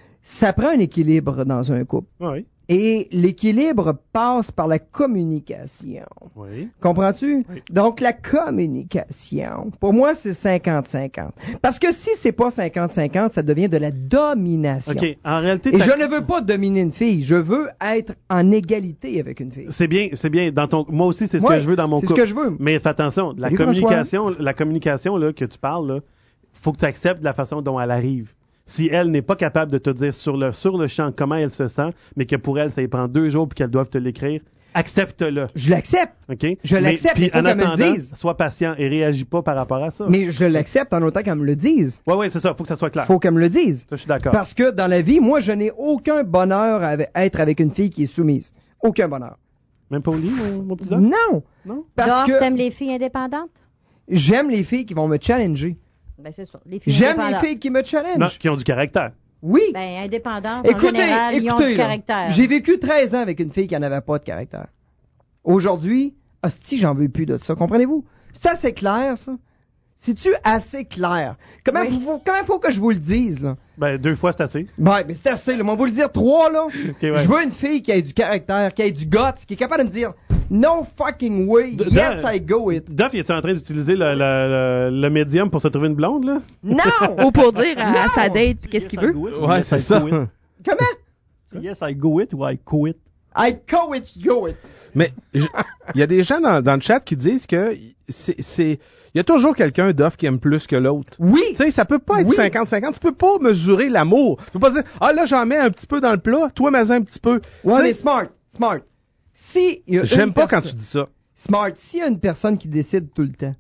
ça prend un équilibre dans un couple. Oui. Et l'équilibre passe par la communication. Oui. Comprends-tu? Oui. Donc, la communication, pour moi, c'est cinquante cinquante. Parce que si c'est pas cinquante cinquante, ça devient de la domination. OK. En réalité, Et ta- je ne veux pas dominer une fille, je veux être en égalité avec une fille. c'est bien, c'est bien. Dans ton, moi aussi, c'est ce Ouais, que je veux dans mon c'est ce couple. que je veux. Mais fais attention, la Salut, communication, la communication là que tu parles là, faut que tu acceptes la façon dont elle arrive. Si elle n'est pas capable de te dire sur le sur le champ comment elle se sent, mais que pour elle ça y prend deux jours puis qu'elle doive te l'écrire, accepte-le. Je l'accepte. OK? Je Mais- l'accepte, puis il faut en qu'elle me le attendant, dise. sois patient et réagis pas par rapport à ça. Mais je l'accepte en autant qu'elle me le dise. Ouais, ouais, c'est ça. Faut que ça soit clair. Faut qu'elle me le dise. Ça, je suis d'accord. Parce que dans la vie, moi, je n'ai aucun bonheur à être avec une fille qui est soumise. Aucun bonheur. Même pas au lit, mon, mon petit Doc? Non. Non? Parce Genre, que t'aimes les filles indépendantes? j'aime les filles qui vont me challenger. Ben, c'est ça. Les filles J'aime les indépendantes. filles qui me challengent. Non, qui ont du caractère. Oui. Ben, indépendantes, en Écoutez, général, ils ont écoutez, du là, caractère. j'ai vécu treize ans avec une fille qui n'avait pas de caractère. Aujourd'hui, hostie, j'en veux plus de ça. Comprenez-vous? Ça, c'est clair, ça? C'est-tu assez clair? Comment, Oui. faut, comment faut que je vous le dise, là? Ben, deux fois, c'est assez. Ouais, mais c'est assez, là. Mais on va vous le dire trois, là. ouais. Je veux une fille qui ait du caractère, qui ait du guts, qui est capable de me dire, no fucking way, D- yes, Dan- I go it. Duff, es-tu en train d'utiliser le, le, le, le médium pour se trouver une blonde, là? Non! Ou pour dire à, Non! à sa date qu'est-ce qu'il veut. Ouais, Yes, c'est I ça. go it. Comment? Yes, I go it ou I quit. I go it, go it. Mais je- il y a des gens dans, dans le chat qui disent que c'est, c'est, il y a toujours quelqu'un d'off qui aime plus que l'autre. Oui. Tu sais, ça peut pas être Oui. cinquante cinquante. Tu peux pas mesurer l'amour. Tu peux pas dire, ah là, j'en mets un petit peu dans le plat, toi, mets un petit peu. Ouais, Tu mais sais, smart, smart. Si il y a j'aime une pas quand perso- tu dis ça. Smart, s'il y a une personne qui décide tout le temps,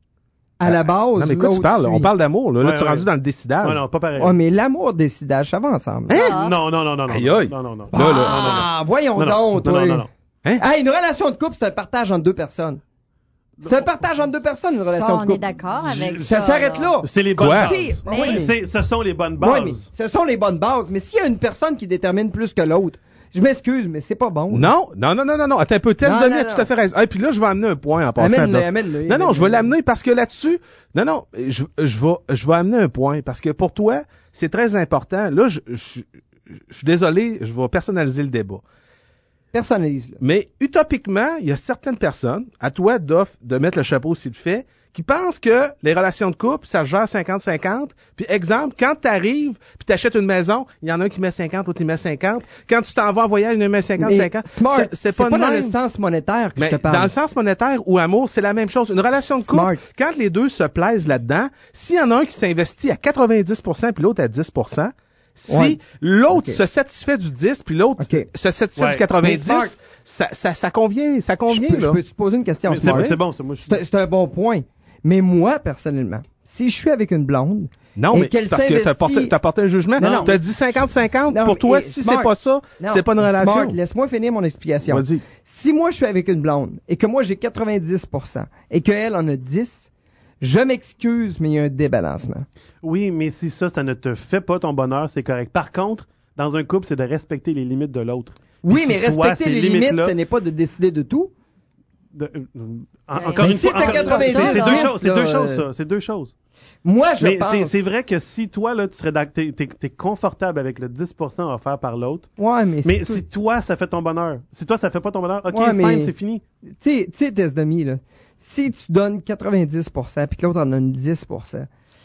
à la base, Non, mais quoi tu l'autre parles? là? suit. On parle d'amour, là. Là, Ouais, tu es ouais. rendu dans le décidage. Non, non, pas pareil. Ouais, mais l'amour décidage, ça va ensemble. Ah. Non, non, non, non, non. Aïe, aïe. Non, non, non. Là, là. Ah, voyons Non, non. donc, Non, toi. non, non, non. Hein? Hey, une relation de couple, c'est un partage entre deux personnes. C'est un partage entre deux personnes, une relation Ça, de on couple. est d'accord avec ça. Ça s'arrête là. C'est les bonnes Quoi? bases. Si, Mais- oui, mais- C'est- ce sont les bonnes oui, bases. mais ce sont les bonnes bases. Mais s'il y a une personne qui détermine plus que l'autre, je m'excuse, mais c'est pas bon. Non, non, non, non, non, non. Attends un peu. Test Non, de non, nuit, non. tout à fait raison. Et puis là, je vais amener un point en passant. Amène-le, Doc. amène-le, Non, non, amène-le. je vais l'amener parce que là-dessus, non, non, je, je vais, je vais amener un point parce que pour toi, c'est très important. Là, je, je, je suis désolé, je vais personnaliser le débat. Personnalise-le. Mais utopiquement, il y a certaines personnes, à toi, Doff, de mettre le chapeau s'il le fait, qui pensent que les relations de couple, ça se gère cinquante cinquante. Puis exemple, quand tu arrives, puis tu achètes une maison, il y en a un qui met cinquante, l'autre qui met cinquante. Quand tu t'en vas en voyage, il y en a un qui met cinquante, Mais cinquante. smart, C'est- c'est c'est pas, pas, de dans même. le sens monétaire que Mais je te parle. dans le sens monétaire ou amour, c'est la même chose. Une relation de couple, Smart. quand les deux se plaisent là-dedans, s'il y en a un qui s'investit à quatre-vingt-dix pour cent puis l'autre à dix pour cent, si Ouais. l'autre Ok. se satisfait du dix puis l'autre Ok. se satisfait Ouais. du quatre-vingt-dix, Mais smart. ça, ça, ça convient, ça Je convient, peux, je là. peux te poser une question, Mais c'est, Smart? c'est bon, ça. Moi, je... C'est c'est un bon point. Mais moi, personnellement, si je suis avec une blonde, Non, et mais qu'elle c'est parce que t'as s'investit- porté, t'as porté un jugement. Non, non. T'as dit cinquante cinquante. Non, Pour mais, toi, eh, si Smart. c'est pas ça, non, c'est pas une relation. Smart, laisse-moi finir mon explication. Vas-y. Si moi je suis avec une blonde et que moi j'ai quatre-vingt-dix pour cent et qu'elle en a dix, je m'excuse, mais il y a un débalancement. Oui, mais si ça, ça ne te fait pas ton bonheur, c'est correct. Par contre, dans un couple, c'est de respecter les limites de l'autre. Oui, Puis mais si toi, respecter ces les limites, limites-là- ce n'est pas de décider de tout. de- euh, en- Mais- encore mais une si fois, t'as encore- quatre-vingt-dix, c'est, c'est là, deux choses, c'est là, deux choses, euh, ça. C'est deux choses. Moi, je Mais pense. c'est, c'est vrai que si toi, là, tu serais d'ac- t'es, t'es, t'es confortable avec le dix pour cent offert par l'autre, Ouais, mais, mais c'est si toi, ça fait ton bonheur, si toi, ça fait pas ton bonheur, ok, Ouais, fine, mais- c'est fini. Tu sais, tu sais, test demi, là. Si tu donnes quatre-vingt-dix pour cent puis que l'autre en donne dix pour cent,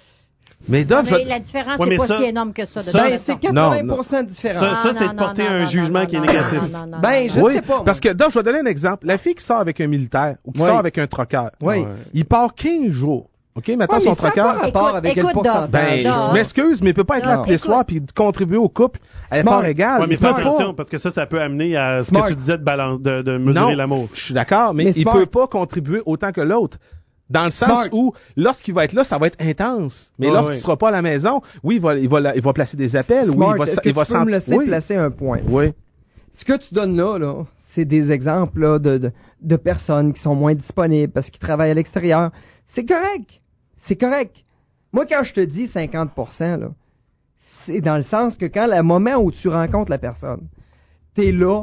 Mais Non, Dove, mais je- la différence Ouais, n'est mais pas ça- si énorme que ça. De ça, toute ben, façon. c'est quatre-vingts pour cent de différence. Ça, ça, Ah, c'est non, de porter non, un non, jugement non, qui est non, négatif. non, non, non, Ben, non. je oui, sais pas. parce que Dove, je vais donner un exemple. La fille qui sort avec un militaire ou qui Oui. sort avec un troqueur, Oui. Ouais. il part quinze jours. OK, maintenant Ouais, son mais ça a troqueur. pas rapport Écoute, avec écoute, le pourcentage. Dove. Ben, Non. je m'excuse, mais il peut pas être là Non, tous les écoute. soirs puis contribuer au couple à Smart. part égale. Ouais, mais Il fais peut pas. attention, parce que ça, ça peut amener à ce Smart. que tu disais de balance, de, de mesurer Non, l'amour. je suis d'accord, mais, Mais il smart. peut pas contribuer autant que l'autre. Dans le sens Smart. où, lorsqu'il va être là, ça va être intense. Mais Ouais, lorsqu'il ouais. sera pas à la maison, oui, il va, il va, la- il va placer des appels, Smart, oui, il va, est-ce que il va tu peux me sentir- laisser oui. placer un point? Oui. Ce que tu donnes là, là, c'est des exemples là, de, de, de personnes qui sont moins disponibles parce qu'ils travaillent à l'extérieur. C'est correct. C'est correct. Moi, quand je te dis cinquante pour cent, là, c'est dans le sens que quand le moment où tu rencontres la personne, t'es là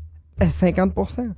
à cinquante pour cent.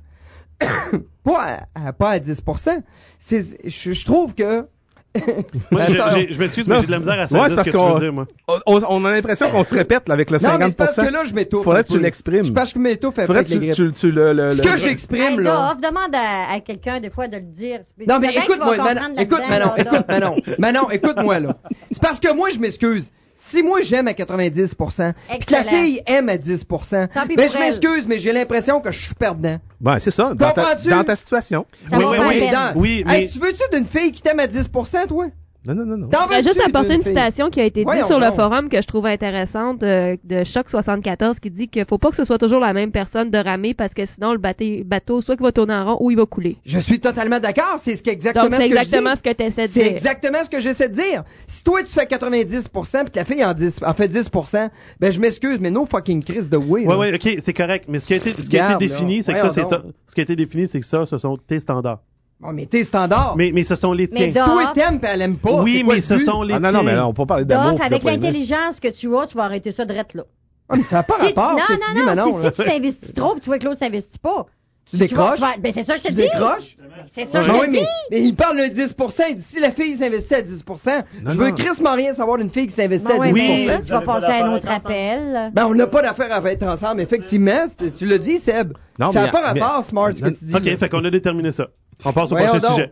pas, à, à- pas à dix pour cent. C'est, je, je trouve que... Moi, j'ai- Attends. j'ai- je m'excuse, mais Non. j'ai de la misère à Ouais, saisir c'est parce ce que tu qu'on- veux dire, moi. On, on a l'impression qu'on se répète là, avec le Non, mais cinquante c'est pour parce cent. que là, je m'étouffe. Faudrait un que tu peu. l'exprimes. C'est parce que je m'étouffe un peu Faudrait avec que les tu, grippes. tu, tu le, le, Ce le- que j'exprime, Hey, là... Dove, demande à, à quelqu'un des fois de le dire. Non, mais Il y en a qui écoute-moi, vont Manon, comprendre écoute, là-dedans, Manon, là, écoute, Dove. Manon, Manon, écoute-moi, là. C'est parce que moi, je m'excuse. Si moi, j'aime à quatre-vingt-dix pour cent, puis que la Excellent. fille aime à dix pour cent, Tant pis ben, pour je elle. m'excuse, mais j'ai l'impression que je suis perdant. Ben, c'est ça, dans ta, Comprends-tu? dans ta situation. Ça Oui, va oui, pas oui. à peine. Dans- Oui, Hey, mais- tu veux-tu d'une fille qui t'aime à dix pour cent, toi? Non, non, non, non. T'en Je voudrais veux-tu juste apporter d'une une fille? citation qui a été Voyons dite sur le donc. forum que je trouve intéressante euh, de Choc soixante-quatorze qui dit qu'il faut pas que ce soit toujours la même personne de ramer parce que sinon le baté- bateau soit qu'il va tourner en rond ou il va couler. Je suis totalement d'accord, c'est ce qu'exactement Donc c'est ce que je exactement dis. ce que tu essaies de C'est dire. exactement ce que j'essaie de dire. Si toi, tu fais quatre-vingt-dix pour cent puis que la fille en, dix, en fait dix pour cent, ben je m'excuse, mais no fucking Chris de way. Ouais, là. ouais, ok, c'est correct. Mais ce qui a été, ce qui a Regarde, été défini, là. c'est que ça, c'est Voyons ta- ce qui a été défini, c'est que ça, ce sont tes standards. Bon, mais t'es standard. Mais, mais ce sont les Mais tiens. Dove, Toi, t'aimes puis elle aime pas. Oui, c'est quoi mais le ce but? sont les Ah, non, tiens. non, mais là, on peut pas parler d'amour. Dove, puis de avec pas aimer. l'intelligence que tu as, tu vas arrêter ça drette là. Ah, mais ça n'a pas Si- rapport, non, ce que tu non, dis, non, Manon, si, là. si tu t'investis trop, puis tu vois que l'autre s'investit pas, Tu décroches? Tu vas- ben, c'est ça, je te Tu dis. décroches? C'est ça, je Ben te oui, dis. mais, mais il parle de dix pour cent. Il dit, si la fille s'investit à dix pour cent, Non, je veux non. crissement rien savoir d'une fille qui s'investit Bon, à ouais, dix pour cent. mais tu vas passer à un autre appel. Ben, on n'a pas d'affaire à être ensemble, effectivement. C'est- Tu l'as dit, Seb. Non, ça n'a mais- pas mais- rapport, Smart, ce que tu dis. OK, là. fait qu'on a déterminé ça. On passe au Voyons prochain donc. sujet.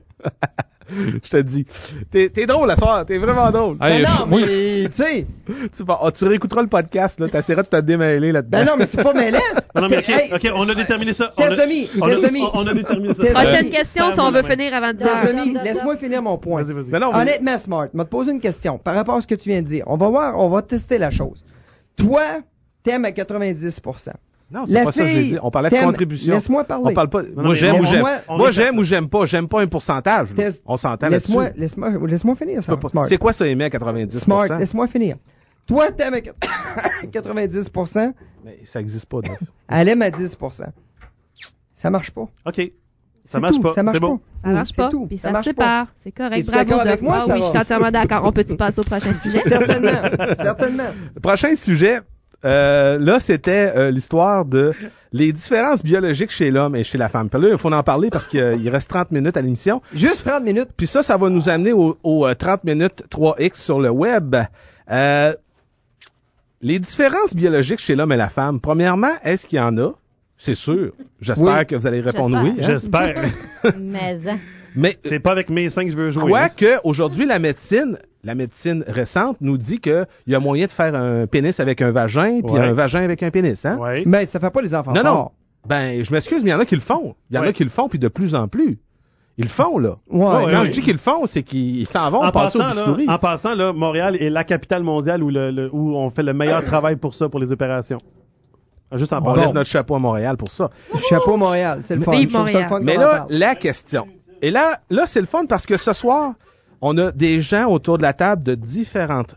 Je te dis. T'es, t'es drôle la soir, t'es vraiment drôle. Ben non, mais, tu sais. tu, vas- oh, tu réécouteras le podcast, là, t'essaieras de te démêler là-dedans. Ben non, mais c'est pas mêlant. Non, non, mais OK, Hey, OK, on a déterminé ça. On a- Casse-demi, on a- casse-demi. on- On a déterminé ça. Casse-demi. Prochaine question, si on veut finir avant de dire. Demi, laisse-moi finir mon point. Vas-y, vas-y. Ben non, mais- Honnêtement, Smart, je vais te poser une question par rapport à ce que tu viens de dire. On va voir, on va tester la chose. Toi, t'aimes à quatre-vingt-dix pour cent. Non, c'est La pas ça que j'ai fille dit. On parlait de t'aime- contribution. Laisse-moi parler. On parle pas. non, moi, mais j'aime ou laisse-moi- j'aime. on Moi, est- j'aime ou j'aime pas. J'aime pas un pourcentage. là. Test- On s'entend Laisse-moi, là-dessus. laisse-moi, laisse-moi finir ça, Tu peux pas- Smart. C'est quoi ça, aimer à quatre-vingt-dix pour cent? Smart, laisse-moi finir. Toi, t'aimes à quatre-vingt-dix pour cent, Mais ça existe pas, Duff. elle aime à dix pour cent. Ça marche pas. OK. Ça C'est marche tout, pas. ça marche C'est bon. Ça marche C'est pas, tout. puis Ça ça, marche se sépare. C'est correct, Es-tu bravo. d'accord avec Doc. moi, Ah oui, Sarah? je suis entièrement d'accord. On peut-tu passer au prochain sujet? Certainement, certainement. Prochain sujet. Euh, là, c'était euh, l'histoire de les différences biologiques chez l'homme et chez la femme. Puis là, il faut en parler parce qu'il il reste trente minutes à l'émission. Juste trente minutes. Puis ça, ça va nous amener au, au, euh, trente minutes trois X sur le web. Euh, les différences biologiques chez l'homme et la femme. Premièrement, est-ce qu'il y en a? C'est sûr. J'espère Oui. que vous allez répondre oui. J'espère. hein. J'espère. Mais, hein. Mais C'est pas avec mes seins que je veux jouer. quoique, aujourd'hui, la médecine, la médecine récente nous dit qu'il y a moyen de faire un pénis avec un vagin, puis Ouais. un vagin avec un pénis, hein? Ouais. Mais ça fait pas les enfants Non, non. forts. Ben, je m'excuse, mais il y en a qui le font. Il y en Ouais. a qui le font, puis de plus en plus. Ils le font, là. Ouais, Quand ouais, je ouais. dis qu'ils le font, c'est qu'ils s'en vont En passer passant, au là, bistouri. en passant, là, Montréal est la capitale mondiale où, le, le- où on fait le meilleur travail pour ça, pour les opérations. Juste en On parlant. lève notre chapeau à Montréal pour ça. Chapeau Montréal, c'est le fun. Vive Je trouve ça le Montréal. fun Mais qu'on en là, parle. la question. Et là, là, c'est le fun parce que ce soir, on a des gens autour de la table de différentes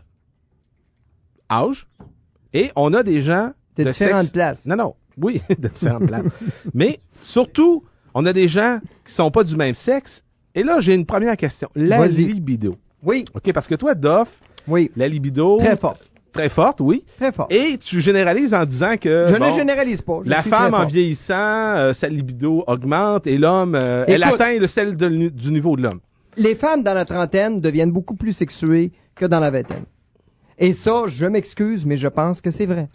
âges et on a des gens De différentes sexe- places. Non, non. Oui, de différentes places. Mais surtout, on a des gens qui sont pas du même sexe. Et là, j'ai une première question. La Vas-y. libido. Oui, OK, parce que toi, Doff, oui, la libido... très fort, Très forte, oui. très fort. Et tu généralises en disant que... Je bon, ne généralise pas. je la suis femme, très en fort. vieillissant, euh, sa libido augmente et l'homme, euh, elle Écoute. atteint le celle de- du niveau de l'homme. Les femmes dans la trentaine deviennent beaucoup plus sexuées que dans la vingtaine. Et ça, je m'excuse, mais je pense que c'est vrai.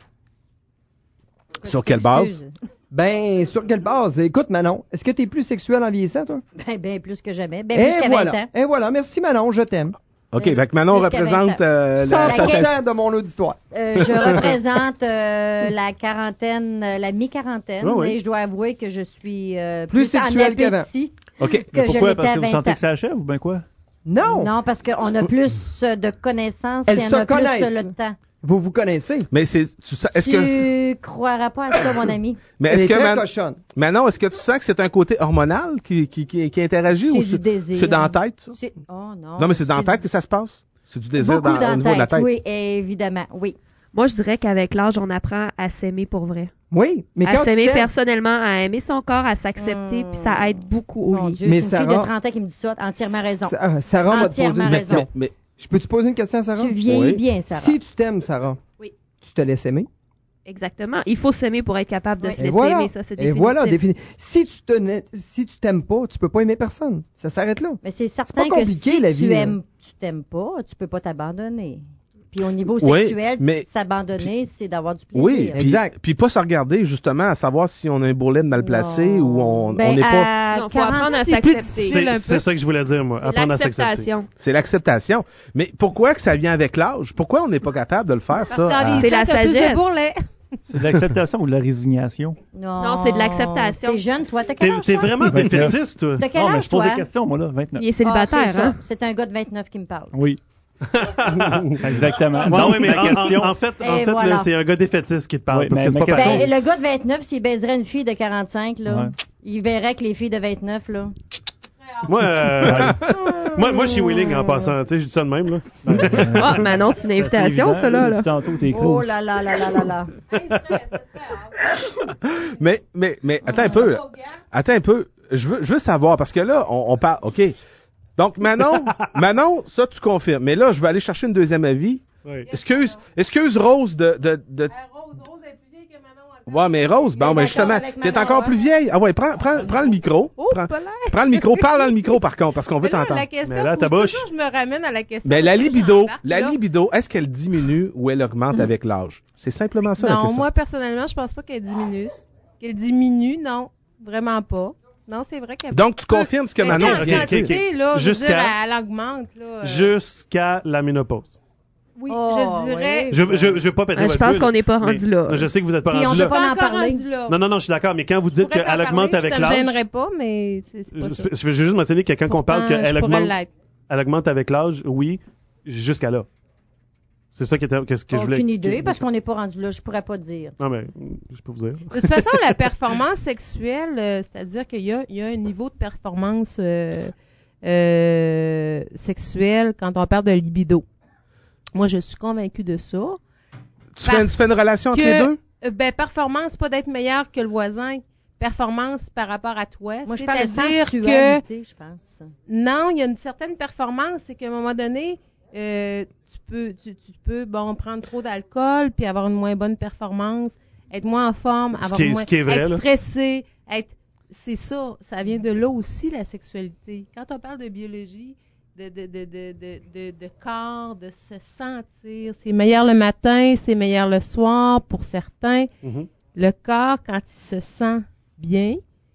Sur quelle base? Excuse. Ben, sur quelle base? Écoute, Manon, est-ce que t'es plus sexuel en vieillissant, toi? Ben, ben plus que jamais. Ben, plus Et qu'à voilà. vingt ans. Et voilà. Merci, Manon, je t'aime. OK, Oui. fait que Manon Jusqu'à représente vingt ans. euh, la... cent pour la- cent de mon auditoire. Euh, je représente euh, la quarantaine, euh, la mi-quarantaine, Ouais, ouais. et je dois avouer que je suis euh, Plus plus, en sexuelle qu'avant. appétit OK. que je Pourquoi? l'étais Parce à que vous vingt sentez ans. que ça achève ou bien quoi? Non. Non, parce qu'on a plus euh, de connaissances Elles et on se a plus connaissent. euh, le temps. Vous vous connaissez. Mais c'est... Tu, sens- est-ce tu que... croiras pas à ça, mon ami. Mais Elle est-ce est que... très Man- cochonne. Manon, est-ce que tu sens que c'est un côté hormonal qui, qui, qui, qui interagit C'est ou du c'est- désir. c'est dans la tête, ça? C'est- Oh non. Non, mais c'est dans la du- tête que ça se passe? C'est du désir Beaucoup dans, dans au niveau de la tête? Oui, évidemment, oui. Moi, je dirais qu'avec l'âge, on apprend à s'aimer pour vrai. Oui, mais à quand tu s'aimer t'aimes- personnellement, à aimer son corps, à s'accepter, Hmm. puis ça aide beaucoup au Mon lit. Dieu, Mais c'est une fille de Sarah- trente ans qui me dit ça, entièrement raison. Sa- Sarah va te poser Entièrement une raison. question. Mais, Je peux te poser une question, Sarah? Tu vieillis Oui. bien, Sarah. Si tu t'aimes, Sarah, Oui. tu te laisses aimer. Exactement. Il faut s'aimer pour être capable de Oui. se Et laisser voilà. aimer, ça, c'est Et définitif. voilà, défini. Si tu te n'ai- si tu t'aimes pas, tu peux pas aimer personne. Ça s'arrête là. Mais c'est certain pas compliqué, que si la vie, tu là. aimes, tu t'aimes pas, tu peux pas t'abandonner. Puis au niveau Oui, sexuel, mais- s'abandonner, c'est d'avoir du plaisir. oui, puis, Exact. puis pas se regarder justement à savoir si on a un bourrelet de mal placé Non. ou on Ben, on n'est pas... à Non, faut apprendre à quarante, c'est plus s'accepter. difficile un C'est peu. c'est ça que je voulais dire, moi. C'est Apprendre à s'accepter. l'acceptation. C'est l'acceptation. Mais pourquoi que ça vient avec l'âge? Pourquoi on n'est pas capable de le faire, ça? à- C'est la T'as plus sagesse. de bourrelet. C'est de l'acceptation ou de la résignation? Non, Non, c'est de l'acceptation. T'es jeune, toi, t'as quel T'es âge, t'es toi? vraiment vingt-neuf. défaitiste, toi. T'as quel non, mais âge, je pose toi? des questions, moi, là, vingt-neuf. Il est célibataire, Ah, c'est hein? ça. C'est un gars de vingt-neuf qui me parle. Oui. Exactement. Non, Donc, oui, mais ma en, question... en- en fait, en Et fait voilà. là, c'est un gars défaitiste qui te parle. Oui, parce mais que c'est ma pas question- facile. Ben, le gars de vingt-neuf, s'il baiserait une fille de quarante-cinq, là, Ouais. il verrait que les filles de vingt-neuf, là. Moi, euh, moi, moi, je suis willing en passant. Tu sais, je dis ça de même, là. Ah, Manon, c'est une invitation, ça, là. là. Tantôt, t'es Oh close. là là là là là là. Mais, mais, mais, attends un peu. là. Attends un peu. Je veux, je veux savoir, parce que là, on, on parle... OK. Donc, Manon, Manon, ça, tu confirmes. Mais là, je vais aller chercher une deuxième avis. Oui. Excuse, excuse Rose de... de, de... Rose, Rose est plus vieille que Manon Ouais, mais Rose, bon, ben justement, t'es encore plus vieille. Ah ouais, prends, prends, prends le micro. Oh, prends, pas l'air. prends le micro, parle dans le micro par contre, parce qu'on veut Mais là, t'entendre. la question, Mais là, ta faut bouche. toujours que je me ramène à la question. Ben, la Pourquoi libido, j'embarque la là? libido, est-ce qu'elle diminue ou elle augmente avec l'âge? C'est simplement ça la Non, question. moi, personnellement, je pense pas qu'elle diminue. Qu'elle diminue, non. Vraiment pas. Non, c'est vrai qu'elle Donc, tu confirmes ce que Mais Manon en vient de dire. quantité, là, je veux Jusqu'à- dire, elle augmente, là. euh, Jusqu'à la ménopause. Oui, Oh, je dirais. Je, je, je veux pas péter Euh, je votre pense bulle, qu'on n'est pas mais- rendu là. mais Je sais que vous n'êtes pas Puis on rendu peut là. pas en encore parler. rendu là. Non, non, non, je suis d'accord, mais quand vous dites pourrais qu'elle t'en augmente parler, avec Ça me l'âge, gênerait pas, mais c'est c'est pas je, ça. je veux juste mentionner que quand on parle Pourtant, qu'elle je pourrais augmente, l'être. elle augmente avec l'âge, oui, jusqu'à là. C'est ça qui était, que, que je voulais. Aucune idée, parce qu'on n'est pas rendu là. Je pourrais pas dire. Non, mais je peux vous dire. De toute façon, la performance sexuelle, euh, c'est-à-dire qu'il y a, il y a un niveau de performance euh, euh, sexuelle quand on parle de libido. Moi, je suis convaincue de ça. Tu fais, tu fais une relation entre que, les deux? euh, ben, performance, pas d'être meilleur que le voisin. Performance par rapport à toi. Moi, je parle de C'est-à-dire que sensualité, je pense. non, il y a une certaine performance, c'est qu'à un moment donné, euh, tu peux, tu, tu peux, bon, prendre trop d'alcool puis avoir une moins bonne performance, être moins en forme, Ce avoir qui est- moins, ce qui est vrai, être là. stressé, être, c'est ça, ça vient de là aussi la sexualité. Quand on parle de biologie, de de de de de, de, de corps, de se sentir, c'est meilleur le matin, c'est meilleur le soir pour certains. Mhm. Le corps, quand il se sent bien,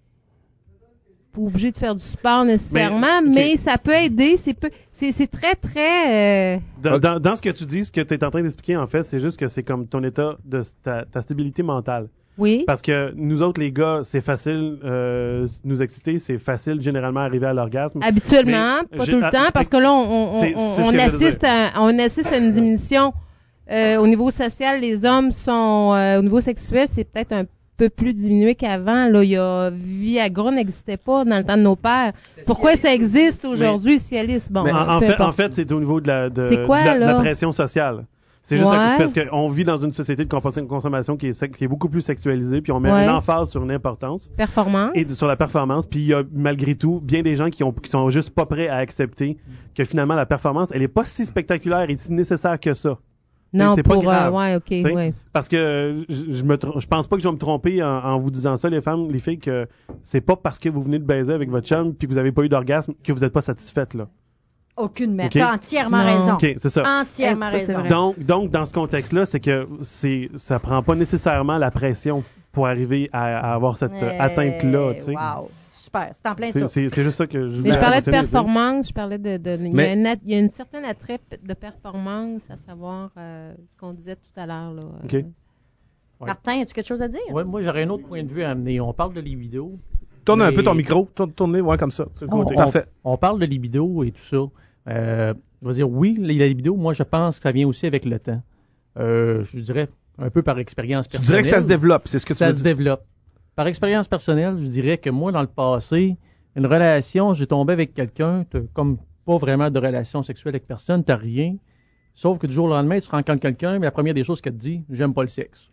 pas obligé de faire du sport nécessairement, mais, Mais, ok. ça peut aider. C'est peu, c'est, c'est très très. euh, Dans, dans, dans ce que tu dis, ce que tu es en train d'expliquer, en fait, c'est juste que c'est comme ton état de ta, ta stabilité mentale. Oui. Parce que nous autres, les gars, c'est facile, euh, nous exciter, c'est facile généralement arriver à l'orgasme. Habituellement, Mais pas j'ai- tout le temps, parce que là, on, on, C'est- on, c'est ce on que je veux assiste à, on assiste à une diminution. Euh, au niveau social, les hommes sont, euh, au niveau sexuel, c'est peut-être un peu plus diminué qu'avant. Là, il y a Viagra n'existait pas dans le temps de nos pères. Pourquoi ça existe aujourd'hui, Cialis? Bon, Mais en, en peu fait, importe. en fait, c'est au niveau de la, de, C'est quoi, de la, de la là? pression sociale. C'est juste Ouais. à- c'est parce qu'on vit dans une société de compas- consommation qui est, sec- qui est beaucoup plus sexualisée, puis on met Ouais. l'emphase sur une importance. Performance. Et sur la performance, puis il y a malgré tout bien des gens qui, ont, qui sont juste pas prêts à accepter que finalement la performance, elle est pas si spectaculaire et si nécessaire que ça. Non, c'est pas pour, grave. euh, ouais, ok, T'sais? ouais. Parce que euh, je, je me tr- je pense pas que je vais me tromper en, en vous disant ça, les femmes, les filles, que c'est pas parce que vous venez de baiser avec votre chum puis que vous avez pas eu d'orgasme que vous êtes pas satisfaite là. Aucunement. Ok. T'as entièrement Non. raison. Ok, c'est ça. Entièrement Ça, c'est raison. vrai. Donc, donc dans ce contexte-là, c'est que c'est ça prend pas nécessairement la pression pour arriver à, à avoir cette euh, Eh, atteinte-là. Tu sais. Wow. Super. C'est en plein C'est, ça. c'est, c'est juste ça que je Mais voulais je parlais de mentionner, tu sais. performance, je parlais de... de- il, y a Mais- un at- il y a une certaine attrait p- de performance, à savoir euh, ce qu'on disait tout à l'heure. Là. Ok. Euh, Martin, as-tu quelque chose à dire? Ouais, moi, j'aurais un autre point de vue à amener. On parle de libido. Tourne un mais- peu ton micro. Tourne, tourne-le, ouais, comme ça. sur le On, côté. on- Parfait. on parle de libido et tout ça. Euh, je veux dire, oui, la la libido, moi, je pense que ça vient aussi avec le temps. Euh, je dirais, un peu par expérience Tu personnelle. dirais que ça se développe, c'est ce que tu Ça veux se dire. développe. Par expérience personnelle, je dirais que moi, dans le passé, une relation, j'ai tombé avec quelqu'un, t'as comme pas vraiment de relation sexuelle avec personne, t'as rien. Sauf que du jour au lendemain, tu rencontres quelqu'un, mais la première des choses qu'elle te dit, j'aime pas le sexe.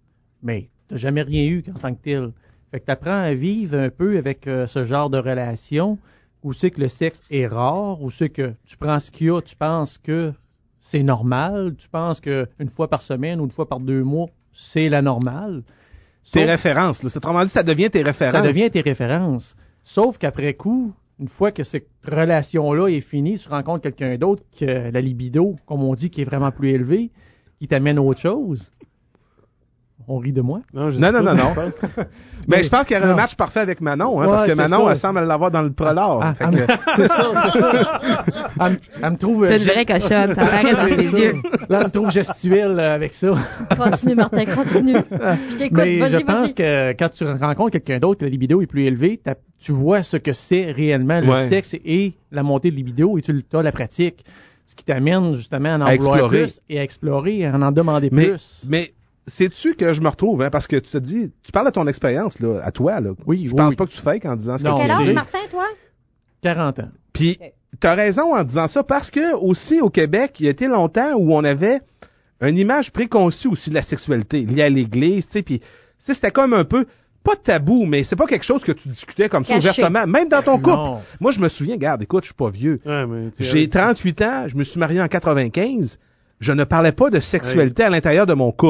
Mais t'as jamais rien eu en tant que tel. Fait que t'apprends à vivre un peu avec euh, ce genre de relation, où c'est que le sexe est rare, où c'est que tu prends ce qu'il y a, tu penses que c'est normal, tu penses que une fois par semaine ou une fois par deux mois, c'est la normale. Tes Sauf- références, là. C'est autrement dit, ça devient tes références. ça devient tes références. Sauf qu'après coup, une fois que cette relation-là est finie, tu rencontres quelqu'un d'autre que la libido, comme on dit, qui est vraiment plus élevée, qui t'amène à autre chose. On rit de moi? Non, je Non, sais non, pas non, ce non. qui se passe. Mais je pense qu'il y aurait un Non. match parfait avec Manon, hein, Ouais, parce que c'est Manon, ça. elle semble l'avoir dans le prolard. Ah, Fait elle que- me- c'est ça, c'est ça. Elle, me- elle me trouve... C'est une gest- vraie cochonne, ça paraît dans C'est tes ça. yeux. Là, elle me trouve gestuelle euh, avec ça. Continue, Martin, continue. Je t'écoute, Mais vas-y, je pense vas-y. que quand tu rencontres quelqu'un d'autre, que la libido est plus élevée, t'as- tu vois ce que c'est réellement le Ouais. sexe et la montée de libido et tu as la pratique. Ce qui t'amène justement à en À vouloir explorer. plus et à explorer, à en demander Mais, plus. mais sais-tu que je me retrouve, hein, parce que tu te dis, tu parles de ton expérience, là, à toi, là. Oui, Je oui, pense oui. pas que tu fakes en disant ce Non, que tu Quel âge, dis. Martin, toi? quarante ans. Puis, t'as raison en disant ça, parce que, aussi, au Québec, il y a été longtemps où on avait une image préconçue aussi de la sexualité, liée à l'église, tu sais, puis, tu sais, c'était comme un peu, pas tabou, mais c'est pas quelque chose que tu discutais comme ça Caché. ouvertement, même dans ton couple. Non. Moi, je me souviens, regarde, écoute, je suis pas vieux. Ouais, mais, tu sais, J'ai trente-huit ans, je me suis marié en quatre-vingt-quinze, je ne parlais pas de sexualité à l'intérieur de mon couple.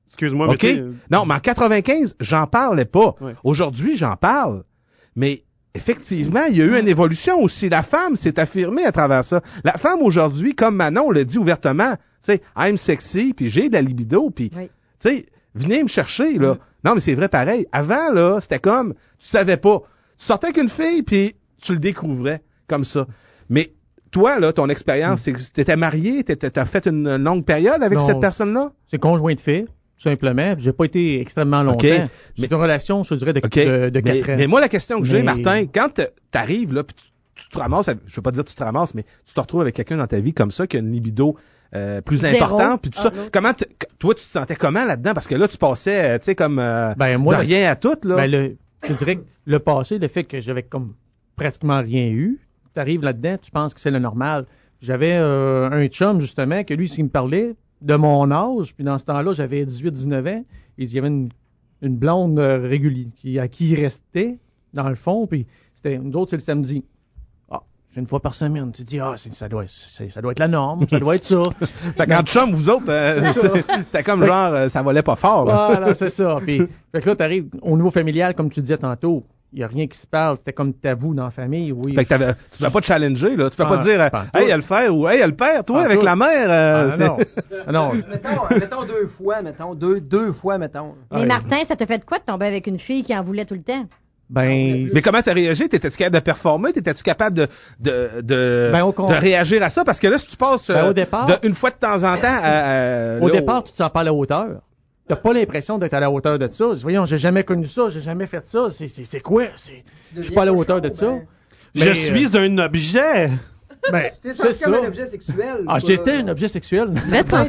Excuse-moi, mais OK? tu sais, Non, mais en quatre-vingt-quinze, j'en parlais pas. Ouais. Aujourd'hui, j'en parle. Mais effectivement, il y a eu une évolution aussi. La femme s'est affirmée à travers ça. La femme aujourd'hui, comme Manon le dit ouvertement, tu sais, I'm sexy, puis j'ai de la libido, puis, Oui. tu sais, venez me chercher, là. Non, mais c'est vrai pareil. Avant, là, c'était comme, tu savais pas. Tu sortais avec une fille, puis tu le découvrais comme ça. Mais toi, là, ton expérience, c'est que t'étais marié, t'étais- t'as fait une longue période avec Non. cette personne-là? C'est conjoint de fait, tout simplement. J'ai pas été extrêmement longtemps. OK. C'est une relation, je dirais, de, OK. de, de mais, quatre ans. mais moi, la question que j'ai, Mais- Martin, quand t- t'arrives, là, puis tu, tu te ramasses, avec- je veux pas dire tu te ramasses, mais tu te retrouves avec quelqu'un dans ta vie comme ça, qui a une libido euh, plus Zéro. importante, puis tout ça. Ah, non. Comment, t- toi, tu te sentais comment là-dedans? Parce que là, tu passais, euh, tu sais, comme euh, Ben, moi, de rien à tout, là. Ben, le, je dirais que le passé, le fait que j'avais comme pratiquement rien eu, tu arrives là-dedans, tu penses que c'est le normal. J'avais euh, un chum, justement, que lui, s'il me parlait de mon âge, puis dans ce temps-là, j'avais dix-huit dix-neuf ans, il dit, il y avait une, une blonde euh, régulière qui, à qui il restait, dans le fond, puis c'était, nous autres, c'est le samedi. Ah, c'est une fois par semaine. Tu te dis, ah, c'est, ça, doit, c'est- ça doit être la norme, ça doit être ça. Fait qu'en chum, vous autres, euh, C'est ça. c'était comme genre, euh, ça volait pas fort, là. Voilà, c'est ça. Puis, fait que là, t'arrives au niveau familial, comme tu disais tantôt, il n'y a rien qui se parle. C'était comme tabou dans la famille. Oui. Fait que t'avais- tu ne peux pas te challenger, là. Tu peux Ah, pas dire, euh, pas hey, tout. il y a le frère ou hey, il y a le père, toi, Pas avec tout. la mère. euh, Ah, c'est- non. Ah, non. mettons, mettons deux fois, mettons, deux, deux fois, mettons. Mais Martin, ça te fait de quoi de tomber avec une fille qui en voulait tout le temps? Ben, Mais comment t'as réagi? T'étais-tu capable de performer? T'étais-tu capable de, de, de, Ben, au con- de réagir à ça? Parce que là, si tu passes Ben, euh, au départ- de une fois de temps en temps à, à- au là, départ, tu te sens pas à la hauteur. T'as pas l'impression d'être à la hauteur de ça. Voyons, j'ai jamais connu ça, j'ai jamais fait ça. C'est, c'est, c'est quoi? C'est, je suis pas à la hauteur de ça. ben. je Mais, suis un objet. Ben, T'es c'est senti comme ça. un objet sexuel. Ah, toi. j'étais un objet sexuel. Fais ton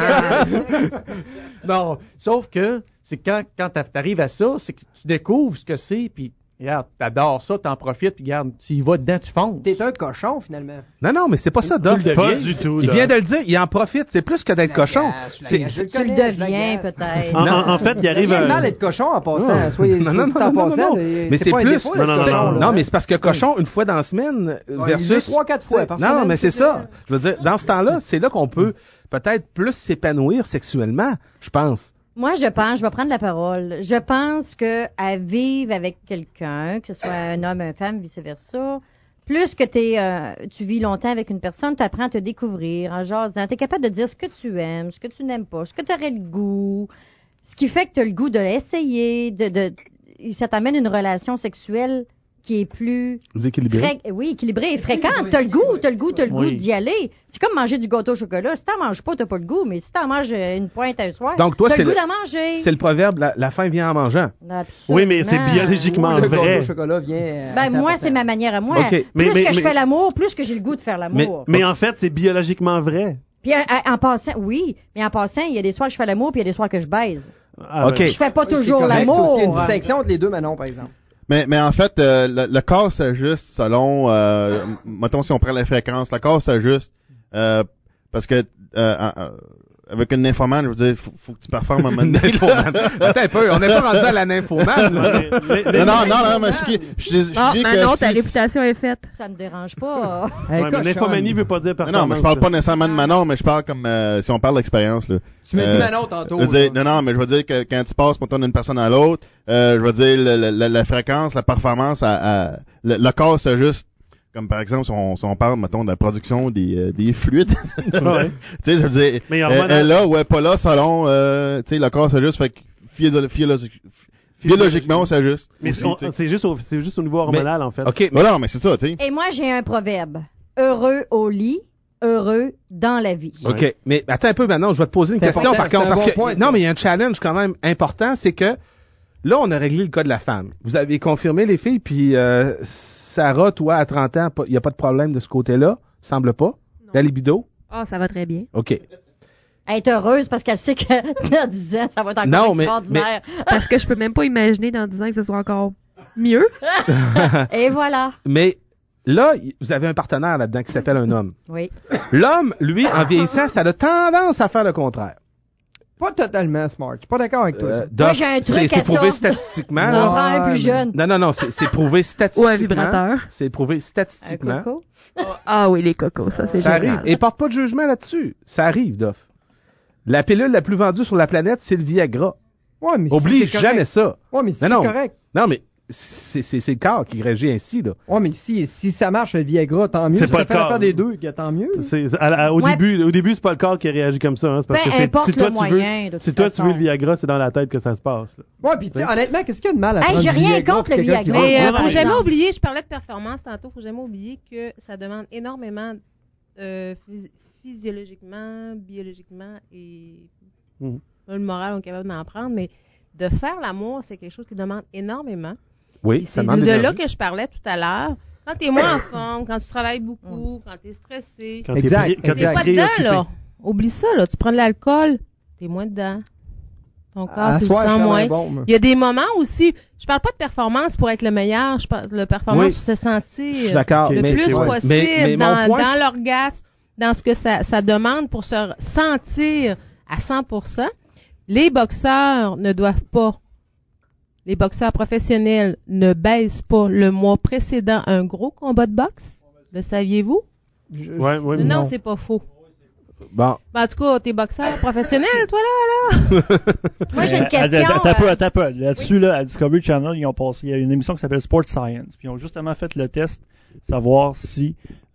terme. Non, sauf que c'est quand, quand t'a- t'arrives à ça, c'est que tu découvres ce que c'est, puis regarde, t'adores ça, t'en profites, puis regarde, tu y vas dedans, tu fonces. T'es un cochon, finalement. Non, non, mais c'est pas ça, Tu Doc. le deviens. Pas du tout. Il là. vient de le dire, il en profite. C'est plus que d'être cochon. Lagasse, C'est- lagasse. Je le Tu le connais, je deviens, lagasse. peut-être. En, Non. en- en fait, il arrive Rien de un... mal d'être cochon en passant. Non. Soyez, Non, non, soyez non, en non, passant. non, mais mais c'est pas un plus- défaut Non, d'être non, non, cochon, non, là. Non, mais c'est parce que cochon, une fois dans la semaine, Ouais, il versus... l'est trois, quatre fois par Non, semaine, mais c'est c'est ça. Je veux dire, dans ce temps-là, c'est là qu'on peut peut-être plus s'épanouir sexuellement, je pense. Moi, je pense, je vais prendre la parole. Je pense que à vivre avec quelqu'un, que ce soit un homme, une femme, vice-versa, plus que t'es, euh, tu vis longtemps avec une personne, tu apprends à te découvrir en jasant. Tu es capable de dire ce que tu aimes, ce que tu n'aimes pas, ce que tu aurais le goût, ce qui fait que tu as le goût de l'essayer, de, de, ça t'amène une relation sexuelle qui est plus Vous équilibrez. fré- oui, équilibrée et fréquente. T'as le goût, t'as le goût, t'as le goût Oui. d'y aller. C'est comme manger du gâteau au chocolat. Si t'en manges pas, t'as pas le goût, mais si t'en manges euh, une pointe un soir, Donc, toi, t'as c'est le goût le- d'en manger. C'est le proverbe, la, la faim vient en mangeant. Absolument. Oui, mais c'est biologiquement Le gâteau vrai. au chocolat vient. euh, Ben, moi, important. c'est ma manière à moi. OK. Plus Mais- mais- que je mais- fais l'amour, plus que j'ai le goût de faire Mais, l'amour. mais en fait, c'est biologiquement vrai. Puis, en, en passant, oui, mais en passant, il y a des soirs que je fais l'amour, puis il y a des soirs que je baise. Ah, OK. ben, Je fais pas Oui, c'est toujours correct, l'amour. c'est aussi une distinction entre les deux, Manon, par exemple. Mais, mais en fait, euh, le, le corps s'ajuste selon, euh, m- mettons si on prend la fréquence, le corps s'ajuste euh, parce que euh, euh, avec une nymphomane, je veux dire, faut, faut que tu performes à un moment donné. Nymphomane. Attends un peu, on n'est pas rendu à la nymphomane. là. mais- mais- Non, non, non, non, mais je, je, je, je Ah, dis Manon, que ta si- réputation est faite. Ça me dérange pas. Hey, Ouais, mais cochonne. nymphomanie veut pas dire Non, performance. non, mais je parle là. pas nécessairement de Manon, mais je parle comme euh, si on parle d'expérience. Là. Tu m'as Euh, dit Manon tantôt. Je veux dire, là. non, non, mais je veux dire que quand tu passes mettons, d'une personne à l'autre, euh, je veux dire le- le- la, la fréquence, la performance, à, à- le, le corps s'ajuste. Comme par exemple, si on, si on parle, mettons, de la production des, euh, des fluides. Ouais. Tu sais, je veux dire, Mais elle, hormonal. elle est là ou elle est pas là selon, euh, tu sais, le corps s'ajuste, fait que physio- physio- biologiquement, on s'ajuste. Mais aussi, on- tu sais. c'est juste, au, c'est juste au niveau hormonal, en fait. OK, mais Voilà, mais c'est ça, tu sais. Et moi, j'ai un proverbe. Heureux au lit, heureux dans la vie. OK, mais attends un peu maintenant, je vais te poser une C'est question important, par contre c'est un parce bon que point, ça. non, mais il y a un challenge quand même important, c'est que là on a réglé le cas de la femme. Vous avez confirmé les filles puis euh, Sarah, toi à trente ans, il y a pas de problème de ce côté-là, semble pas. La libido? Ah, ça va très bien. OK. Elle est heureuse parce qu'elle sait que dans dix ans, ça va être encore Non, mais- extraordinaire. Parce que je peux même pas imaginer dans dix ans que ce soit encore mieux. Et voilà. Mais là, y- vous avez un partenaire là-dedans qui s'appelle un homme. Oui. L'homme, lui, en vieillissant, ça a tendance à faire le contraire. Pas totalement smart. Je suis pas d'accord avec toi. Euh, ça. Doc, Moi, j'ai un truc c'est c'est à prouvé ça. statistiquement. On là. en prend un plus mais- jeune. Non, non, non, c'est c'est prouvé Ou un statistiquement. vibrateur. C'est prouvé Un statistiquement. coco. Ah oui, les cocos, ça c'est Ça génial. arrive. Et porte pas de jugement là-dessus. Ça arrive, Doff. La pilule la plus vendue sur la planète, c'est le Viagra. Ouais, mais Oublie c'est correct. jamais ça. Ouais, mais non, c'est non. correct. Non, mais c'est, c'est, c'est le corps qui réagit ainsi, là. Ouais, mais si, si ça marche, le Viagra, tant mieux. C'est Si pas ça le fait corps. l'affaire des deux, tant mieux. C'est, à la- au, Ouais. début, au début, c'est pas le corps qui réagit comme ça. Hein, c'est parce Peu que c'est, importe si toi, le tu moyen, veux, de si toute toi tu façon. veux le Viagra, c'est dans la tête que ça se passe. Là. Ouais, puis tu sais, honnêtement, qu'est-ce qu'il y a de mal à Hey, prendre j'ai du rien Viagra contre pour le quelqu'un qui Viagra. veut- Mais euh, Ouais, faut ouais. jamais oublier, je parlais de performance tantôt, faut jamais oublier que ça demande énormément euh, phys- physiologiquement, biologiquement et Mhm. le moral, on est capable d'en prendre, mais de faire l'amour, c'est quelque chose qui demande énormément. Oui, Puis ça c'est demande de d'énergie. là que je parlais tout à l'heure. Quand t'es moins en forme, quand tu travailles beaucoup, quand t'es stressé, Quand t'es Exact, pri- quand t'es t'es pas dedans, préoccupé. là. Oublie ça, là. Tu prends de l'alcool, t'es moins dedans. Ton corps, À tu le soir, je sens fais moins. un bon, moi. Il y a des moments aussi, je parle pas de performance pour être le meilleur, je parle de performance Oui. pour se sentir Je suis d'accord. le mais, plus ouais. possible Mais- mais mon dans, point, dans c'est- l'orgasme, dans ce que ça, ça demande pour se sentir à cent pour cent. Les boxeurs ne doivent pas, les boxeurs professionnels ne baissent pas le mois précédent un gros combat de boxe. Le saviez-vous? Ouais, ouais, non, non. c'est pas faux. Bon. Ben, en tout cas, t'es boxeur professionnel, toi, là, là. Moi, j'ai une Euh, question. Attends, attends un peu, euh, attends un peu. Là-dessus, là, à Discovery Channel, ils ont passé, il y a une émission qui s'appelle Sports Science. Puis ils ont justement fait le test, savoir si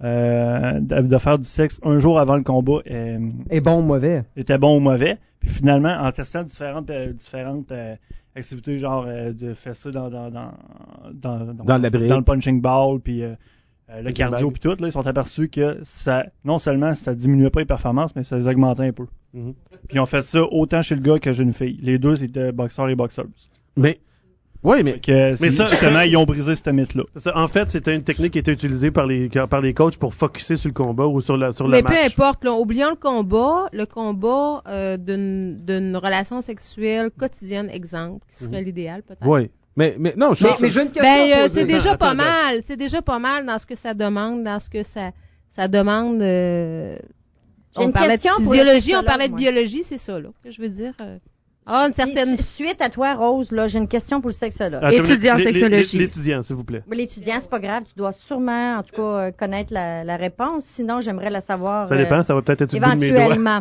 euh, de, de faire du sexe un jour avant le combat euh, est bon ou mauvais. était bon ou mauvais. Puis finalement, en testant différentes, euh, différentes euh, activités, genre euh, de faire ça dans, dans, dans, dans, dans, Dans la brique. dans le punching ball, puis euh, euh, le Le cardio, bag. puis tout, là, ils sont aperçus que ça, non seulement ça diminuait pas les performances, mais ça les augmentait un peu. Mhm. Puis ils ont fait ça autant chez le gars que chez une fille. Les deux, c'était boxeurs et boxeuses. Mais, oui, mais, Fait que, Mais c'est- ça- justement, ils ont brisé ce mythe-là. C'est ça. En fait, c'était une technique qui était utilisée par les, par les coachs pour focusser sur le combat ou sur, la, sur Mais le peu match. importe, là, oublions le combat, le combat euh, d'une d'une relation sexuelle quotidienne, exemple, qui serait l'idéal peut-être. oui. Mais, mais, non, je Mais, pense mais j'ai une question Ben, à euh, poser. c'est déjà Attends, pas attends, mal, c'est déjà pas mal dans ce que ça demande, dans ce que ça, ça demande. euh, J'ai on une parlait de question pour le physiologie, on sexologue, parlait de moi. biologie, c'est ça, là, que je veux dire. euh. Ah, une certaine. Puis, Suite à toi, Rose, là, j'ai une question pour le sexologue. Attends, Étudiant en les- les- sexologie. les- L'étudiant, s'il vous plaît. Mais l'étudiant, c'est pas grave, tu dois sûrement, en tout cas, euh, connaître la, la réponse. Sinon, j'aimerais la savoir. Ça dépend, ça va peut-être être sur le bout de mes doigts. Éventuellement.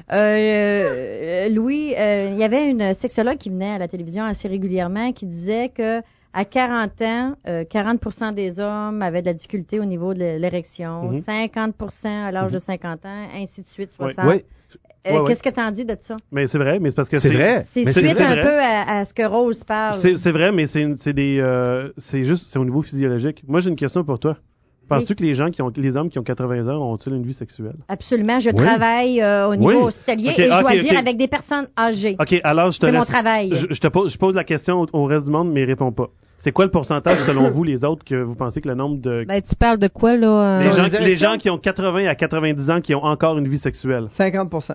Euh, Louis, euh, il y avait une sexologue qui venait à la télévision assez régulièrement qui disait que à quarante ans, euh, quarante pour cent des hommes avaient de la difficulté au niveau de l'érection, Mhm. cinquante pour cent à l'âge de cinquante ans, ainsi de suite, Oui. soixante. Oui. Euh, Ouais, ouais. Qu'est-ce que t'en dis de ça? Mais c'est vrai, mais c'est parce que C'est vrai. C'est Mais suite c'est un vrai. peu à, à ce que Rose parle. C'est c'est vrai, mais c'est une- c'est des, euh, c'est juste, c'est au niveau physiologique. Moi, j'ai une question pour toi. Penses-tu Oui. que les gens qui ont, les hommes qui ont quatre-vingts ans ont-ils une vie sexuelle? Absolument, je Oui. travaille euh, au niveau Oui. hospitalier Ok, et je ok, dois ok. dire avec des personnes âgées. Ok, alors je te C'est mon laisse- travail. Je, je te pose, je pose la question au, au reste du monde, mais réponds pas. C'est quoi le pourcentage selon vous, les autres, que vous pensez que le nombre de Ben, tu parles de quoi, là? les euh, gens, les les érections? gens qui ont quatre-vingts à quatre-vingt-dix ans qui ont encore une vie sexuelle? cinquante pour cent.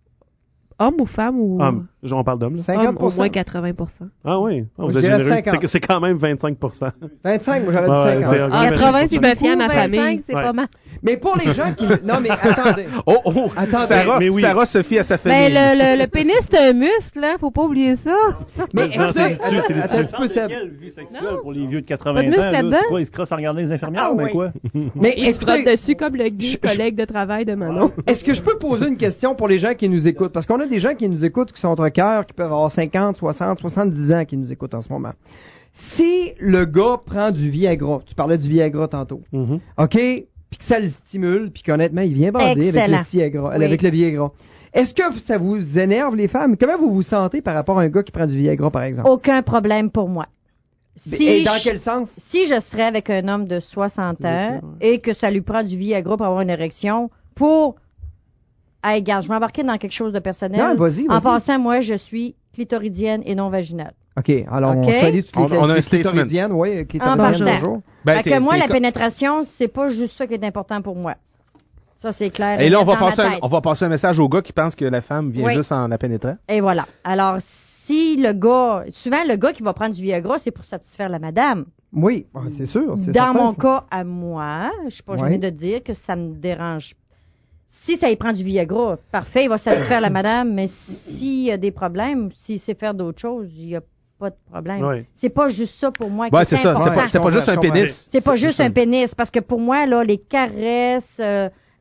Homme ou femme ou. Hommes. Genre, on parle d'hommes, là. Homme, cinquante au pour cent. moins quatre-vingts pour cent. Ah oui. Ah, Moi, vous je êtes dirais généreux. cinquante. C'est, c'est quand même vingt-cinq pour cent. vingt-cinq, moi j'aurais dit Ouais, cinquante. c'est- Ah, quatre-vingts, c'est Je me fie à beaucoup, ma famille. vingt-cinq, c'est Ouais. pas mal. Mais pour les gens qui... Non, mais attendez. Oh, oh, Attendez, Sarah, mais oui. Sarah Sophie à sa Mais famille. le, le, le pénis, c'est un muscle, hein, faut pas oublier ça. Mais Non, écoutez, c'est dessus, c'est attends, dessus. attends un petit peu, Seb. Quelle vie sexuelle Non. pour les vieux de Pas quatre-vingts de ans? muscle là? là-dedans? C'est quoi, ils se crossent en regardant les infirmières, Ah mais oui. quoi? Mais Il se frotte écoutez, dessus comme le gay je- collègue de travail de Manon. est-ce que je peux poser une question pour les gens qui nous écoutent? Parce qu'on a des gens qui nous écoutent qui sont entre cœur, qui peuvent avoir cinquante, soixante, soixante-dix ans qui nous écoutent en ce moment. Si le gars prend du Viagra, tu parlais du Viagra tantôt, Mhm. OK? Puis que ça le stimule, puis qu'honnêtement, il vient bander avec Excellent. le, Viagra, Oui. avec le Viagra. Est-ce que ça vous énerve, les femmes? Comment vous vous sentez par rapport à un gars qui prend du Viagra, par exemple? Aucun problème pour moi. Si Et dans je- quel sens? Si je serais avec un homme de soixante ans et que ça lui prend du Viagra pour avoir une érection, pour... Hey, regarde, je vais m'embarquer dans quelque chose de personnel. Non, vas-y, En vas-y. passant, moi, je suis clitoridienne et non vaginale. OK, alors OK. on salue toutes les, On- on a un les statement. clitoridiennes. Oui, En clitoridiennes, partant. bonjour. Ben, fait t'es- que moi, t'es la co- pénétration, c'est pas juste ça qui est important pour moi. Ça, c'est clair. Et là, on va, net dans ma passer un, tête. on va passer un message au gars qui pense que la femme vient Oui. juste en la pénétrant. Et voilà. Alors, si le gars... Souvent, le gars qui va prendre du Viagra, c'est pour satisfaire la madame. Oui, ouais, c'est sûr. c'est Dans certain, mon ça. cas, à moi, je suis pas Ouais. gênée de dire que ça me dérange. Si ça y prend du Viagra, parfait, il va satisfaire la madame, mais s'il y a des problèmes, s'il sait faire d'autres choses, il n'y a pas de problème. Ouais. C'est pas juste ça pour moi qui Ouais, est c'est ça. C'est important. pas, c'est pas juste un Je comprends. pénis. C'est pas C'est juste un pénis, parce que pour moi, là, les caresses, euh,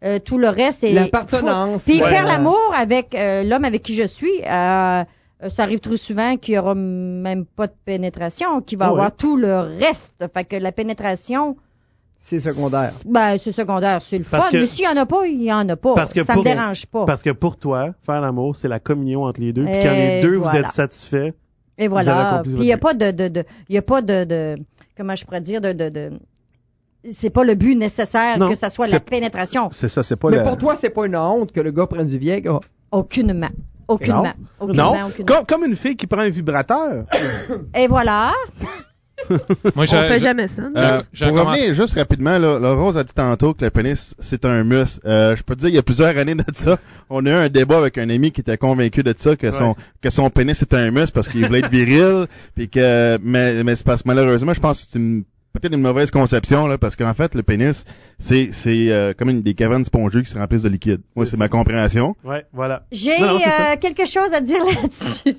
Euh, tout le reste, c'est... L'appartenance. Faut- Puis Ouais. faire l'amour avec euh, l'homme avec qui je suis, euh, ça arrive trop souvent qu'il y aura même pas de pénétration, qu'il va Oh, avoir ouais. tout le reste. Fait que la pénétration... C'est secondaire. Ben, c'est secondaire, c'est le Parce fun. que- Mais s'il y en a pas, il y en a pas. Parce que ça pour, me dérange pas. Parce que pour toi, faire l'amour, c'est la communion entre les deux. Puis Et quand les deux, vous voilà. êtes satisfaits, Et vous avez voilà. accompli Puis il n'y a votre pas de, de, de, il y a pas de, de, comment je pourrais dire, de, de, de, c'est pas le but nécessaire Non, que ça soit la c'est- pénétration. C'est ça, c'est pas Mais le... pour toi, c'est pas une honte que le gars prenne du Viagra. Aucunement. Aucunement. Non, Aucunement, non. aucunement. Comme, comme une fille qui prend un vibrateur. Et voilà. Moi, j'ai- On fait j'ai- jamais ça. non? Euh, j'ai pour un comment- revenir juste rapidement, là, la Rose a dit tantôt que le pénis, c'est un muscle. Euh, je peux te dire, il y a plusieurs années de ça, on a eu un débat avec un ami qui était convaincu de ça, que son, que son pénis était un muscle parce qu'il voulait être viril, puis que, mais, mais c'est parce que malheureusement, je pense que c'est une, peut-être une mauvaise conception, là, parce qu'en fait, le pénis, c'est, c'est, euh, comme une, des cavernes spongieuses qui se remplissent de liquide. Moi, c'est ma compréhension. ouais, voilà. J'ai Non, non, c'est ça. euh, quelque chose à dire là-dessus.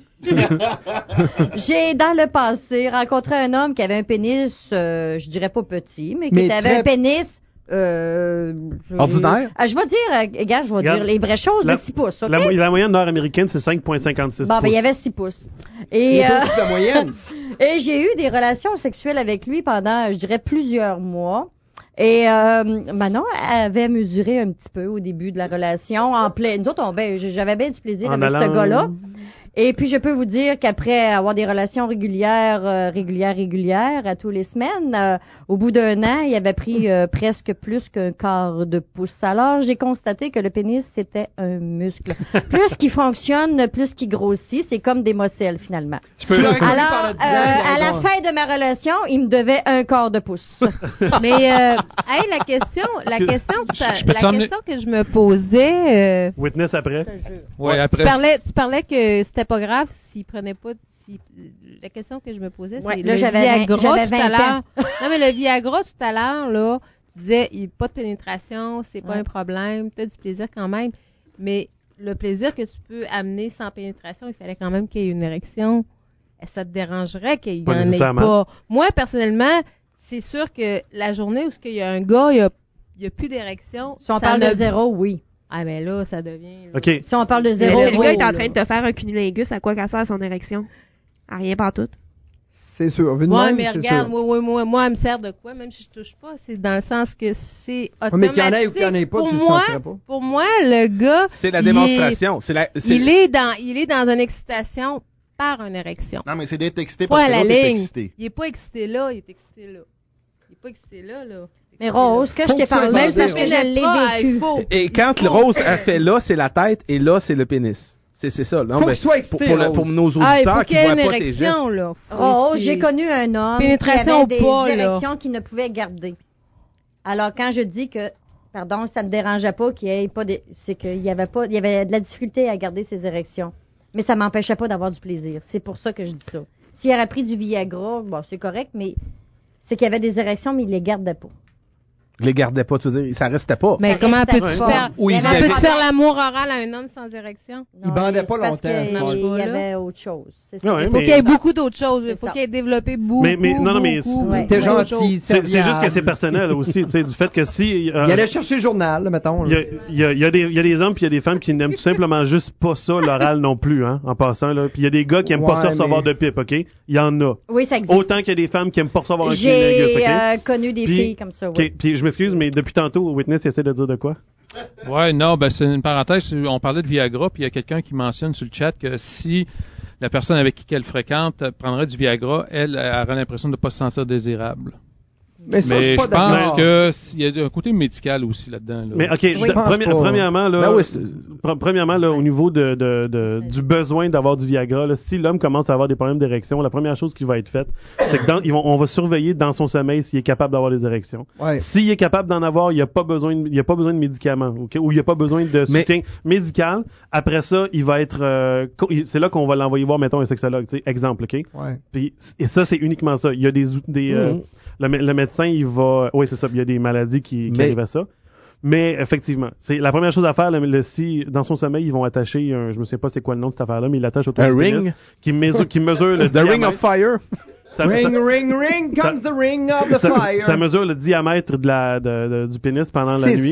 J'ai, dans le passé, rencontré un homme qui avait un pénis, euh, je dirais pas petit, mais qui Mais avait très- un pénis... Euh, Ordinaire? Ah, je vais dire, euh, gars, je vais Regarde, dire les vraies choses, la- mais six pouces, OK? La, mo- la moyenne nord-américaine, c'est cinq virgule cinquante-six Bon, ben, il y pouces. avait six pouces. Il Et, est euh, au-dessus de la moyenne. et j'ai eu des relations sexuelles avec lui pendant, je dirais, plusieurs mois. Et euh, Manon avait mesuré un petit peu au début de la relation. En plein, nous autres, on, ben, j'avais bien du plaisir En avec ce allant- gars-là. Et puis, je peux vous dire qu'après avoir des relations régulières, euh, régulières, régulières, à tous les semaines, euh, au bout d'un an, il avait pris euh, presque plus qu'un quart de pouce. Alors, j'ai constaté que le pénis, c'était un muscle. Plus qu'il fonctionne, plus qu'il grossit. C'est comme des mocelles, finalement. Je peux- Alors, par le euh, design, à la donc. fin de ma relation, il me devait un quart de pouce. Mais euh, hey, la question, la Je- question, que ça- je peux la t'emmener- question que je me posais, euh, Witness après. Ouais, tu après. parlais, tu parlais que c'était pas grave s'il prenait pas. Si, la question que je me posais, c'est Ouais, là, le j'avais Viagra vingt- j'avais tout à vingt ans. l'heure. Non, mais le Viagra tout à l'heure, là, tu disais, il n'y a pas de pénétration, c'est pas Ouais. un problème, tu as du plaisir quand même. Mais le plaisir que tu peux amener sans pénétration, il fallait quand même qu'il y ait une érection. Ça te dérangerait qu'il y Pas en ait nécessairement. pas. Moi, personnellement, c'est sûr que la journée où il y a un gars, il n'y a, a plus d'érection. Si on ça parle ne- de zéro, oui. Ah, mais là, ça devient. là. OK. Si on parle de Mais zéro, le gars est en là. train de te faire un cunilingus, à quoi qu'elle sert son érection? À rien pas tout. C'est sûr. Vu de Ouais, même, mais c'est regarde, sûr. moi, moi, moi, moi, elle me sert de quoi? Même si je touche pas, c'est dans le sens que c'est Ouais, automatique. mais qu'il y en ait ou qu'il y en ait pas, pour tu le moi, sentirais pas. pour moi, le gars, C'est la il démonstration. C'est la, est- c'est- il est dans, il est dans une excitation par une érection. Non, mais c'est d'être excité Pas parce à que la l'autre est ligne. excité. Il est pas excité là, il est excité là. Il est pas excité là, là. Mais Rose, que je Faut t'ai que tu parlé, le même fasses parce dire, que ouais. je l'ai Ah, il vécu. faut. Et quand le Rose a fait là, c'est la tête et là, c'est le pénis. C'est, c'est ça. Non, Faut ben, qu'il soit excité, pour, pour, le- Rose. pour nos Ah, il auditeurs faut qui qu'il y ait voient une pas tes gestes. érection, là. Faut Oh, qu'il- j'ai connu un homme qui Pénétration avait des pas, là. érections qu'il ne pouvait garder. Alors, quand je dis que, pardon, ça ne me dérangeait pas qu'il y ait pas de, c'est qu'il y avait pas, il y avait de la difficulté à garder ses érections. Mais ça m'empêchait pas d'avoir du plaisir. C'est pour ça que je dis ça. S'il aurait pris du Viagra, bon, c'est correct, mais c'est qu'il y avait des érections, mais il les gardait pas. Je les gardais pas, tu veux dire, ça restait pas. Mais Ça comment restait peux-tu pas. faire, Ou il comment vivait- peux-tu faire l'amour oral à un homme sans érection? Il bandait c'est pas parce longtemps, qu'il ça marche il pas, y là. avait autre chose. C'est ça. Ouais, Il faut mais- qu'il y ait beaucoup d'autres choses. Il C'est faut ça. qu'il ait développé beaucoup, Mais- mais- non, non, mais beaucoup, c'est- beaucoup T'es d'autres gentil, choses. C'est, c'est juste que serviable. c'est personnel aussi, tu sais, du fait que si... euh, Il allait chercher le journal, là, mettons. Il là. y a, il y, a, il y, a des, il y a des hommes puis il y a des femmes qui n'aiment tout simplement juste pas ça, l'oral non plus, hein, en passant, là. Puis il y a des gars qui aiment pas Ouais, ça recevoir mais- de pipe, OK? Il y en a. Oui, ça existe. Autant qu'il y a des femmes qui aiment pas recevoir un cunilingus, J'ai OK? euh, connu des Puis- filles comme ça, oui. OK, puis je m'excuse, mais depuis tantôt, Witness essaie de dire de quoi? Ouais, non, ben c'est une parenthèse. On parlait de Viagra, puis il y a quelqu'un qui mentionne sur le chat que si la personne avec qui elle fréquente prendrait du Viagra, elle, elle aurait l'impression de ne pas se sentir désirable. Mais ça, je suis Mais pas je pense d'accord. que s'il y a un côté médical aussi là-dedans. Là. Mais OK, je- je pense premi- pas. premièrement, là, Ben oui, c'est- pre- premièrement, là, au niveau de, de, de- du besoin d'avoir du Viagra, là, si l'homme commence à avoir des problèmes d'érection, la première chose qui va être faite, c'est que dans, ils vont, on va surveiller dans son sommeil s'il est capable d'avoir des érections. Ouais. S'il est capable d'en avoir, il n'y a pas besoin, de- il y a pas besoin de médicaments, ok, ou il n'y a pas besoin de Mais- soutien médical. Après ça, il va être, euh, co- il- c'est là qu'on va l'envoyer voir, mettons, un sexologue, tu sais, exemple, ok. Ouais. Puis, et ça, c'est uniquement ça. Il y a des, out- des, euh, Mhm. le, mé- le médecin, il va, oui, c'est ça. Il y a des maladies qui, qui Mais- arrivent à ça. Mais effectivement, c'est la première chose à faire. Le, le- si dans son sommeil, ils vont attacher un, je me sais pas c'est quoi le nom de cette affaire-là, mais ils l'attachent autour Un du ring? pénis, qui mesure, qui mesure le The Ring diamètre. of Fire. Ça- Ring, ça- ring, ring, ça- comes the ring of the ça, fire. ça mesure le diamètre de la, de- de- du pénis pendant la Six. nuit.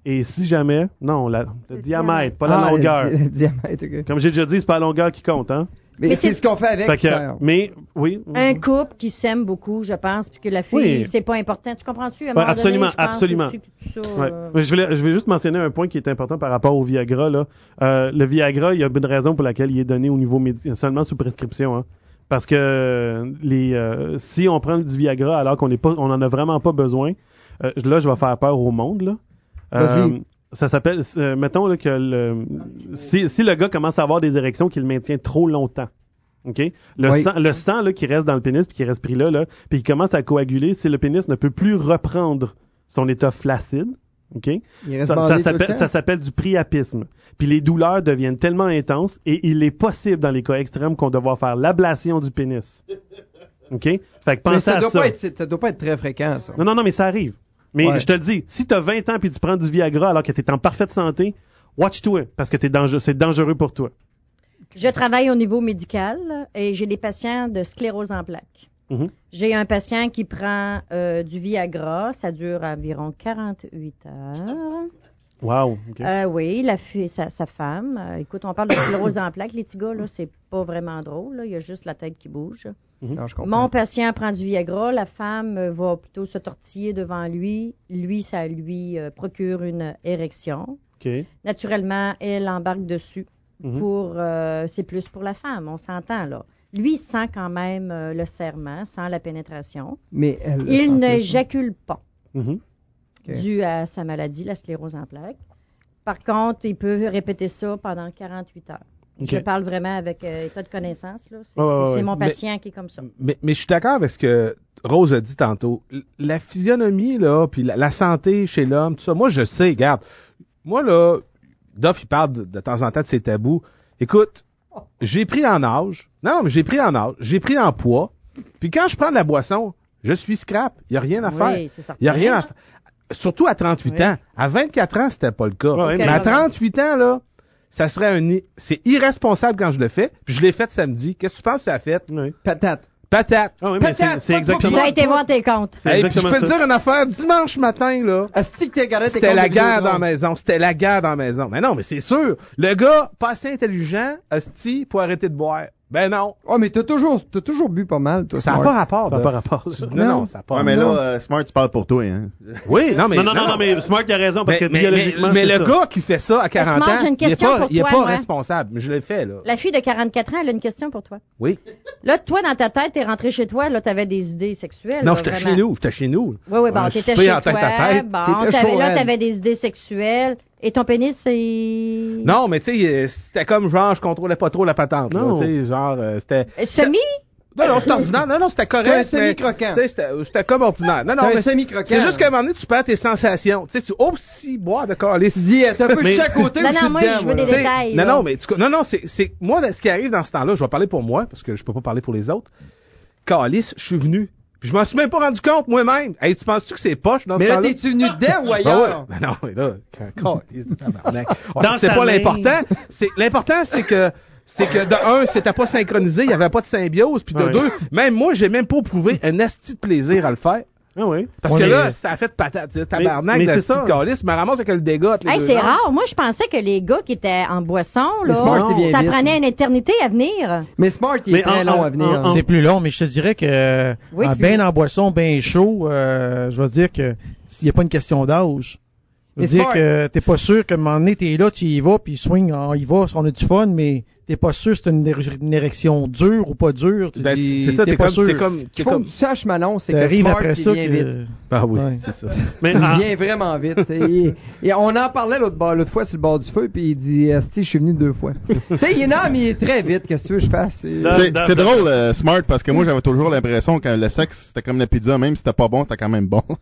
Et si jamais, non, la, le, le diamètre, diamètre. pas la Ah, longueur. Le, le diamètre, ok. Comme j'ai déjà dit, c'est pas la longueur qui compte, hein. Mais, Mais c'est c'est- ce qu'on fait avec, Fait que, sœur. mais, oui. Un couple qui s'aime beaucoup, je pense, puis que la fille, Oui. c'est pas important. Tu comprends-tu? À un Ouais, moment absolument, donné, je pense absolument. aussi que tout ça, Ouais. euh, Mais Je, voulais, je vais juste mentionner un point qui est important par rapport au Viagra. Là. Euh, le Viagra, il y a une raison pour laquelle il est donné au niveau médical, seulement sous prescription. Hein. Parce que les, euh, si on prend du Viagra alors qu'on n'est pas, on en a vraiment pas besoin, euh, là, je vais faire peur au monde. Là. Vas-y. Ça s'appelle, euh, mettons là, que le, si, si le gars commence à avoir des érections qu'il maintient trop longtemps. OK? Le Oui. sang, le sang là, qui reste dans le pénis puis qui reste pris là, là puis qui commence à coaguler, si le pénis ne peut plus reprendre son état flaccide, OK? Il reste Ça, bandé ça tout le s'appelle, temps. ça s'appelle du priapisme. Puis les douleurs deviennent tellement intenses et il est possible dans les cas extrêmes qu'on doit faire l'ablation du pénis. OK? Fait que Mais pensez ça à doit, ça. Pas être, ça doit pas être très fréquent, ça. Non, non, non, mais ça arrive. Mais Ouais. je te le dis, si tu as vingt ans puis tu prends du Viagra alors que tu es en parfaite santé, watch-toi parce que t'es dangereux, c'est dangereux pour toi. Je travaille au niveau médical et j'ai des patients de sclérose en plaques. Mhm. J'ai un patient qui prend euh, du Viagra, ça dure environ quarante-huit heures. Wow. OK. Euh, oui, la fille, sa, sa femme. Euh, écoute, on parle de sclérose en plaques, les petits gars, là, c'est pas vraiment drôle. Là. Il y a juste la tête qui bouge. Mhm. Non, je comprends. Mon patient prend du Viagra, la femme euh, va plutôt se tortiller devant lui. Lui, ça lui euh, procure une érection. OK. Naturellement, elle embarque dessus. Mhm. Pour, euh, c'est plus pour la femme, on s'entend là. Lui, il sent quand même euh, le serment, sent la pénétration. Mais elle, Il sent n'éjacule pas, Mhm. Ok. dû à sa maladie, la sclérose en plaques. Par contre, il peut répéter ça pendant quarante-huit heures. Ok. Je parle vraiment avec euh, état de connaissance. Là. C'est, Ouais, ouais, c'est- c'est ouais. mon Mais- patient qui est comme ça. Mais, mais je suis d'accord avec ce que Rose a dit tantôt. L- La physionomie, là, puis la, la santé chez l'homme, tout ça, moi, je sais, regarde, moi, là, Duff, il parle de, de temps en temps de ses tabous. Écoute, j'ai pris en âge. Non, non, mais j'ai pris en âge. J'ai pris en poids. Puis quand je prends de la boisson, je suis scrap. Il n'y a rien à Oui, faire. c'est certain. Il n'y a rien à faire. Surtout à trente-huit Oui. ans. À vingt-quatre ans, c'était pas le cas. Ouais, mais mais- à trente-huit ans, là, ça serait un... i- C'est irresponsable quand je le fais. Puis je l'ai fait samedi. Qu'est-ce que tu penses que ça a fait? Oui. Patate. Patate. Ah oui, mais c'est, Patate, c'est pas de Tu exactement as été voir tes comptes. C'est Hey, puis je exactement peux te ça. dire une affaire, dimanche matin, là, Asti que t'es regardé tes c'était comptes la de guerre Vidéotron. dans la maison. C'était la guerre dans la maison. Mais non, mais c'est sûr. Le gars, pas assez intelligent, asti, pour arrêter de boire. Ben non. Oh, mais t'as toujours, t'as toujours bu pas mal, toi. Ça n'a Smart. pas rapport. Ça n'a de- pas rapport. Non, non, ça n'a pas Ouais, mais là, rapport. euh, Smart, tu parles pour toi, hein. Oui, non, mais. non, non, non, non, mais Smart il a raison parce Mais, que mais, biologiquement, mais, mais c'est le ça. gars qui fait ça à quarante Smart, ans, j'ai une il est question pas, pour il est toi, pas moi. responsable. Mais je l'ai fait, là. La fille de quarante-quatre ans, elle a une question pour toi. Oui. Là, toi, dans ta tête, t'es rentré chez toi, là, t'avais des idées sexuelles. Non, là, j'étais vraiment. chez nous. J'étais chez nous. Oui, oui, bon, Un t'étais souper chez en toi. tête à tête. Bon, T'étais t'avais, chaud, là, raide. t'avais des idées sexuelles. Et ton pénis, c'est... Non, mais tu sais, euh, c'était comme genre, je contrôlais pas trop la patente. là, Non. Tu sais, genre, euh, c'était. Euh, Semi? Non, non, c'était ordinaire. Non, non, c'était correct. C'était un mais, semi-croquant. tu sais, C'était c'était comme ordinaire. Non, non, C'était un mais c'est semi-croquant. c'est juste qu'à un moment donné, tu perds tes sensations. Tu sais, tu aussi boire de calice. Tu dis, t'es un peu Mais- juste à côté Non, ou non, c'est moi, dedans, je veux des là? Tu sais, détails, Non, là. non, mais tu- non, non, c'est, c'est moi ce qui arrive dans ce temps-là. Je vais parler pour moi parce que je peux pas parler pour les autres. Calice, je suis venu. Puis je m'en suis même pas rendu compte moi-même. Hey, tu penses-tu que c'est poche dans Mais ce là, temps-là? t'es-tu venu dedans ou Ah ailleurs? ouais. Ben non, mais là, quand- calice de tabarnak. Ouais, Dans c'est sa pas main. l'important. C'est l'important, c'est que c'est que de un, c'était pas synchronisé, il y avait pas de symbiose, puis de Ouais. deux, même moi, j'ai même pas éprouvé un asti de plaisir à le faire. Ah oui. Parce Ouais, que mais- là, ça a fait patate, tabarnak mais de c'est asti ça. de calice, me ramasse avec le dégât. les Hey, deux c'est jambes. rare. Moi, je pensais que les gars qui étaient en boisson, Mais là, Smart, il vient ça vite. prenait une éternité à venir. Mais Smart, il est Mais très en- long en- à venir. en- hein. C'est plus long, mais je te dirais que Oui, en c'est bien plus- en boisson, bien chaud, euh, je vais dire que s'il n'y a pas une question d'âge. Je veux Mais dire smart. que t'es pas sûr qu'à un moment donné, t'es là, tu y vas, puis swing, on y va, on a du fun, mais t'es pas sûr si c'est une, ér- une érection dure ou pas dure. Tu Ben, dis, c'est ça, t'es pas comme, sûr. t'es comme, Ce t'es qu'il faut comme, que tu saches, Manon, c'est que T'arrives Smart, après il ça vient que... vite. ah oui, Ouais. c'est ça. Mais Il en- vient vraiment vite. et, et on en parlait l'autre, bord- l'autre fois sur le bord du feu, puis il dit, Asti, je suis venu deux fois. Tu sais, il est non, mais il est très vite. Qu'est-ce que tu veux que je fasse? C'est- Dans- C'est dans- c'est drôle, euh, Smart, parce que moi, j'avais toujours l'impression que le sexe, c'était comme la pizza, même si c'était pas bon, c'était quand même bon.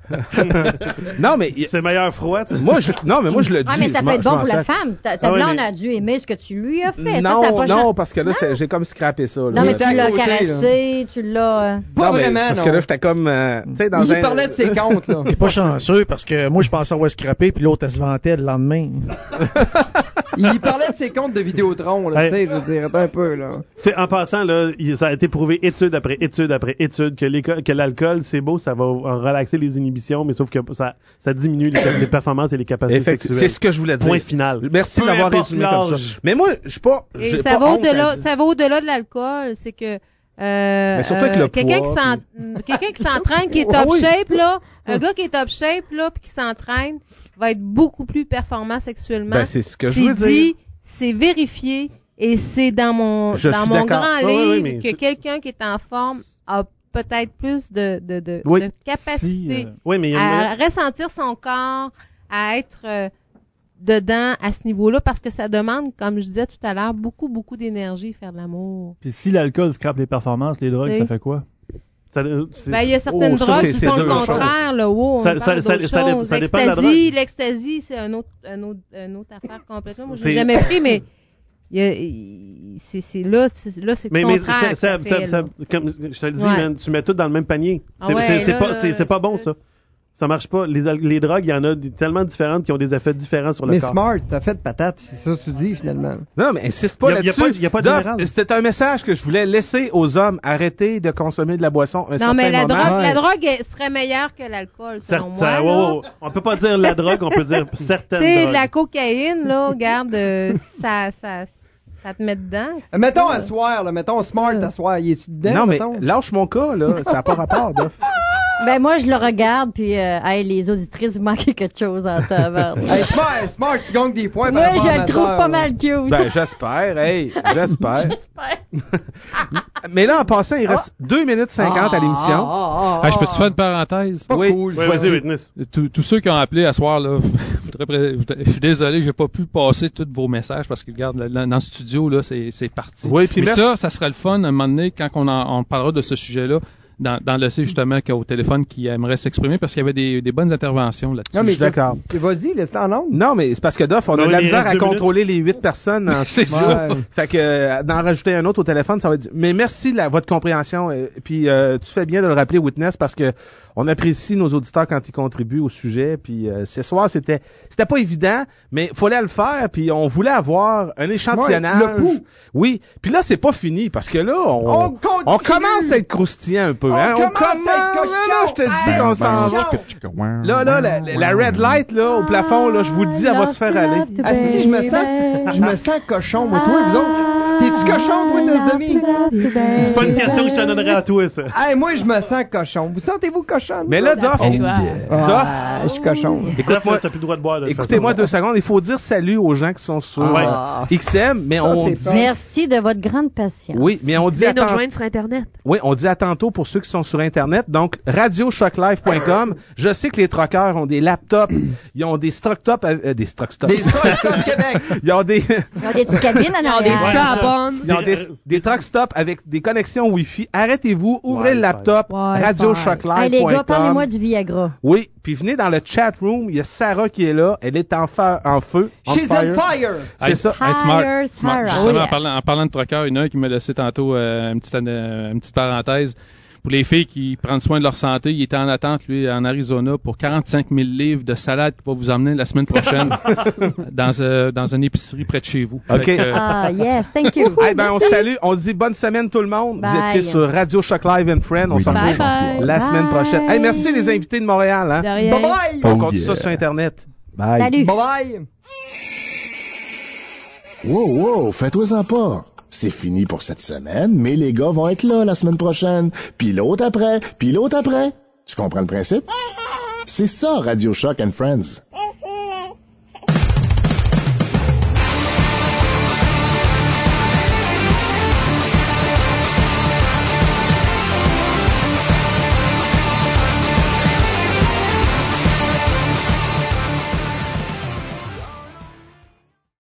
Non, mais, il- c'est meilleur froid. tu sais. moi, je, non, mais moi, je le dis. Ah, mais ça je peut m'en- être je bon m'en pour la sac. femme. Ta, ta Ah oui, blonde mais- a dû aimer ce que tu lui as fait. non, ça, ça a pas non, changé. parce que là, c'est- j'ai comme scrappé ça. Là. Non, mais Là, tu l'as côté, caressé, tu l'as... euh, Pas non, mais vraiment, Parce non. que là, j'étais comme, euh, tu sais, dans Il un... parlait de ses comptes, là. Il est pas chanceux parce que moi, je pensais avoir scrappé, puis l'autre, elle se vantait le lendemain. Il parlait de ses comptes de Vidéotron, là, Hey. tu sais, je veux dire, attends un peu, là. C'est en passant là, il- ça a été prouvé étude après étude après étude que, l'éco- que l'alcool c'est beau, ça va en relaxer les inhibitions, mais sauf que ça, ça diminue les, les performances et les capacités Effectivement, sexuelles. c'est ce que je voulais dire. Point final. Merci Peu d'avoir importe résumé comme l'âge. ça. Mais moi, je suis pas. Et j'ai ça pas va honte à au-delà, dire- ça va au-delà de l'alcool, c'est que euh, Mais surtout avec euh, le quelqu'un poids, qui s'en- quelqu'un qui s'entraîne, qui est top Ah oui. shape là, un gars qui est top shape là, puis qui s'entraîne, va être beaucoup plus performant sexuellement. Ben, c'est ce que je C'est veux dire. dit, c'est vérifié et c'est dans mon Je dans suis mon d'accord. grand Oui, oui, livre mais que je- quelqu'un qui est en forme a peut-être plus de de, de, Oui. de capacité Si, euh, oui, mais il y a à une- ressentir son corps, à être euh, dedans à ce niveau-là, parce que ça demande, comme je disais tout à l'heure, beaucoup, beaucoup d'énergie faire de l'amour. Puis si l'alcool scrape les performances, les drogues, Oui. ça fait quoi? Ça, c'est- Ben, il y a certaines Oh, ça, drogues c'est- qui c'est sont le deux choses. contraire, là. Wow, on Ça- parle ça- ça- d'autres ça dé- choses. ça dépend de la L'ecstasy, drogue. l'ecstasy, c'est un autre, un autre, une autre affaire complètement. Moi, je l'ai C'est- jamais pris, mais il y a- il- c'est, c'est là, c'est, là, c'est le mais, mais contraire. ça, que ça, ça ça- fait, ça- là. comme je te le dis, Ouais. man, tu mets tout dans le même panier. Ah C'est ouais, c'est- c'est là, pas, là, c'est- c'est pas bon, ça. Ça marche pas. Les, al- les drogues, il y en a des- tellement différentes qui ont des effets différents sur le Mais corps. smart, t'as fait de patate, c'est ça que tu dis, finalement. Non, mais insiste pas Y a- y a là-dessus. pas- y a pas de Duff, général. c'était un message que je voulais laisser aux hommes. Arrêter de consommer de la boisson un Non, certain mais la moment. drogue, la drogue elle serait meilleure que l'alcool, selon Certes, moi. ça- là. ouais, ouais, ouais. On peut pas dire la drogue, on peut dire Tu certaines sais, drogues. de la cocaïne, là, regarde, euh, ça, ça, ça te met dedans. Euh, Mettons à soir, là, mettons smart à soir, y es-tu dedans, Non, mais mettons? lâche mon cas, là. Ça n'a pas rapport, Duff. Ben, moi, je le regarde, puis, euh, hey, les auditrices, vous manquez quelque chose en tabac. Hey, smart, smart, tu gagnes des points par Moi, rapport à je ma le trouve sœur, pas là. mal cute. Ben, j'espère, hey, j'espère. Mais là, en passant, il reste deux minutes cinquante à l'émission. Ah, Ah, je peux te faire une parenthèse? Pas Oui. cool. Ouais, vas-y, Witness. Tous tous ceux qui ont appelé à soir, là, je voudrais pré- je suis désolé, j'ai pas pu passer tous vos messages parce que, regarde, là, dans le studio, là, c'est c'est parti. Oui, puis Mais merci. ça, ça serait le fun, à un moment donné, quand on, en- on parlera de ce sujet-là, dans, dans le C, justement, qu'il y a au téléphone qui aimerait s'exprimer parce qu'il y avait des, des bonnes interventions là-dessus. Non, mais Je suis d'accord. Vas-y, laisse-le en onde. Non, mais c'est parce que Duff, on Ben a de oui, la il misère reste à deux contrôler les huit personnes. en- C'est Ouais. ça. Fait que euh, d'en rajouter un autre au téléphone, ça va être. Mais merci de la, votre compréhension. euh, Puis euh, tu fais bien de le rappeler, Witness, parce que on apprécie nos auditeurs quand ils contribuent au sujet. Puis euh, ce soir, c'était c'était pas évident, mais fallait le faire. Puis on voulait avoir un échantillonnage. Ouais, le pouls. Oui. Puis là, c'est pas fini parce que là, on, On continue. on commence à être croustillant un peu. On hein? commence à être cochon. Là, je te dis Hey, qu'on s'en va. cochon. Là, là, la, la red light là au plafond, là, je vous le dis, elle va se faire aller. Asti, je me sens, je me sens cochon, moi, toi, vous autres. T'es-tu cochon, toi, de ce demi? C'est pas une question que je te donnerais à toi, ça. Hey, moi, je me sens cochon. Vous sentez-vous cochon? Mais là, Duff, Ah, je suis cochon. Écoute-moi, t'as plus le droit de boire. de toute écoutez-moi façon. deux secondes. Il faut dire salut aux gens qui sont sur Ah, euh, X M, mais ça, on c'est dit, bon. Merci de votre grande patience. oui, mais on dit Venez à nous tant- rejoindre sur Internet. oui, on dit à tantôt pour ceux qui sont sur Internet. Donc, radio shock live point com. Je sais que les troqueurs ont des laptops, ils ont des stock-top, euh, des stock-top. Des Stock Québec. Ils ont des, Ils ont des petites cabines en Des arrière. strap-on. ils ont des, des truck stops avec des connexions Wi-Fi. Arrêtez-vous, ouvrez Wi-Fi. le laptop, Wi-Fi. radio shock Hey, live les point gars, com. parlez-moi du Viagra. Oui, puis venez dans le chat room. Il y a Sarah qui est là. Elle est en, fa- en feu. on She's on fire. C'est Hey, ça. hey, smart, Fire, smart. Sarah. Justement, Oh, yeah. en, parlant, en parlant de troqueur, il y en a un qui m'a laissé tantôt euh, une, petite, euh, une petite parenthèse. Pour les filles qui prennent soin de leur santé, il était en attente, lui, en Arizona, pour quarante-cinq mille livres de salade qu'il va vous emmener la semaine prochaine dans, euh, dans une épicerie près de chez vous. OK. Fait que, euh, Ah, yes, thank you. Eh ben, on salue, on dit bonne semaine tout le monde. Vous Bye. étiez sur Radio Shock Live and Friend. On Oui, s'en bye retrouve bye. la Bye. semaine prochaine. Hey, merci les invités de Montréal. Hein. De rien. Bye bye. On Oh, continue yeah. ça sur Internet. Bye. Salut. Bye bye. Wow, wow, fais-toi-en pas. C'est fini pour cette semaine, mais les gars vont être là la semaine prochaine. Puis l'autre après, puis l'autre après. Tu comprends le principe? C'est ça, Radio Shock and Friends.